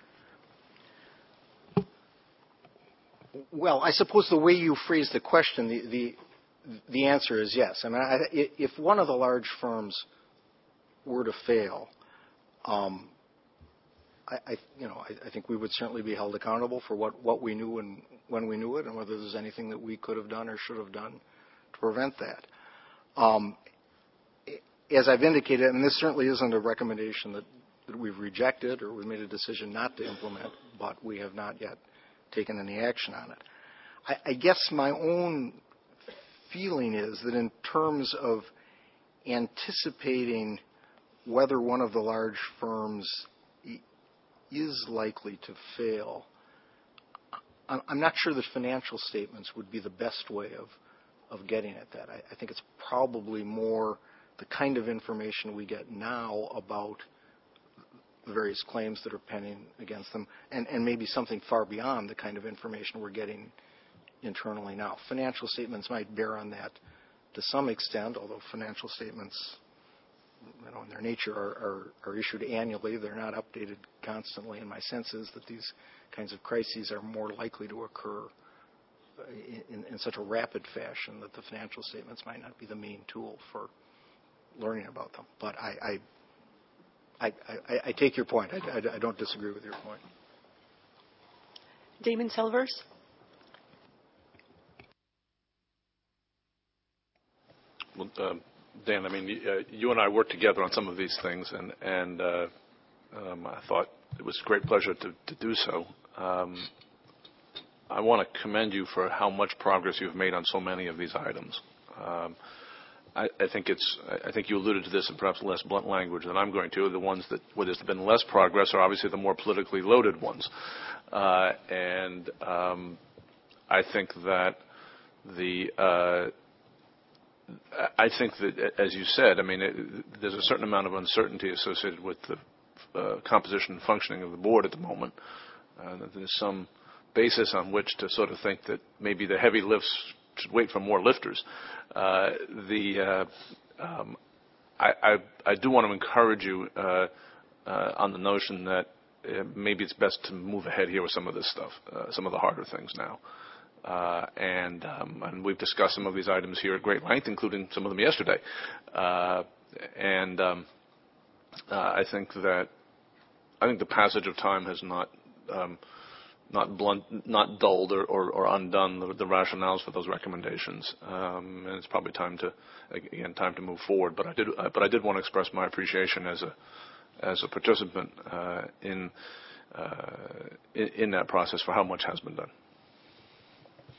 Well, I suppose the way you phrase the question, the the, the answer is yes. I mean, I, if one of the large firms were to fail, um, I, I you know I, I think we would certainly be held accountable for what, what we knew and when we knew it, and whether there's anything that we could have done or should have done to prevent that. Um, as I've indicated, and this certainly isn't a recommendation that, that we've rejected or we've made a decision not to implement, but we have not yet taken any action on it. I, I guess my own feeling is that in terms of anticipating whether one of the large firms is likely to fail, I'm not sure that financial statements would be the best way of, of getting at that. I, I think it's probably more the kind of information we get now about the various claims that are pending against them, and, and maybe something far beyond the kind of information we're getting internally now. Financial statements might bear on that to some extent, although financial statements, you know, in their nature are, are, are issued annually. They're not updated constantly, and my sense is that these kinds of crises are more likely to occur in, in such a rapid fashion that the financial statements might not be the main tool for learning about them. But I, I, I, I, I take your point. I, I, I don't disagree with your point. Damon Silvers. Well, uh, Dan, I mean, uh, you and I worked together on some of these things, and, and uh, um, I thought it was a great pleasure to, to do so. Um, I want to commend you for how much progress you've made on so many of these items. Um, I, I think it's. I think you alluded to this in perhaps less blunt language than I'm going to. The ones that where there's been less progress are obviously the more politically loaded ones, uh, and um, I think that the. Uh, I think that, as you said, I mean, it, there's a certain amount of uncertainty associated with the uh, composition and functioning of the board at the moment. Uh, that there's some basis on which to sort of think that maybe the heavy lifts should wait for more lifters. Uh, the uh, um, I, I, I do want to encourage you uh, uh, on the notion that uh, maybe it's best to move ahead here with some of this stuff, uh, some of the harder things now. Uh, and, um, and we've discussed some of these items here at great length, including some of them yesterday. Uh, and um, uh, I think that I think the passage of time has not um, not blunt, not dulled or, or, or undone the, the rationales for those recommendations. Um, and it's probably time to again time to move forward. But I did uh, but I did want to express my appreciation as a as a participant uh, in, uh, in in that process for how much has been done.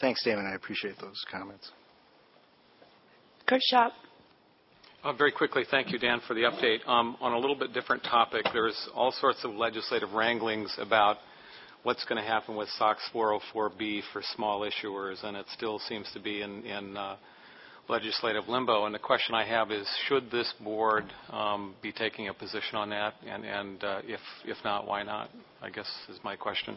Thanks, Damon. I appreciate those comments. Kurt Schaub. Uh, very quickly, thank you, Dan, for the update. Um, on a little bit different topic, there's all sorts of legislative wranglings about what's going to happen with SOX four oh four B for small issuers, and it still seems to be in, in uh, legislative limbo. And the question I have is, should this board um, be taking a position on that? And, and uh, if, if not, why not? I guess is my question.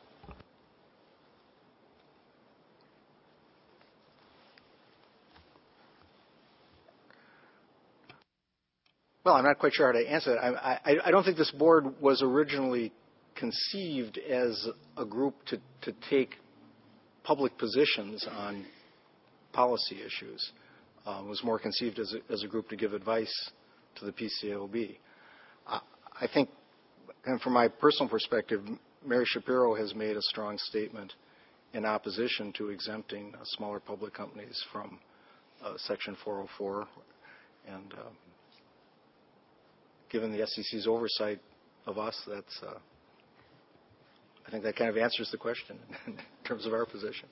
Well, I'm not quite sure how to answer that. I, I, I don't think this board was originally conceived as a group to, to take public positions on policy issues. Uh, it was more conceived as a, as a group to give advice to the P C A O B. I, I think, and from my personal perspective, Mary Shapiro has made a strong statement in opposition to exempting uh, smaller public companies from uh, Section four oh four. And uh, given the S E C's oversight of us, that's, uh, I think that kind of answers the question in terms of our position.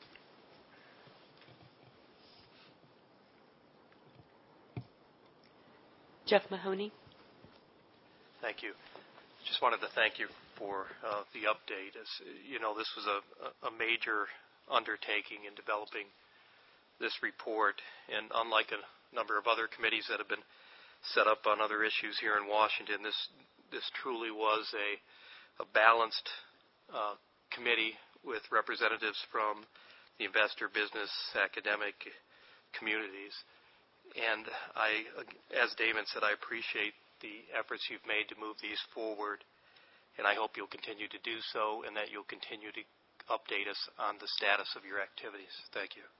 Jeff Mahoney. Thank you. Just wanted to thank you for uh, the update. As you know, this was a, a major undertaking in developing this report, and unlike a number of other committees that have been set up on other issues here in Washington, this this truly was a, a balanced uh, committee with representatives from the investor, business, academic communities. And I, as Damon said, I appreciate the efforts you've made to move these forward, and I hope you'll continue to do so and that you'll continue to update us on the status of your activities. Thank you.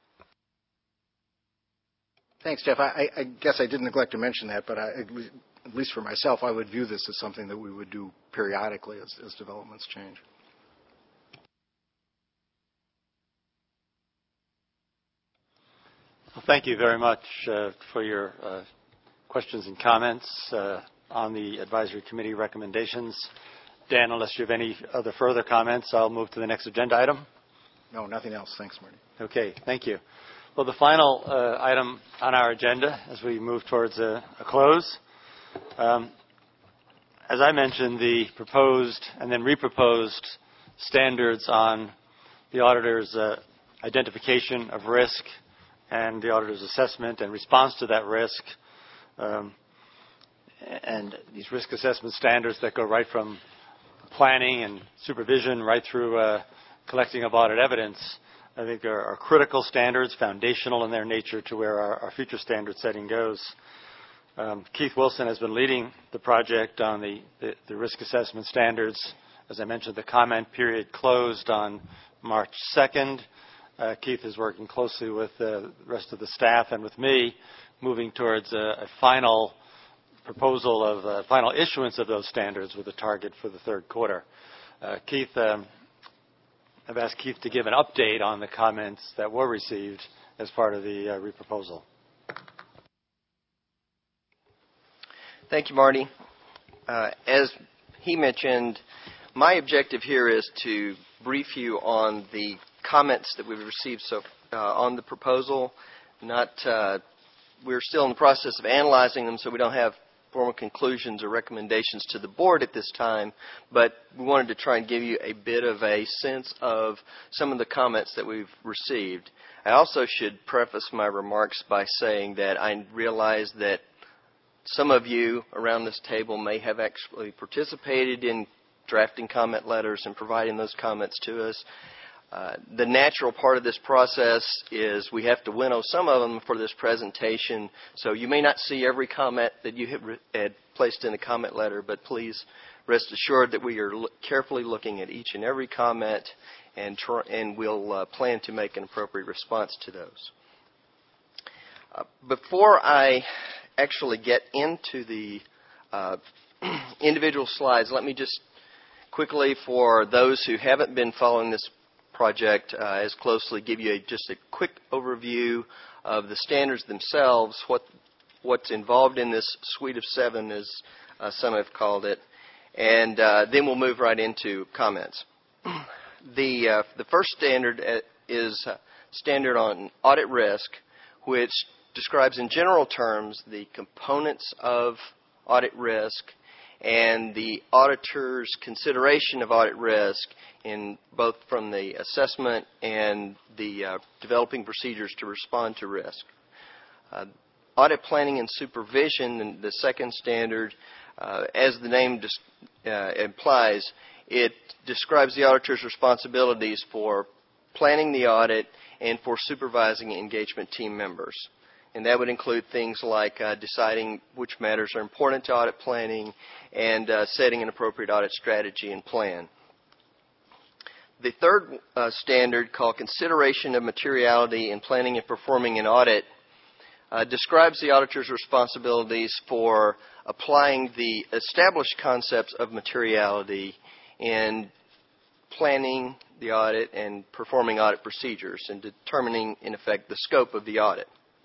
Thanks, Jeff. I, I guess I did neglect to mention that, but I, at least for myself, I would view this as something that we would do periodically as, as developments change. Well, thank you very much uh, for your uh, questions and comments uh, on the advisory committee recommendations. Dan, unless you have any other further comments, I'll move to the next agenda item. No, nothing else. Thanks, Marty. Okay, thank you. Well, the final uh, item on our agenda as we move towards a, a close. Um, as I mentioned, the proposed and then reproposed standards on the auditor's uh, identification of risk and the auditor's assessment and response to that risk, um, and these risk assessment standards that go right from planning and supervision right through uh, collecting of audit evidence, I think are, are critical standards, foundational in their nature to where our, our future standard setting goes. Um, Keith Wilson has been leading the project on the, the, the risk assessment standards. As I mentioned, the comment period closed on March second. Uh, Keith is working closely with uh, the rest of the staff and with me, moving towards a, a final proposal of uh, final issuance of those standards with a target for the third quarter. Uh, Keith, um, I've asked Keith to give an update on the comments that were received as part of the uh, reproposal. Thank you, Marty. Uh, as he mentioned, my objective here is to brief you on the comments that we've received so uh, on the proposal. Not, uh, we're still in the process of analyzing them, so we don't have formal conclusions or recommendations to the board at this time, but we wanted to try and give you a bit of a sense of some of the comments that we've received. I also should preface my remarks by saying that I realize that some of you around this table may have actually participated in drafting comment letters and providing those comments to us. Uh, the natural part of this process is we have to winnow some of them for this presentation, so you may not see every comment that you had, re- had placed in a comment letter, but please rest assured that we are lo- carefully looking at each and every comment, and, tr- and we'll uh, plan to make an appropriate response to those. Uh, before I actually get into the uh, individual slides, let me just quickly, for those who haven't been following this project uh, as closely, give you a, just a quick overview of the standards themselves, what what's involved in this suite of seven, as uh, some have called it, and uh, then we'll move right into comments. The uh, the first standard is a standard on audit risk, which describes in general terms the components of audit risk and the auditor's consideration of audit risk in both from the assessment and the uh, developing procedures to respond to risk. Uh, audit planning and supervision, the second standard, uh, as the name dis- uh, implies, it describes the auditor's responsibilities for planning the audit and for supervising engagement team members. And that would include things like uh, deciding which matters are important to audit planning and uh, setting an appropriate audit strategy and plan. The third uh, standard, called consideration of materiality in planning and performing an audit, uh, describes the auditor's responsibilities for applying the established concepts of materiality in planning the audit and performing audit procedures and determining, in effect, the scope of the audit.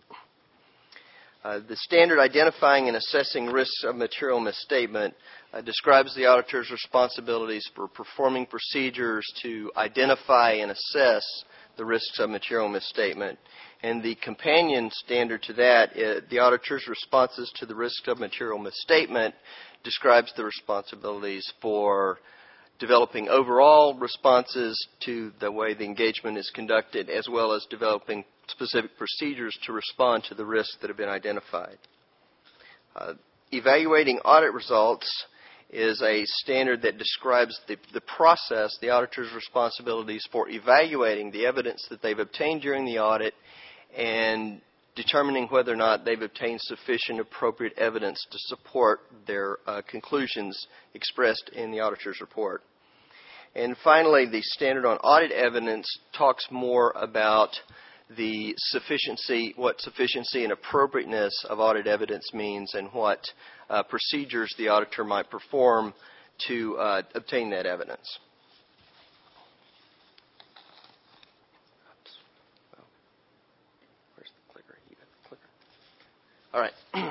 Uh, the standard identifying and assessing risks of material misstatement uh, describes the auditor's responsibilities for performing procedures to identify and assess the risks of material misstatement. And the companion standard to that, uh, the auditor's responses to the risks of material misstatement, describes the responsibilities for developing overall responses to the way the engagement is conducted, as well as developing specific procedures to respond to the risks that have been identified. Uh, evaluating audit results is a standard that describes the, the process, the auditor's responsibilities for evaluating the evidence that they've obtained during the audit and determining whether or not they've obtained sufficient appropriate evidence to support their uh, conclusions expressed in the auditor's report. And finally, the standard on audit evidence talks more about the sufficiency, what sufficiency and appropriateness of audit evidence means and what uh, procedures the auditor might perform to uh, obtain that evidence. Where's the clicker? You got the clicker. All right.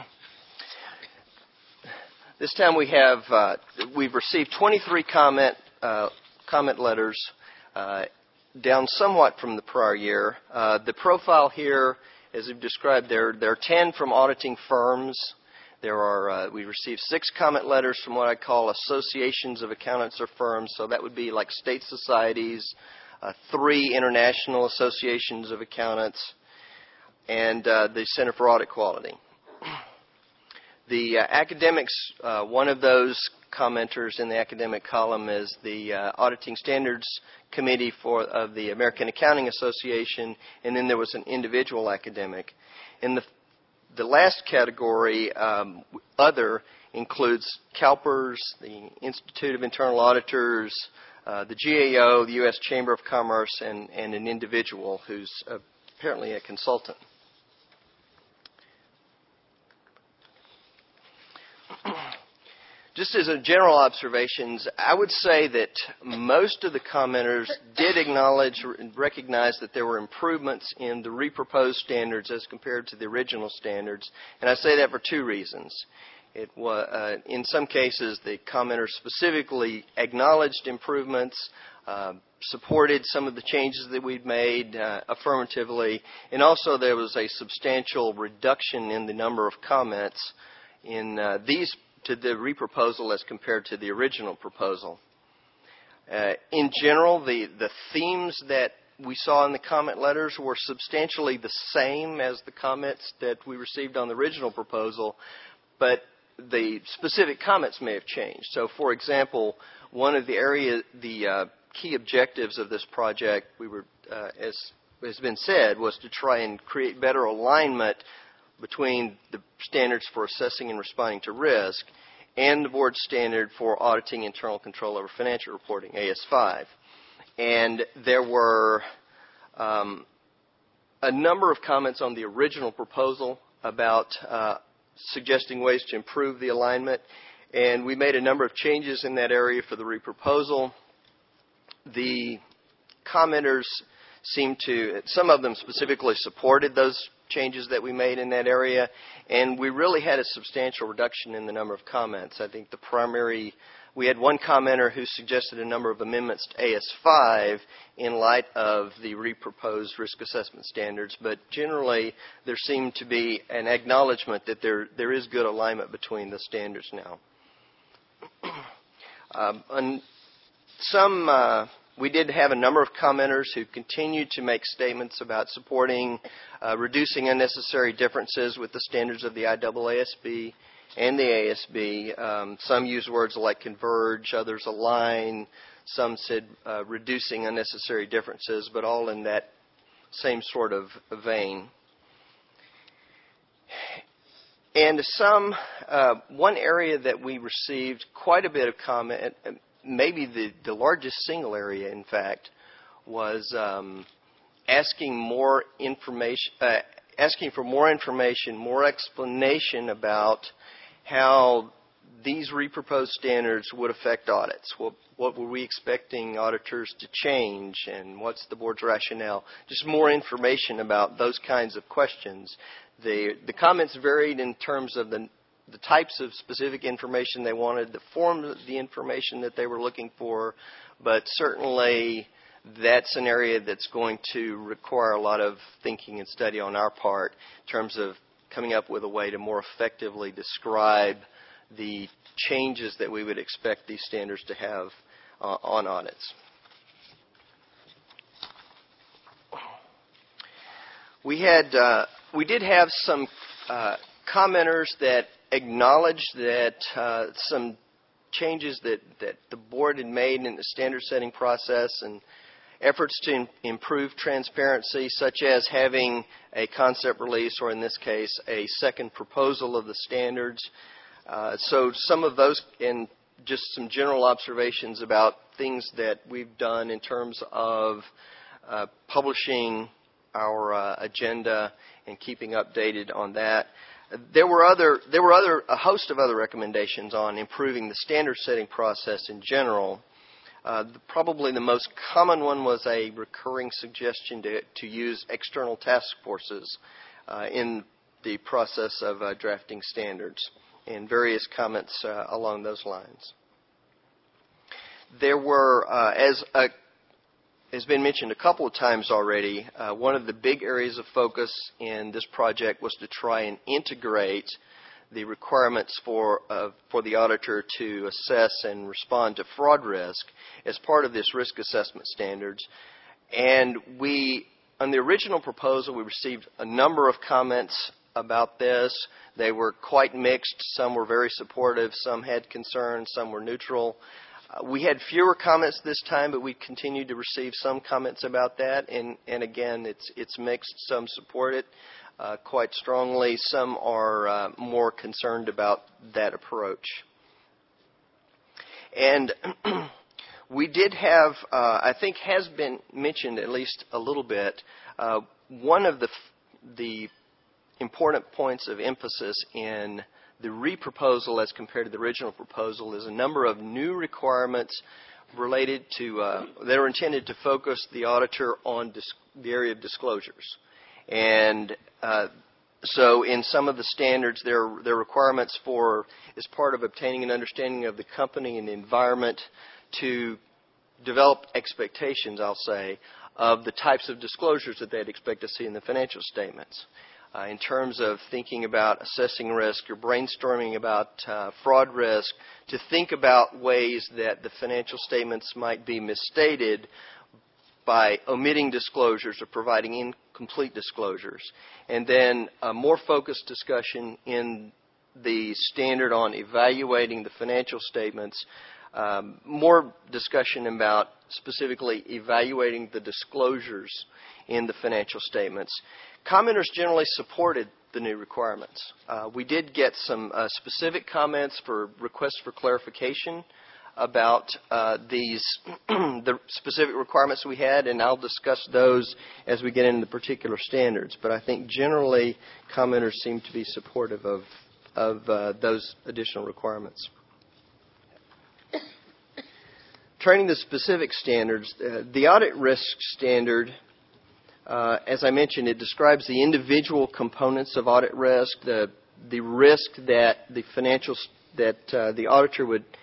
This time we have, uh, we've received twenty-three comment, uh, comment letters, uh, down somewhat from the prior year. Uh, the profile here, as we've described, there, there are ten from auditing firms. There are, uh, we received six comment letters from what I call associations of accountants or firms, so that would be like state societies, uh, three international associations of accountants, and uh, the Center for Audit Quality. The uh, academics, uh, one of those commenters in the academic column is the uh, Auditing Standards Committee for of the American Accounting Association, and then there was an individual academic. In the the last category, um, other, includes CalPERS, the Institute of Internal Auditors, uh, the G A O, the U S Chamber of Commerce, and, and an individual who's apparently a consultant. Just as a general observations, I would say that most of the commenters did acknowledge and recognize that there were improvements in the reproposed standards as compared to the original standards. And I say that for two reasons. It was, uh, in some cases, the commenters specifically acknowledged improvements, uh, supported some of the changes that we've made uh, affirmatively, and also there was a substantial reduction in the number of comments in uh, these to the reproposal as compared to the original proposal. Uh, in general, the, the themes that we saw in the comment letters were substantially the same as the comments that we received on the original proposal, but the specific comments may have changed. So, for example, one of the area, the uh, key objectives of this project, we were, uh, as has been said, was to try and create better alignment between the standards for assessing and responding to risk and the board standard for auditing internal control over financial reporting, A S five. And there were um, a number of comments on the original proposal about uh, suggesting ways to improve the alignment, and we made a number of changes in that area for the reproposal. The commenters seemed to, some of them specifically supported those changes that we made in that area, and we really had a substantial reduction in the number of comments. I think the primary we had one commenter who suggested a number of amendments to A S five in light of the reproposed risk assessment standards, but generally there seemed to be an acknowledgement that there, there is good alignment between the standards now. um, and some, uh, we did have a number of commenters who continued to make statements about supporting uh, reducing unnecessary differences with the standards of the I A A S B and the A S B. Um, some used words like converge, others align. Some said uh, reducing unnecessary differences, but all in that same sort of vein. And some, uh, one area that we received quite a bit of comment, maybe the, the largest single area, in fact, was um, asking more information, uh, asking for more information, more explanation about how these reproposed standards would affect audits. What, what were we expecting auditors to change, and what's the board's rationale? Just more information about those kinds of questions. The, the comments varied in terms of the, the types of specific information they wanted, the form of the information that they were looking for, but certainly that's an area that's going to require a lot of thinking and study on our part in terms of coming up with a way to more effectively describe the changes that we would expect these standards to have uh, on audits. We had, uh, we did have some uh, commenters that acknowledged that uh, some changes that, that the board had made in the standard setting process and efforts to im- improve transparency, such as having a concept release, or in this case, a second proposal of the standards. Uh, so some of those, and just some general observations about things that we've done in terms of uh, publishing our uh, agenda and keeping updated on that. There were other, there were other, a host of other recommendations on improving the standard setting process in general. Uh, the, probably the most common one was a recurring suggestion to, to use external task forces uh, in the process of uh, drafting standards, and various comments uh, along those lines. There were, uh, as a, has been mentioned a couple of times already, uh, one of the big areas of focus in this project was to try and integrate the requirements for uh, for the auditor to assess and respond to fraud risk as part of this risk assessment standards. And we, on the original proposal, we received a number of comments about this. They were quite mixed. Some were very supportive. Some had concerns. Some were neutral. Uh, we had fewer comments this time, but we continued to receive some comments about that. And, and again, it's it's mixed. Some support it uh, quite strongly. Some are uh, more concerned about that approach. And we did have, uh, I think has been mentioned at least a little bit, uh, one of the the important points of emphasis in the reproposal as compared to the original proposal is a number of new requirements related to, uh, that are intended to focus the auditor on dis- the area of disclosures. And uh, so in some of the standards, there, there are requirements for, as part of obtaining an understanding of the company and the environment, to develop expectations, I'll say, of the types of disclosures that they'd expect to see in the financial statements. Uh, in terms of thinking about assessing risk or brainstorming about uh, fraud risk, to think about ways that the financial statements might be misstated by omitting disclosures or providing incomplete disclosures. And then a more focused discussion in the standard on evaluating the financial statements, um, more discussion about specifically evaluating the disclosures in the financial statements. Commenters generally supported the new requirements. Uh, we did get some uh, specific comments for requests for clarification about uh, these the specific requirements we had, and I'll discuss those as we get into the particular standards. But I think generally commenters seem to be supportive of, of uh, those additional requirements. Turning to specific standards, uh, the audit risk standard, Uh, as I mentioned, it describes the individual components of audit risk, the the risk that the financial that uh, the auditor would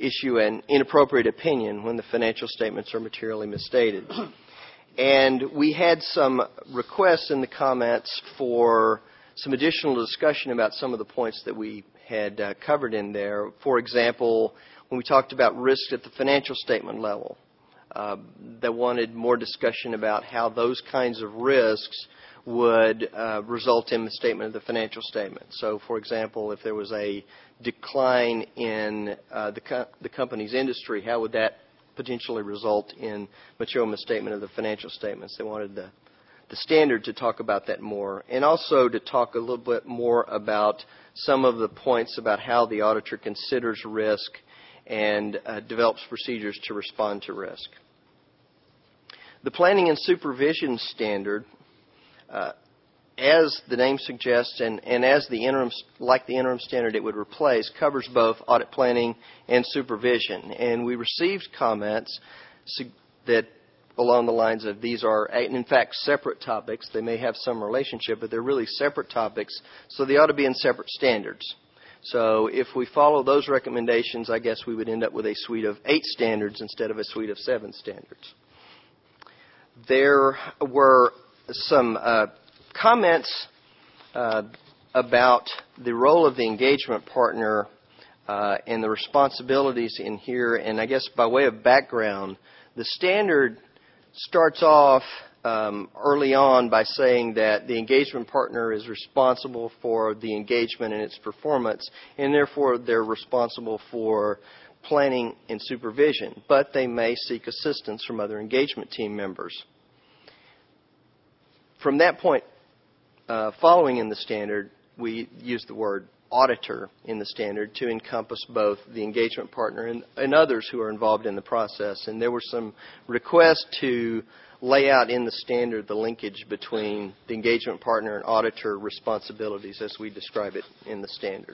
issue an inappropriate opinion when the financial statements are materially misstated. And we had some requests in the comments for some additional discussion about some of the points that we had uh, covered in there. For example, when we talked about risk at the financial statement level, uh, they wanted more discussion about how those kinds of risks would uh, result in the statement of the financial statement. So, for example, if there was a decline in uh, the, co- the company's industry, how would that potentially result in material misstatement of the financial statements? They wanted the, the standard to talk about that more, and also to talk a little bit more about some of the points about how the auditor considers risk and uh, develops procedures to respond to risk. The planning and supervision standard, uh, as the name suggests, and, and as the interim, like the interim standard it would replace, covers both audit planning and supervision. And we received comments that along the lines of these are, in fact, separate topics. They may have some relationship, but they're really separate topics, so they ought to be in separate standards. So if we follow those recommendations, I guess we would end up with a suite of eight standards instead of a suite of seven standards. There were some uh, comments uh, about the role of the engagement partner uh, and the responsibilities in here. And I guess by way of background, the standard starts off um, early on by saying that the engagement partner is responsible for the engagement and its performance, and therefore they're responsible for planning and supervision, but they may seek assistance from other engagement team members. From that point, uh, following in the standard, we use the word auditor in the standard to encompass both the engagement partner and, and others who are involved in the process. And there were some requests to lay out in the standard the linkage between the engagement partner and auditor responsibilities as we describe it in the standard.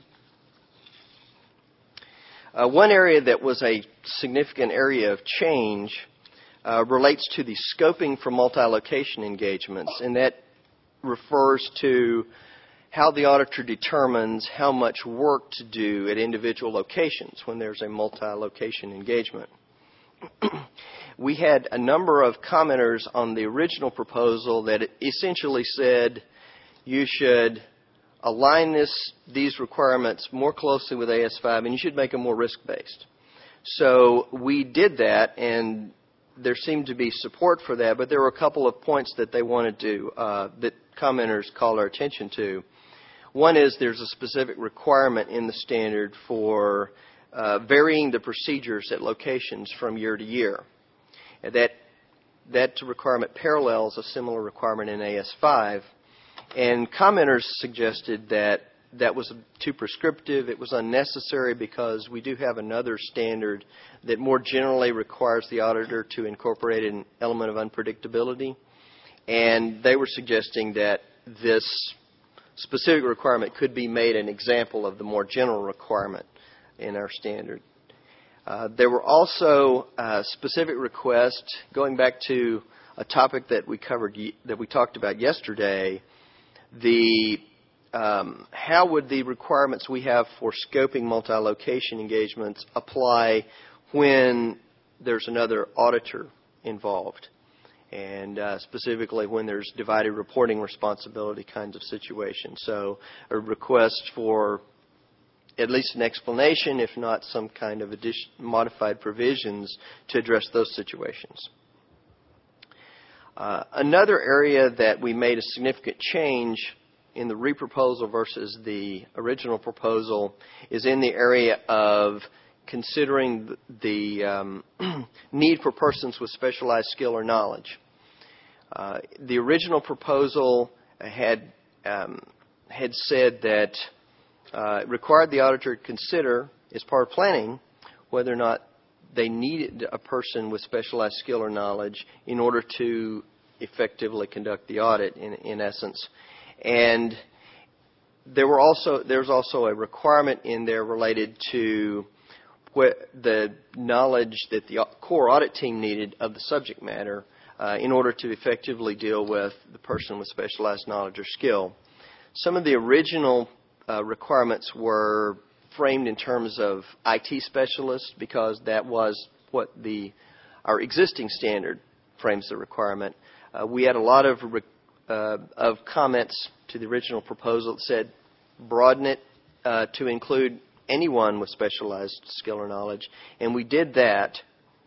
Uh, one area that was a significant area of change uh, relates to the scoping for multi-location engagements, and that refers to how the auditor determines how much work to do at individual locations when there's a multi-location engagement. We had a number of commenters on the original proposal that essentially said you should align this, these requirements more closely with A S five, and you should make them more risk-based. So we did that, and there seemed to be support for that, but there were a couple of points that they wanted to, uh, that commenters called our attention to. One is there's a specific requirement in the standard for uh, varying the procedures at locations from year to year. And that, that requirement parallels a similar requirement in A S five. And commenters suggested that that was too prescriptive. It was unnecessary because we do have another standard that more generally requires the auditor to incorporate an element of unpredictability. And they were suggesting that this specific requirement could be made an example of the more general requirement in our standard. Uh, there were also uh, specific requests, going back to a topic that we covered, that we talked about yesterday, the um, how would the requirements we have for scoping multi-location engagements apply when there's another auditor involved? And uh, specifically when there's divided reporting responsibility kinds of situations. So a request for at least an explanation, if not some kind of addition, modified provisions to address those situations. Uh, another area that we made a significant change in the reproposal versus the original proposal is in the area of considering the um, need for persons with specialized skill or knowledge. Uh, the original proposal had um, had said that uh, it required the auditor to consider, as part of planning, whether or not they needed a person with specialized skill or knowledge in order to effectively conduct the audit, in, in essence. And there were also there's also a requirement in there related to the knowledge that the core audit team needed of the subject matter uh, in order to effectively deal with the person with specialized knowledge or skill. Some of the original uh, requirements were framed in terms of I T specialists because that was what the our existing standard frames the requirement. Uh, we had a lot of re- uh, of comments to the original proposal that said broaden it uh, to include anyone with specialized skill or knowledge, and we did that.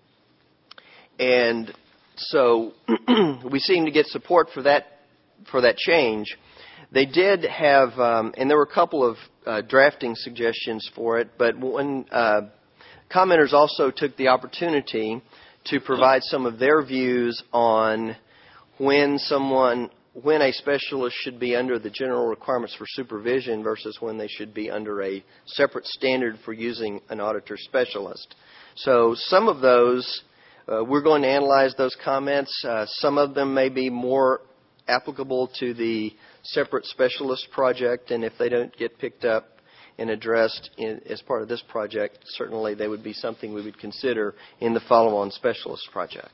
And so we seem to get support for that for that change. They did have, um, and there were a couple of uh, drafting suggestions for it, but when uh, commenters also took the opportunity to provide some of their views on when someone, when a specialist should be under the general requirements for supervision versus when they should be under a separate standard for using an auditor specialist. So some of those, uh, we're going to analyze those comments. Uh, some of them may be more applicable to the separate specialist project, and if they don't get picked up and addressed in, as part of this project, certainly they would be something we would consider in the follow-on specialist project.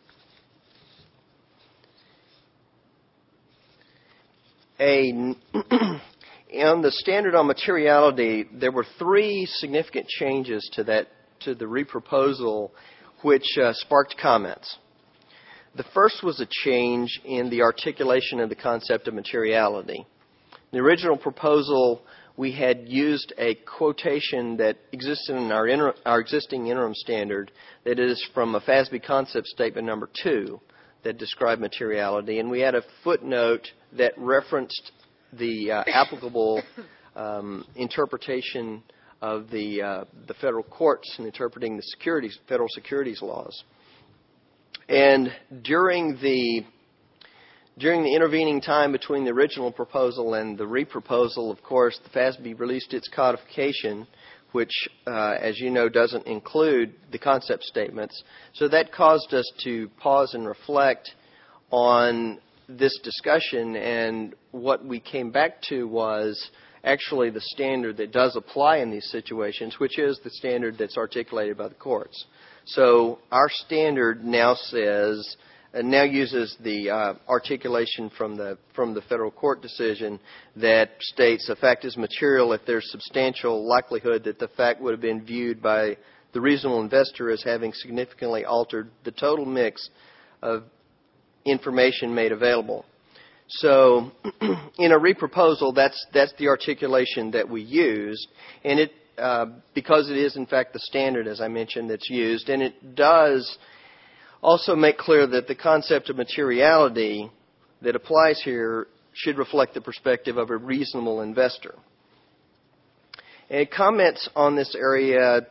A, on the standard on materiality, there were three significant changes to that to the reproposal, which uh, sparked comments. The first was a change in the articulation of the concept of materiality. In the original proposal, we had used a quotation that existed in our, inter- our existing interim standard that is from a F A S B concept statement number two that described materiality, and we had a footnote that referenced the uh, applicable um, interpretation of the uh, the federal courts in interpreting the securities, federal securities laws. And during the during the intervening time between the original proposal and the reproposal, of course, the F A S B released its codification, which, uh, as you know, doesn't include the concept statements. So that caused us to pause and reflect on this discussion, and what we came back to was actually the standard that does apply in these situations, which is the standard that's articulated by the courts. So our standard now says, uh, now uses the uh, articulation from the from the federal court decision that states a fact is material if there's substantial likelihood that the fact would have been viewed by the reasonable investor as having significantly altered the total mix of information made available. So in a reproposal, that's that's the articulation that we used, and it Uh, because it is, in fact, the standard, as I mentioned, that's used. And it does also make clear that the concept of materiality that applies here should reflect the perspective of a reasonable investor. And comments on this area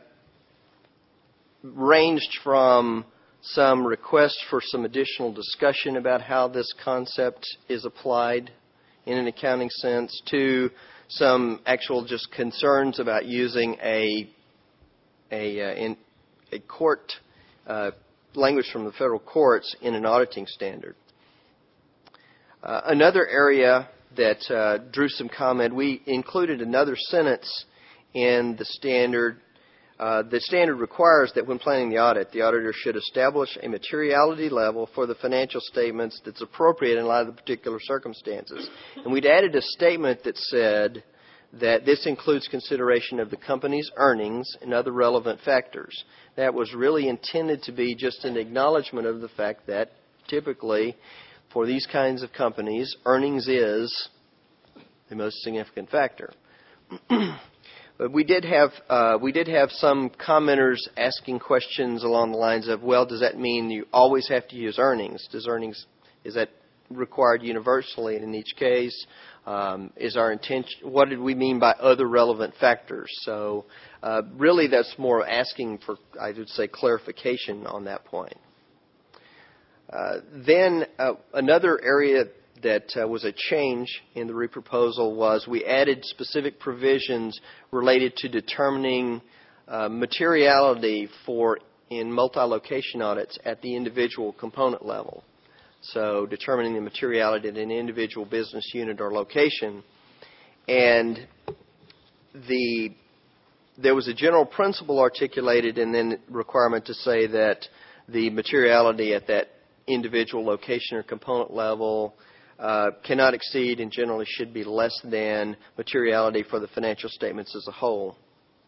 ranged from some requests for some additional discussion about how this concept is applied in an accounting sense to some actual just concerns about using a a, uh, in, a court uh, language from the federal courts in an auditing standard. Uh, another area that uh, drew some comment, we included another sentence in the standard. Uh, the standard requires that when planning the audit, the auditor should establish a materiality level for the financial statements that's appropriate in light of the particular circumstances. And we'd added a statement that said that this includes consideration of the company's earnings and other relevant factors. That was really intended to be just an acknowledgement of the fact that typically for these kinds of companies, earnings is the most significant factor. But we did have uh, we did have some commenters asking questions along the lines of, well, does that mean you always have to use earnings? Does earnings, is that required universally in each case? Um, is our intention, what did we mean by other relevant factors? So uh, really that's more asking for, I would say, clarification on that point. Uh, then uh, another area that uh, was a change in the reproposal was we added specific provisions related to determining uh, materiality for in multi-location audits at the individual component level. So determining the materiality at an individual business unit or location. And the there was a general principle articulated and then requirement to say that the materiality at that individual location or component level Uh, cannot exceed and generally should be less than materiality for the financial statements as a whole.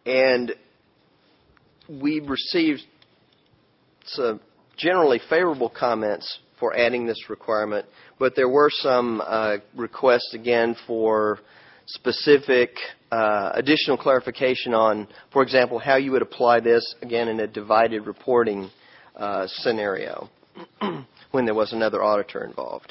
and we received some generally favorable comments for adding this requirement, but there were some uh, requests again for specific uh, additional clarification on, for example, how you would apply this again in a divided reporting uh, scenario when there was another auditor involved.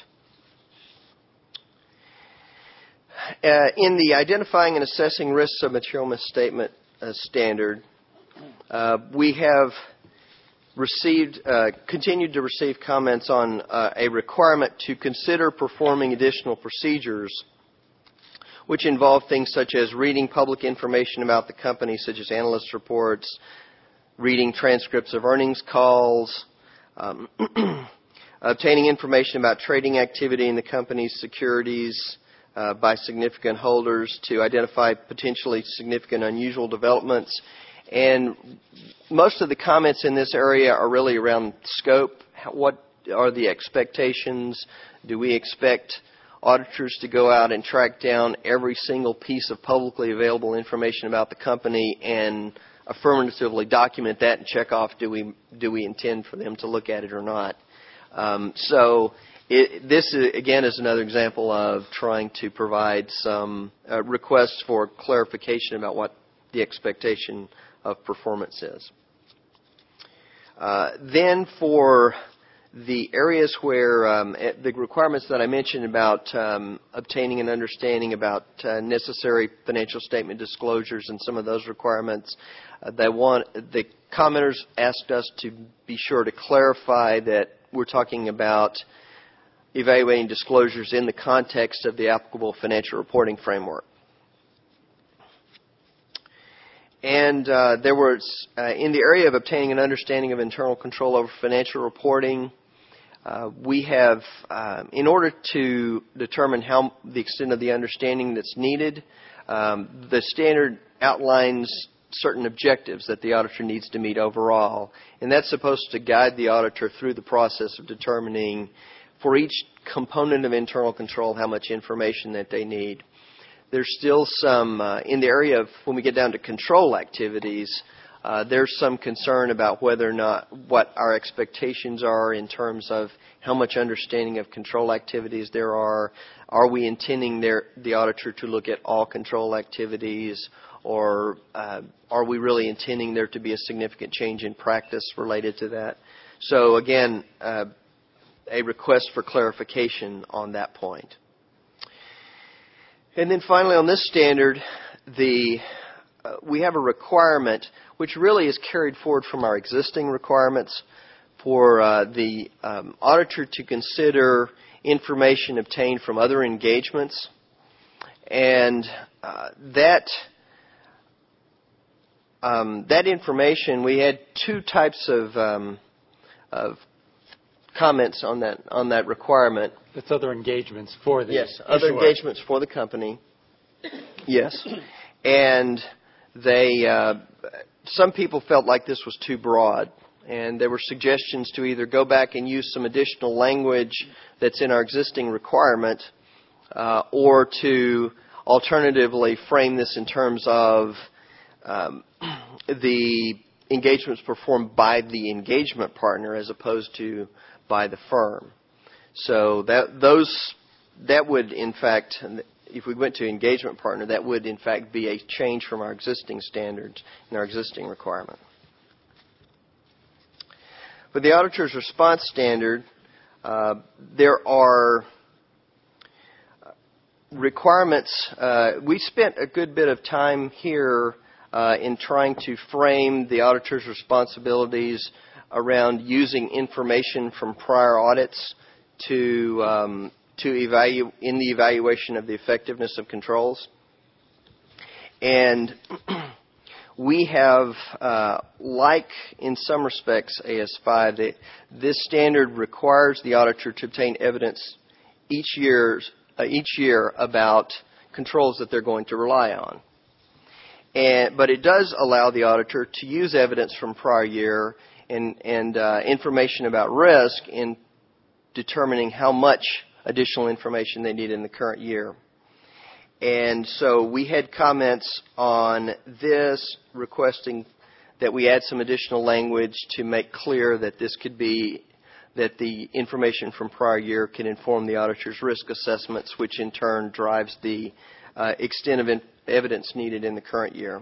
Uh, in the identifying and assessing risks of material misstatement uh, standard, uh, we have received, uh, continued to receive comments on uh, a requirement to consider performing additional procedures which involve things such as reading public information about the company, such as analyst reports, reading transcripts of earnings calls, um, obtaining information about trading activity in the company's securities uh, by significant holders to identify potentially significant unusual developments. And most of the comments in this area are really around scope. What are the expectations? Do we expect auditors to go out and track down every single piece of publicly available information about the company and affirmatively document that and check off, do we do we intend for them to look at it or not? Um, so it, this, is, again, is another example of trying to provide some uh, requests for clarification about what the expectation of performance is. Uh, then for the areas where um, the requirements that I mentioned about um, obtaining an understanding about uh, necessary financial statement disclosures and some of those requirements, uh, they want, the commenters asked us to be sure to clarify that we're talking about evaluating disclosures in the context of the applicable financial reporting framework. And uh, there was, uh, in the area of obtaining an understanding of internal control over financial reporting, uh, we have, uh, in order to determine how the extent of the understanding that's needed, um, the standard outlines certain objectives that the auditor needs to meet overall. And that's supposed to guide the auditor through the process of determining for each component of internal control how much information that they need. There's still some, uh, in the area of when we get down to control activities, uh, there's some concern about whether or not what our expectations are in terms of how much understanding of control activities there are. Are we intending there, the auditor to look at all control activities, or uh, are we really intending there to be a significant change in practice related to that? So again, uh, a request for clarification on that point. And then finally on this standard, the uh, we have a requirement which really is carried forward from our existing requirements for uh, the um, auditor to consider information obtained from other engagements. And uh, that um, that information, we had two types of, um, of comments on that on that requirement. That's other engagements for the yes, other issuer. engagements for the company. Yes, and they uh, some people felt like this was too broad, and there were suggestions to either go back and use some additional language that's in our existing requirement, uh, or to alternatively frame this in terms of um, the engagements performed by the engagement partner as opposed to by the firm. So that those that would in fact, if we went to engagement partner, that would in fact be a change from our existing standards and our existing requirement. For the auditor's response standard, uh, there are requirements. Uh, we spent a good bit of time here uh, in trying to frame the auditor's responsibilities around using information from prior audits to um, to evaluate in the evaluation of the effectiveness of controls. And we have, uh, like in some respects A S five, that this standard requires the auditor to obtain evidence each year uh, each year about controls that they're going to rely on. And but it does allow the auditor to use evidence from prior year and, and uh, information about risk in determining how much additional information they need in the current year. And so we had comments on this, requesting that we add some additional language to make clear that this could be, that the information from prior year can inform the auditor's risk assessments, which in turn drives the uh, extent of in- evidence needed in the current year.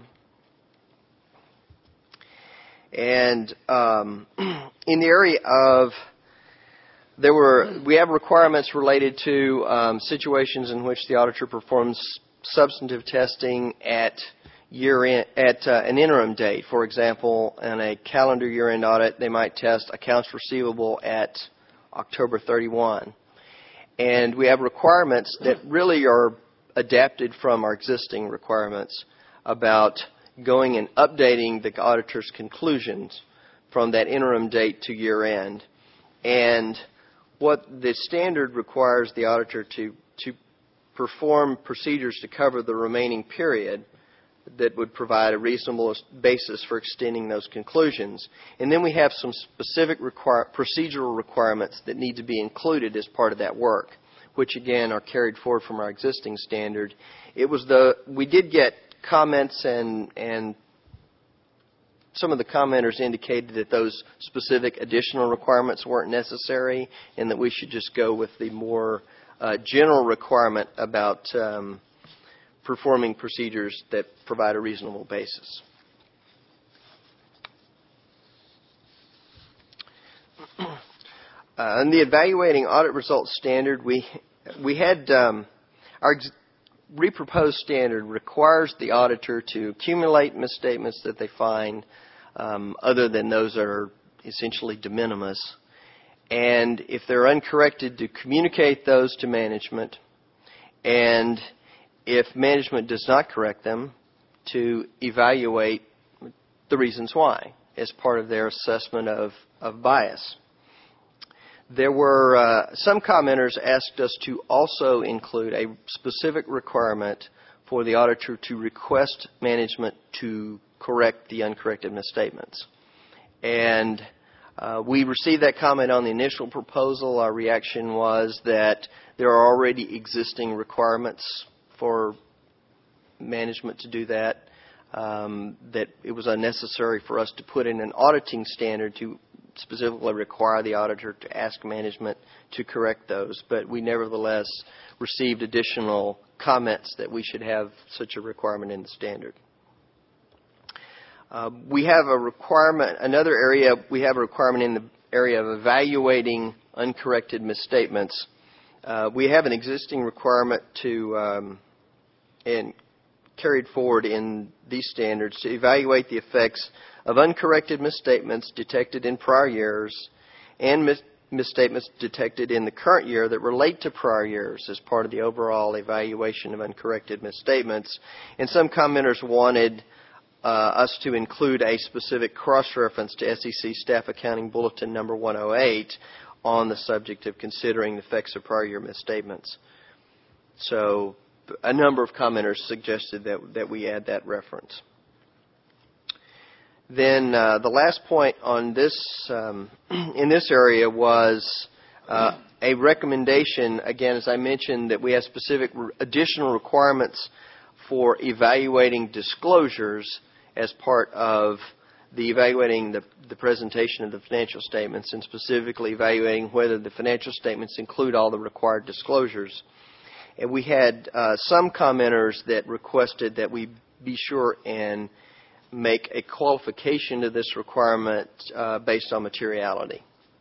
And um, in the area of, there were, we have requirements related to um, situations in which the auditor performs substantive testing at year in, at uh, an interim date. For example, in a calendar year-end audit, they might test accounts receivable at October thirty-first. And we have requirements that really are adapted from our existing requirements about going and updating the auditor's conclusions from that interim date to year-end. And what the standard requires the auditor to, to perform procedures to cover the remaining period that would provide a reasonable basis for extending those conclusions. And then we have some specific require, procedural requirements that need to be included as part of that work, which again are carried forward from our existing standard. It was the, we did get comments and, and some of the commenters indicated that those specific additional requirements weren't necessary and that we should just go with the more uh, general requirement about um, performing procedures that provide a reasonable basis. Uh, in the evaluating audit results standard, we we had um, our ex- reproposed standard requires the auditor to accumulate misstatements that they find, um, other than those that are essentially de minimis, and if they're uncorrected, to communicate those to management, and if management does not correct them, to evaluate the reasons why as part of their assessment of, of bias. There were uh, some commenters asked us to also include a specific requirement for the auditor to request management to correct the uncorrected misstatements. And uh, we received that comment on the initial proposal. Our reaction was that there are already existing requirements for management to do that, um, that it was unnecessary for us to put in an auditing standard to specifically require the auditor to ask management to correct those. But we nevertheless received additional comments that we should have such a requirement in the standard. Uh, we have a requirement, another area, we have a requirement in the area of evaluating uncorrected misstatements. Uh, we have an existing requirement to, um, and carried forward in these standards, to evaluate the effects of uncorrected misstatements detected in prior years and mis- misstatements detected in the current year that relate to prior years as part of the overall evaluation of uncorrected misstatements. And some commenters wanted uh, us to include a specific cross-reference to S E C Staff Accounting Bulletin number one oh eight on the subject of considering the effects of prior year misstatements. So a number of commenters suggested that, that we add that reference. Then uh, the last point on this, um, in this area was uh, a recommendation, again, as I mentioned, that we have specific re- additional requirements for evaluating disclosures as part of the evaluating the, the presentation of the financial statements, and specifically evaluating whether the financial statements include all the required disclosures. And we had uh, some commenters that requested that we be sure and make a qualification to this requirement uh, based on materiality.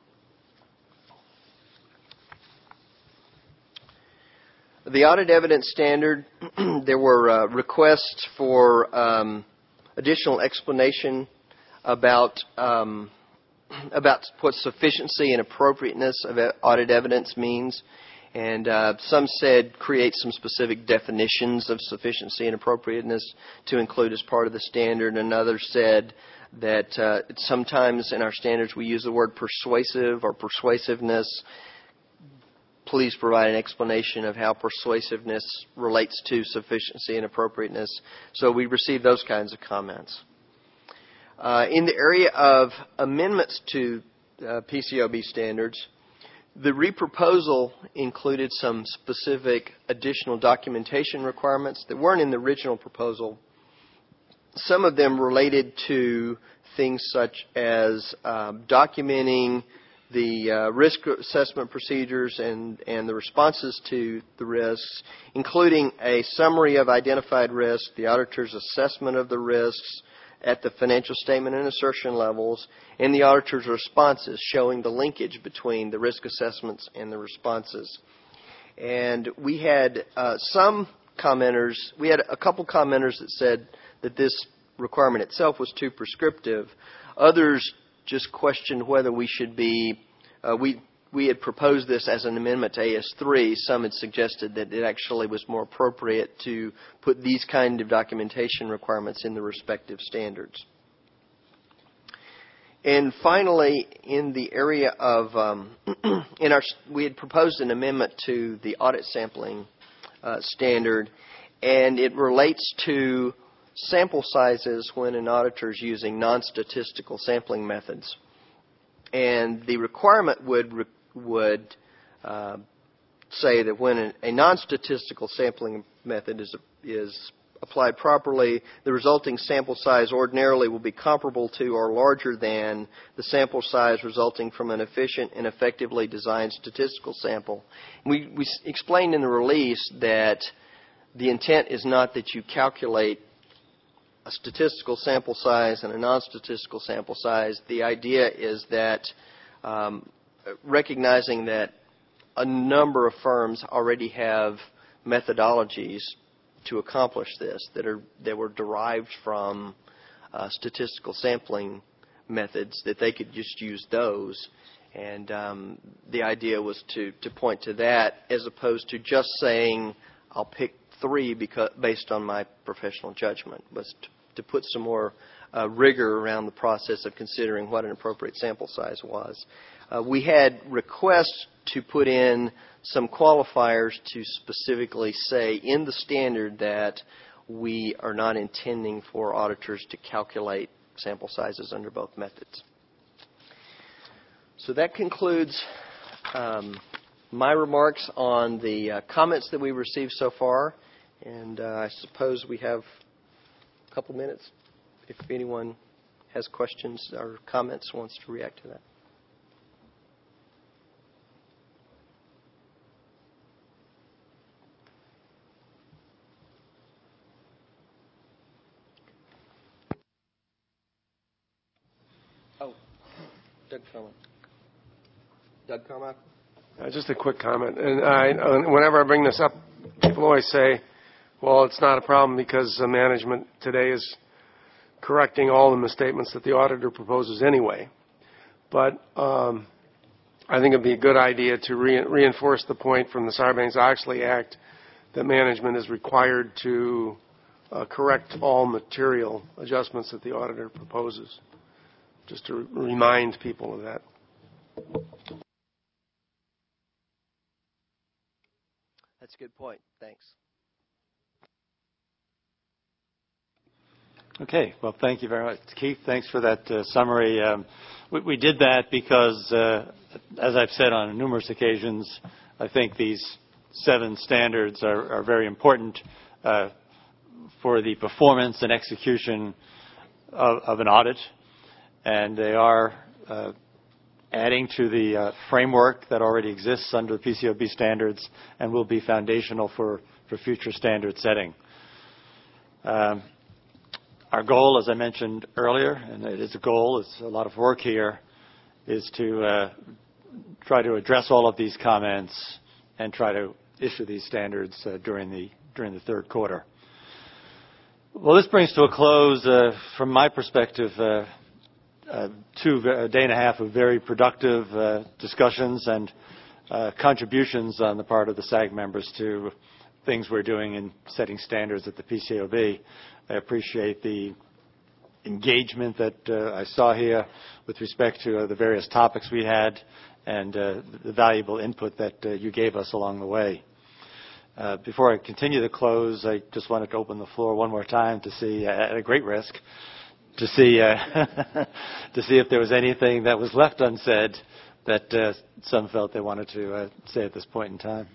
The audit evidence standard, there were uh, requests for um, additional explanation about um, about what sufficiency and appropriateness of audit evidence means. And uh, some said create some specific definitions of sufficiency and appropriateness to include as part of the standard. And others said that uh, sometimes in our standards we use the word persuasive or persuasiveness. Please provide an explanation of how persuasiveness relates to sufficiency and appropriateness. So we received those kinds of comments. Uh, in the area of amendments to uh, P C O B standards, The reproposal included some specific additional documentation requirements that weren't in the original proposal. Some of them related to things such as um, documenting the uh, risk assessment procedures and, and the responses to the risks, including a summary of identified risks, the auditor's assessment of the risks at the financial statement and assertion levels, and the auditor's responses showing the linkage between the risk assessments and the responses. And we had uh, some commenters, we had a couple commenters that said that this requirement itself was too prescriptive. Others just questioned whether we should be, uh, we we had proposed this as an amendment to A S three. Some had suggested that it actually was more appropriate to put these kind of documentation requirements in the respective standards. And finally, in the area of, um, in our, we had proposed an amendment to the audit sampling uh, standard, and it relates to sample sizes when an auditor is using non-statistical sampling methods. And the requirement would would uh, say that when a, a non-statistical sampling method is is applied properly, the resulting sample size ordinarily will be comparable to or larger than the sample size resulting from an efficient and effectively designed statistical sample. We, we explained in the release that the intent is not that you calculate a statistical sample size and a non-statistical sample size. The idea is that um, recognizing that a number of firms already have methodologies to accomplish this that are that were derived from uh, statistical sampling methods, that they could just use those. And um, the idea was to, to point to that as opposed to just saying, I'll pick three because based on my professional judgment, was to, to put some more uh, rigor around the process of considering what an appropriate sample size was. Uh, we had requests to put in some qualifiers to specifically say in the standard that we are not intending for auditors to calculate sample sizes under both methods. So that concludes um, my remarks on the uh, comments that we received so far. And uh, I suppose we have a couple minutes if anyone has questions or comments, wants to react to that. Oh, Doug Carmichael. Doug Carmichael? Uh, just a quick comment. And I, uh, whenever I bring this up, people always say, well, it's not a problem because uh, management today is correcting all the misstatements that the auditor proposes anyway. But um, I think it would be a good idea to re- reinforce the point from the Sarbanes-Oxley Act that management is required to uh, correct all material adjustments that the auditor proposes, just to re- remind people of that. That's a good point. Thanks. Okay. Well, thank you very much, Keith. Thanks for that uh, summary. Um, we, we did that because, uh, as I've said on numerous occasions, I think these seven standards are, are very important uh, for the performance and execution of, of an audit, and they are uh, adding to the uh, framework that already exists under the P C A O B standards and will be foundational for, for future standard setting. Um, our goal, as I mentioned earlier, and it is a goal, it's a lot of work here, is to uh, try to address all of these comments and try to issue these standards uh, during the during the third quarter. Well, this brings to a close, uh, from my perspective, uh, Uh, two, a day and a half of very productive uh, discussions and uh, contributions on the part of the S A G members to things we're doing in setting standards at the P C A O B. I appreciate the engagement that uh, I saw here with respect to uh, the various topics we had and uh, the valuable input that uh, you gave us along the way. Uh, before I continue to close, I just wanted to open the floor one more time to see, uh, at a great risk, to see uh, to see if there was anything that was left unsaid that uh, some felt they wanted to uh, say at this point in time.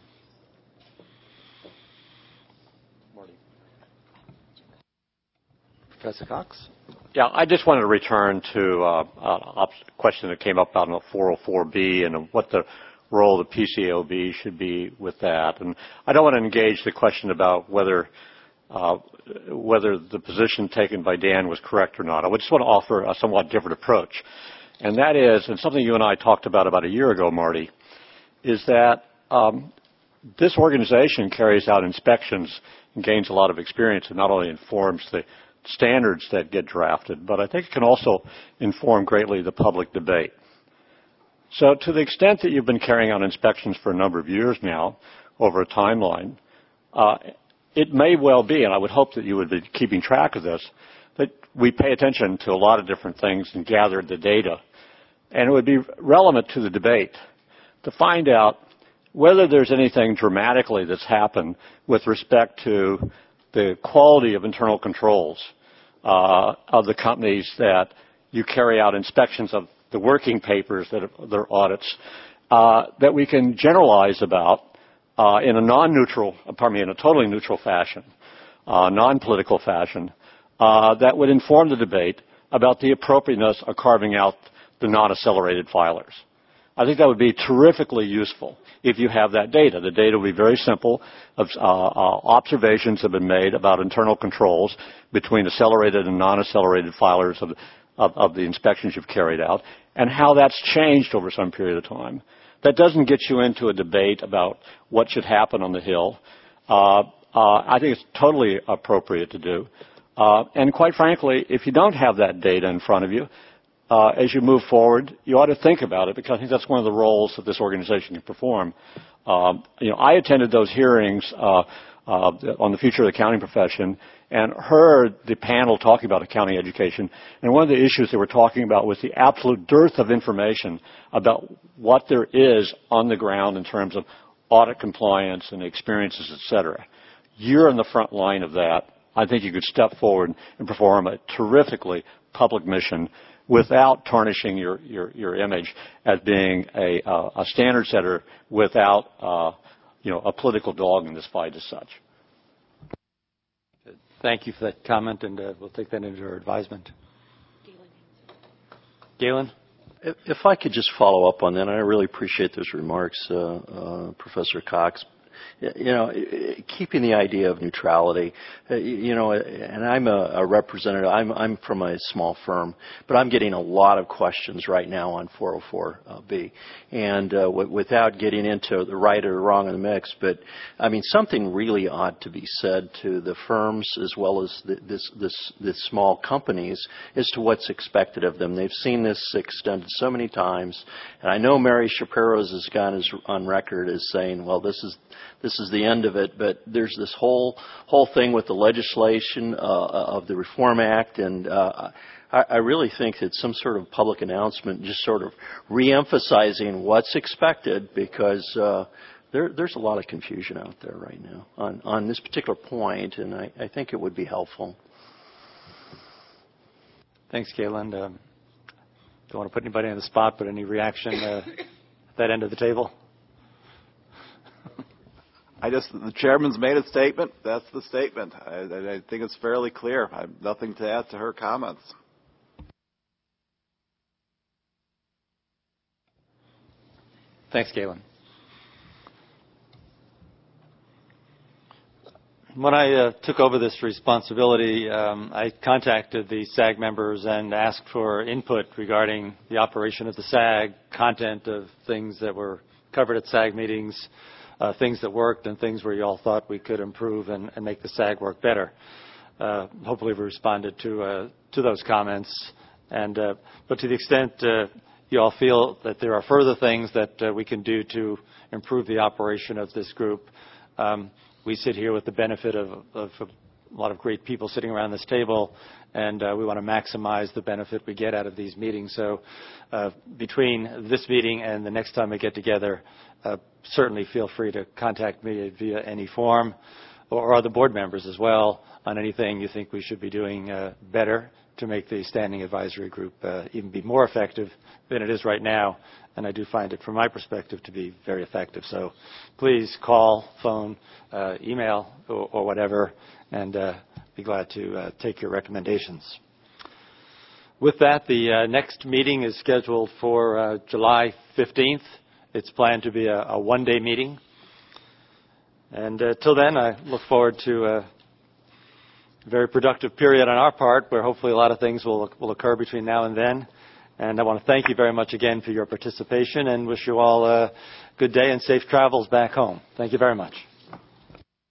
Professor Cox? Yeah, I just wanted to return to uh, a question that came up on the four oh four B and what the role of the P C A O B should be with that. And I don't want to engage the question about whether uh, whether the position taken by Dan was correct or not. I would just want to offer a somewhat different approach. And that is, and something you and I talked about about a year ago, Marty, is that um, this organization carries out inspections and gains a lot of experience and not only informs the standards that get drafted, but I think it can also inform greatly the public debate. So to the extent that you've been carrying out inspections for a number of years now over a timeline, uh, it may well be, and I would hope that you would be keeping track of this, that we pay attention to a lot of different things and gather the data. And it would be relevant to the debate to find out whether there's anything dramatically that's happened with respect to the quality of internal controls uh, of the companies that you carry out inspections of, the working papers that are their audits, uh, that we can generalize about uh, in a non-neutral, pardon me, in a totally neutral fashion, uh, non-political fashion, uh, that would inform the debate about the appropriateness of carving out the non-accelerated filers. I think that would be terrifically useful if you have that data. The data will be very simple. Uh, uh, observations have been made about internal controls between accelerated and non-accelerated filers of, of, of the inspections you've carried out and how that's changed over some period of time. That doesn't get you into a debate about what should happen on the Hill. Uh, uh, I think it's totally appropriate to do. Uh, and quite frankly, if you don't have that data in front of you, Uh, as you move forward, you ought to think about it because I think that's one of the roles that this organization can perform. Um, you know, I attended those hearings uh, uh, on the future of the accounting profession and heard the panel talking about accounting education. And one of the issues they were talking about was the absolute dearth of information about what there is on the ground in terms of audit compliance and experiences, et cetera. You're in the front line of that. I think you could step forward and perform a terrifically public mission without tarnishing your, your, your image as being a, uh, a standard setter without, uh, you know, a political dog in this fight as such. Thank you for that comment, and uh, we'll take that into our advisement. Galen? If, if I could just follow up on that, I really appreciate those remarks, uh, uh, Professor Cox. You know, keeping the idea of neutrality, you know, and I'm a, a representative, I'm, I'm from a small firm, but I'm getting a lot of questions right now on four oh four B. And uh, w- without getting into the right or wrong in the mix, but I mean, something really ought to be said to the firms as well as the, this, this, this small companies as to what's expected of them. They've seen this extended so many times. And I know Mary Shapiro's has gone as, on record as saying, well, this is This is the end of it, but there's this whole whole thing with the legislation uh, of the Reform Act, and uh, I, I really think that some sort of public announcement just sort of reemphasizing what's expected, because uh, there, there's a lot of confusion out there right now on, on this particular point, and I, I think it would be helpful. Thanks, Galen. Um, don't want to put anybody on the spot, but any reaction uh, at that end of the table? I just, the chairman's made a statement. That's the statement. I, I think it's fairly clear. I have nothing to add to her comments. Thanks, Galen. When I uh, took over this responsibility, um, I contacted the SAG members and asked for input regarding the operation of the SAG, content of things that were covered at SAG meetings, Uh, things that worked and things where you all thought we could improve and, and make the SAG work better. Uh, hopefully we responded to uh, to those comments. And uh, but to the extent uh, you all feel that there are further things that uh, we can do to improve the operation of this group, um, we sit here with the benefit of, of a lot of great people sitting around this table, and uh, we want to maximize the benefit we get out of these meetings. So uh, between this meeting and the next time we get together, uh, certainly feel free to contact me via any form, or, or other board members as well, on anything you think we should be doing uh, better to make the Standing Advisory Group uh, even be more effective than it is right now. And I do find it, from my perspective, to be very effective. So please call, phone, uh, email, or, or whatever, and uh, be glad to uh, take your recommendations. With that, the uh, next meeting is scheduled for uh, July fifteenth. It's planned to be a, a one-day meeting. And uh, till then, I look forward to a very productive period on our part, where hopefully a lot of things will, will occur between now and then. And I want to thank you very much again for your participation and wish you all a good day and safe travels back home. Thank you very much.